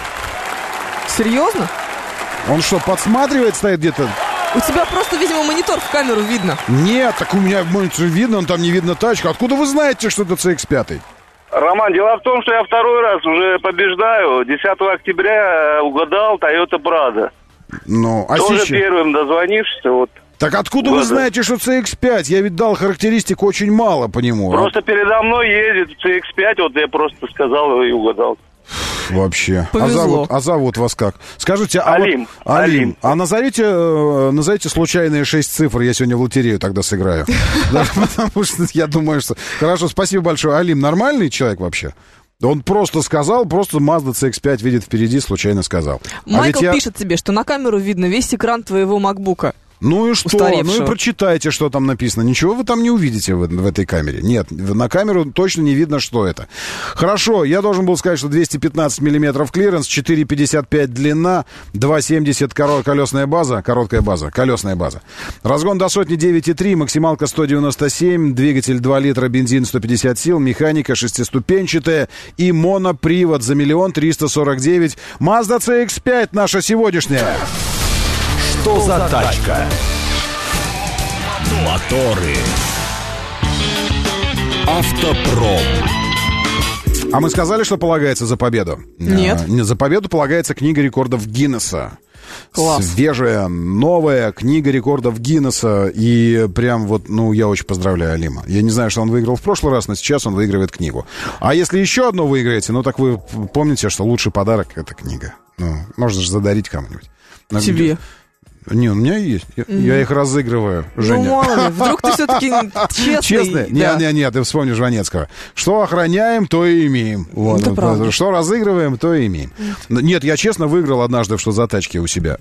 Серьезно? Он что, подсматривает, стоит где-то? У тебя просто, видимо, монитор в камеру видно. Нет, так у меня в мониторе видно, он там не видно тачку. Откуда вы знаете, что это си икс пять? Роман, дело в том, что я второй раз уже побеждаю. десятого октября угадал Toyota Prado. Ну, а Тоже сейчас... первым дозвонившись, вот. Так откуда года. Вы знаете, что си икс пять? Я ведь дал характеристик очень мало по нему. Просто а... передо мной едет си икс пять, вот я просто сказал и угадал. Вообще. А Повезло. зовут, а зовут вас как? Скажите, а Алим. Вот, Алим. Алим. А назовите, э, назовите случайные шесть цифр, я сегодня в лотерею тогда сыграю. Потому что я думаю, что... Хорошо, спасибо большое. Алим нормальный человек вообще? Он просто сказал, просто Mazda си икс пять видит впереди, случайно сказал. Майкл а я... пишет тебе, что на камеру видно весь экран твоего макбука. Ну и что? Устаревшего. Ну и прочитайте, что там написано. Ничего вы там не увидите в, в этой камере. Нет, на камеру точно не видно, что это. Хорошо, я должен был сказать, что двести пятнадцать миллиметров клиренс, четыре пятьдесят пять длина, два семьдесят колесная база, короткая база, колесная база. Разгон до сотни девять и три, максималка сто девяносто семь, двигатель два литра, бензин сто пятьдесят сил, механика шестиступенчатая и монопривод за миллион триста сорок девять. Mazda си икс пять наша сегодняшняя. Что за тачка? Моторы. Автопром. А мы сказали, что полагается за победу? Нет. А, за победу полагается книга рекордов Гиннесса. Класс. Свежая, новая книга рекордов Гиннесса. И прям вот, ну, я очень поздравляю Алима. Я не знаю, что он выиграл в прошлый раз, но сейчас он выигрывает книгу. А если еще одно выиграете, ну, так вы помните, что лучший подарок — это книга. Ну, можно же задарить кому-нибудь. Тебе. Не, у меня есть. Я, mm. я их разыгрываю, Женя. Ну, мало ли, вдруг ты все-таки честный. Честный? Да. Нет, нет, нет, ты вспомни Жванецкого. Что охраняем, то и имеем. Вот. Это правда. Что разыгрываем, то и имеем. Нет, я честно выиграл однажды в «Что за тачки» у себя.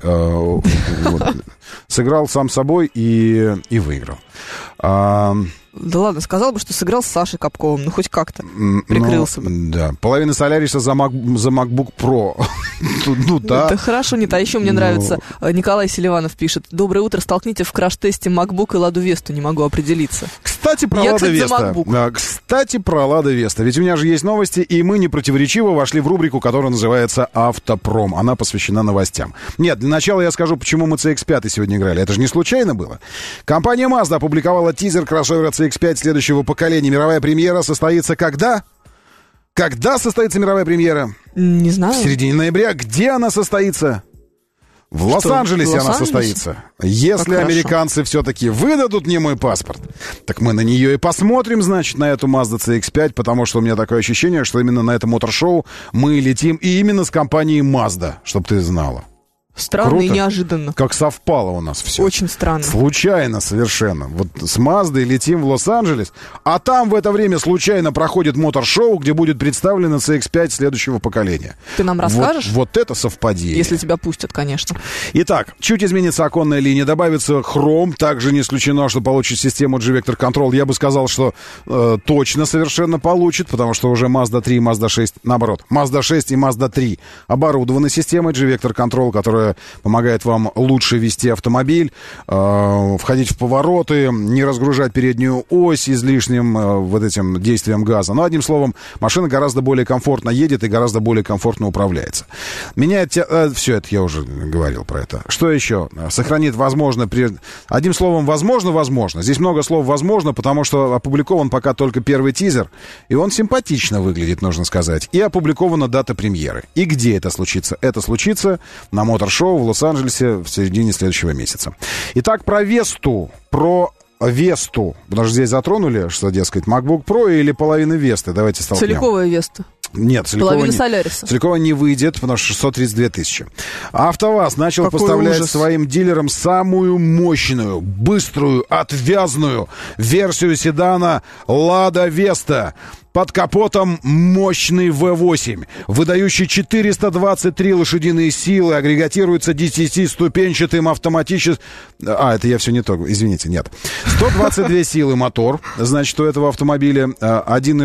Сыграл сам собой и выиграл. Да ладно, сказал бы, что сыграл с Сашей Капковым, ну хоть как-то прикрылся бы. Да, половина Соляриса за, Mac, за MacBook Pro. Ну да. Это хорошо, нет, а еще мне нравится, Николай Селиванов пишет: доброе утро, столкните в краш-тесте MacBook и Ладу Весту, не могу определиться. Кстати, про Лада Веста. Кстати, про Лада Веста. Ведь у меня же есть новости, и мы непротиворечиво вошли в рубрику, которая называется «Автопром». Она посвящена новостям. Нет, для начала я скажу, почему мы си икс пять сегодня играли. Это же не случайно было. Компания Mazda опубликовала тизер кроссовера си икс пять следующего поколения. Мировая премьера состоится когда? Когда состоится мировая премьера? Не знаю. В середине ноября. Где она состоится? В Что? Лос-Анджелесе в Лос-Анджелесе? Она состоится. Если как американцы хорошо. Все-таки выдадут мне мой паспорт, так мы на нее и посмотрим, значит, на эту Mazda си икс пять, потому что у меня такое ощущение, что именно на это мотор-шоу мы летим и именно с компанией Mazda, чтобы ты знала. Странно Круто. И неожиданно. Как совпало у нас все. Очень странно. Случайно совершенно. Вот с Маздой летим в Лос-Анджелес, а там в это время случайно проходит мотор-шоу, где будет представлена си икс пять следующего поколения. Ты нам расскажешь? Вот, вот это совпадение. Если тебя пустят, конечно. Итак, чуть изменится оконная линия, добавится хром, также не исключено, что получит систему G-Vector Control. Я бы сказал, что э, точно совершенно получит, потому что уже Mazda три и Mazda шесть, наоборот, Mazda шесть и Mazda три оборудованы системой G-Vector Control, которая помогает вам лучше вести автомобиль, э, входить в повороты, не разгружать переднюю ось излишним э, вот этим действием газа. Но, одним словом, машина гораздо более комфортно едет и гораздо более комфортно управляется. Меняет... Э, все это я уже говорил про это. Что еще? Сохранит, возможно... При... Одним словом, возможно, возможно. Здесь много слов «возможно», потому что опубликован пока только первый тизер, и он симпатично выглядит, нужно сказать. И опубликована дата премьеры. И где это случится? Это случится на Мотор автошоу в Лос-Анджелесе в середине следующего месяца. Итак, про Весту, про Весту. Потому что здесь затронули, что, дескать, MacBook Pro или половина Весты. Давайте столкнем. Целиковая Веста. Нет, целикова не, Соляриса. целикова не выйдет, потому что шестьсот тридцать две тысячи. АвтоВАЗ начал Какой поставлять ужас. своим дилерам самую мощную, быструю, отвязную версию седана «Лада Веста». Под капотом мощный вэ восемь, выдающий четыреста двадцать три лошадиные силы, агрегатируется десятиступенчатым автоматическим... А, это я все не то, извините, нет. сто двадцать две силы мотор, значит, у этого автомобиля один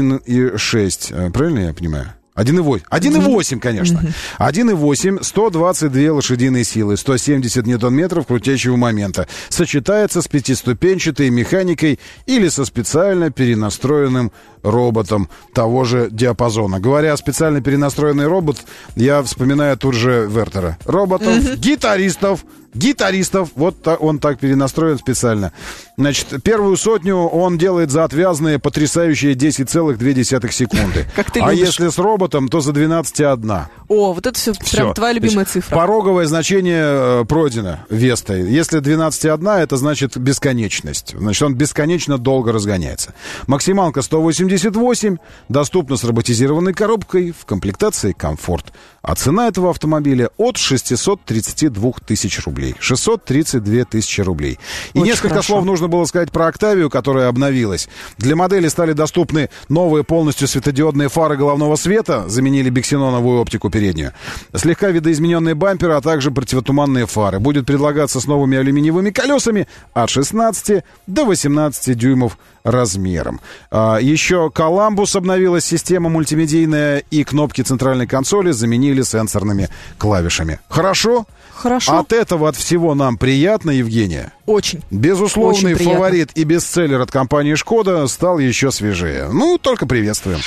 и шесть, правильно я понимаю? один и восемь. один и восемь, конечно. один и восемь, сто двадцать две лошадиные силы, сто семьдесят ньютон-метров крутящего момента. Сочетается с пятиступенчатой механикой или со специально перенастроенным роботом того же диапазона. Говоря о специально перенастроенный робот, я вспоминаю тут же Вертера. Роботов, гитаристов, гитаристов. Вот та, он так перенастроен специально. Значит, первую сотню он делает за отвязные потрясающие десять целых две десятых секунды. Как ты а любишь. Если с роботом, то за двенадцать целых одна. О, вот это все, Всё. прям твоя любимая Значит, цифра. Пороговое значение э, пройдено Вестой. Если двенадцать целых одна, это значит бесконечность. Значит, он бесконечно долго разгоняется. Максималка сто восемьдесят восемь, доступна с роботизированной коробкой, в комплектации комфорт. А цена этого автомобиля от шестьсот тридцать две тысячи рублей. шестьсот тридцать две тысячи рублей. И Очень несколько хорошо. слов нужно было сказать про Октавию, которая обновилась. Для модели стали доступны новые полностью светодиодные фары головного света, заменили биксеноновую оптику переднюю. Слегка видоизмененные бамперы, а также противотуманные фары. Будет предлагаться с новыми алюминиевыми колесами от шестнадцати до восемнадцати дюймов размером. А, еще Коламбус обновилась система мультимедийная, и кнопки центральной консоли заменили сенсорными клавишами. Хорошо? Хорошо. От этого, от всего нам приятно, Евгения? Очень. Безусловный Очень приятно. фаворит и бестселлер от компании «Шкода» стал еще свежее. Ну, только приветствуем.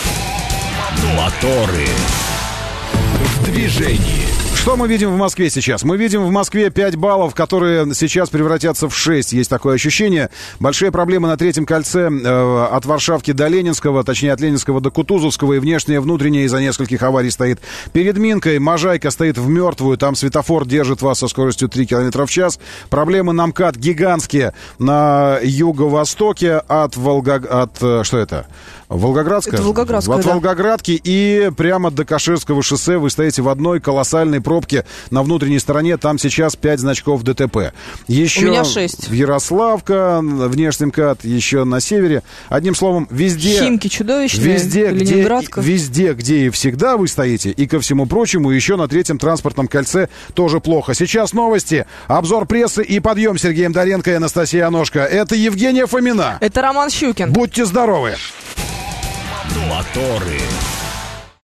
Моторы. В движении. Что мы видим в Москве сейчас? Мы видим в Москве пять баллов, которые сейчас превратятся в шесть. Есть такое ощущение. Большие проблемы на Третьем кольце э, от Варшавки до Ленинского, точнее от Ленинского до Кутузовского. И внешнее, и внутреннее из-за нескольких аварий стоит перед Минкой. Можайка стоит в мертвую. Там светофор держит вас со скоростью три километра в час. Проблемы на МКАД гигантские на юго-востоке от Волга... от... э, что это? Волгоградская? Это Волгоградская, От да. Волгоградки и прямо до Каширского шоссе вы стоите в одной колоссальной пробке на внутренней стороне. Там сейчас пять значков ДТП. Еще У меня шесть. в Ярославка, внешний МКАД, еще на севере. Одним словом, везде... Химки чудовищные, Везде, где, Ленинградка. везде, где и всегда вы стоите. И ко всему прочему, еще на Третьем транспортном кольце тоже плохо. Сейчас новости, обзор прессы и подъем Сергеем Доренко и Анастасией Аношко. Это Евгения Фомина. Это Роман Щукин. Будьте здоровы. Моторы.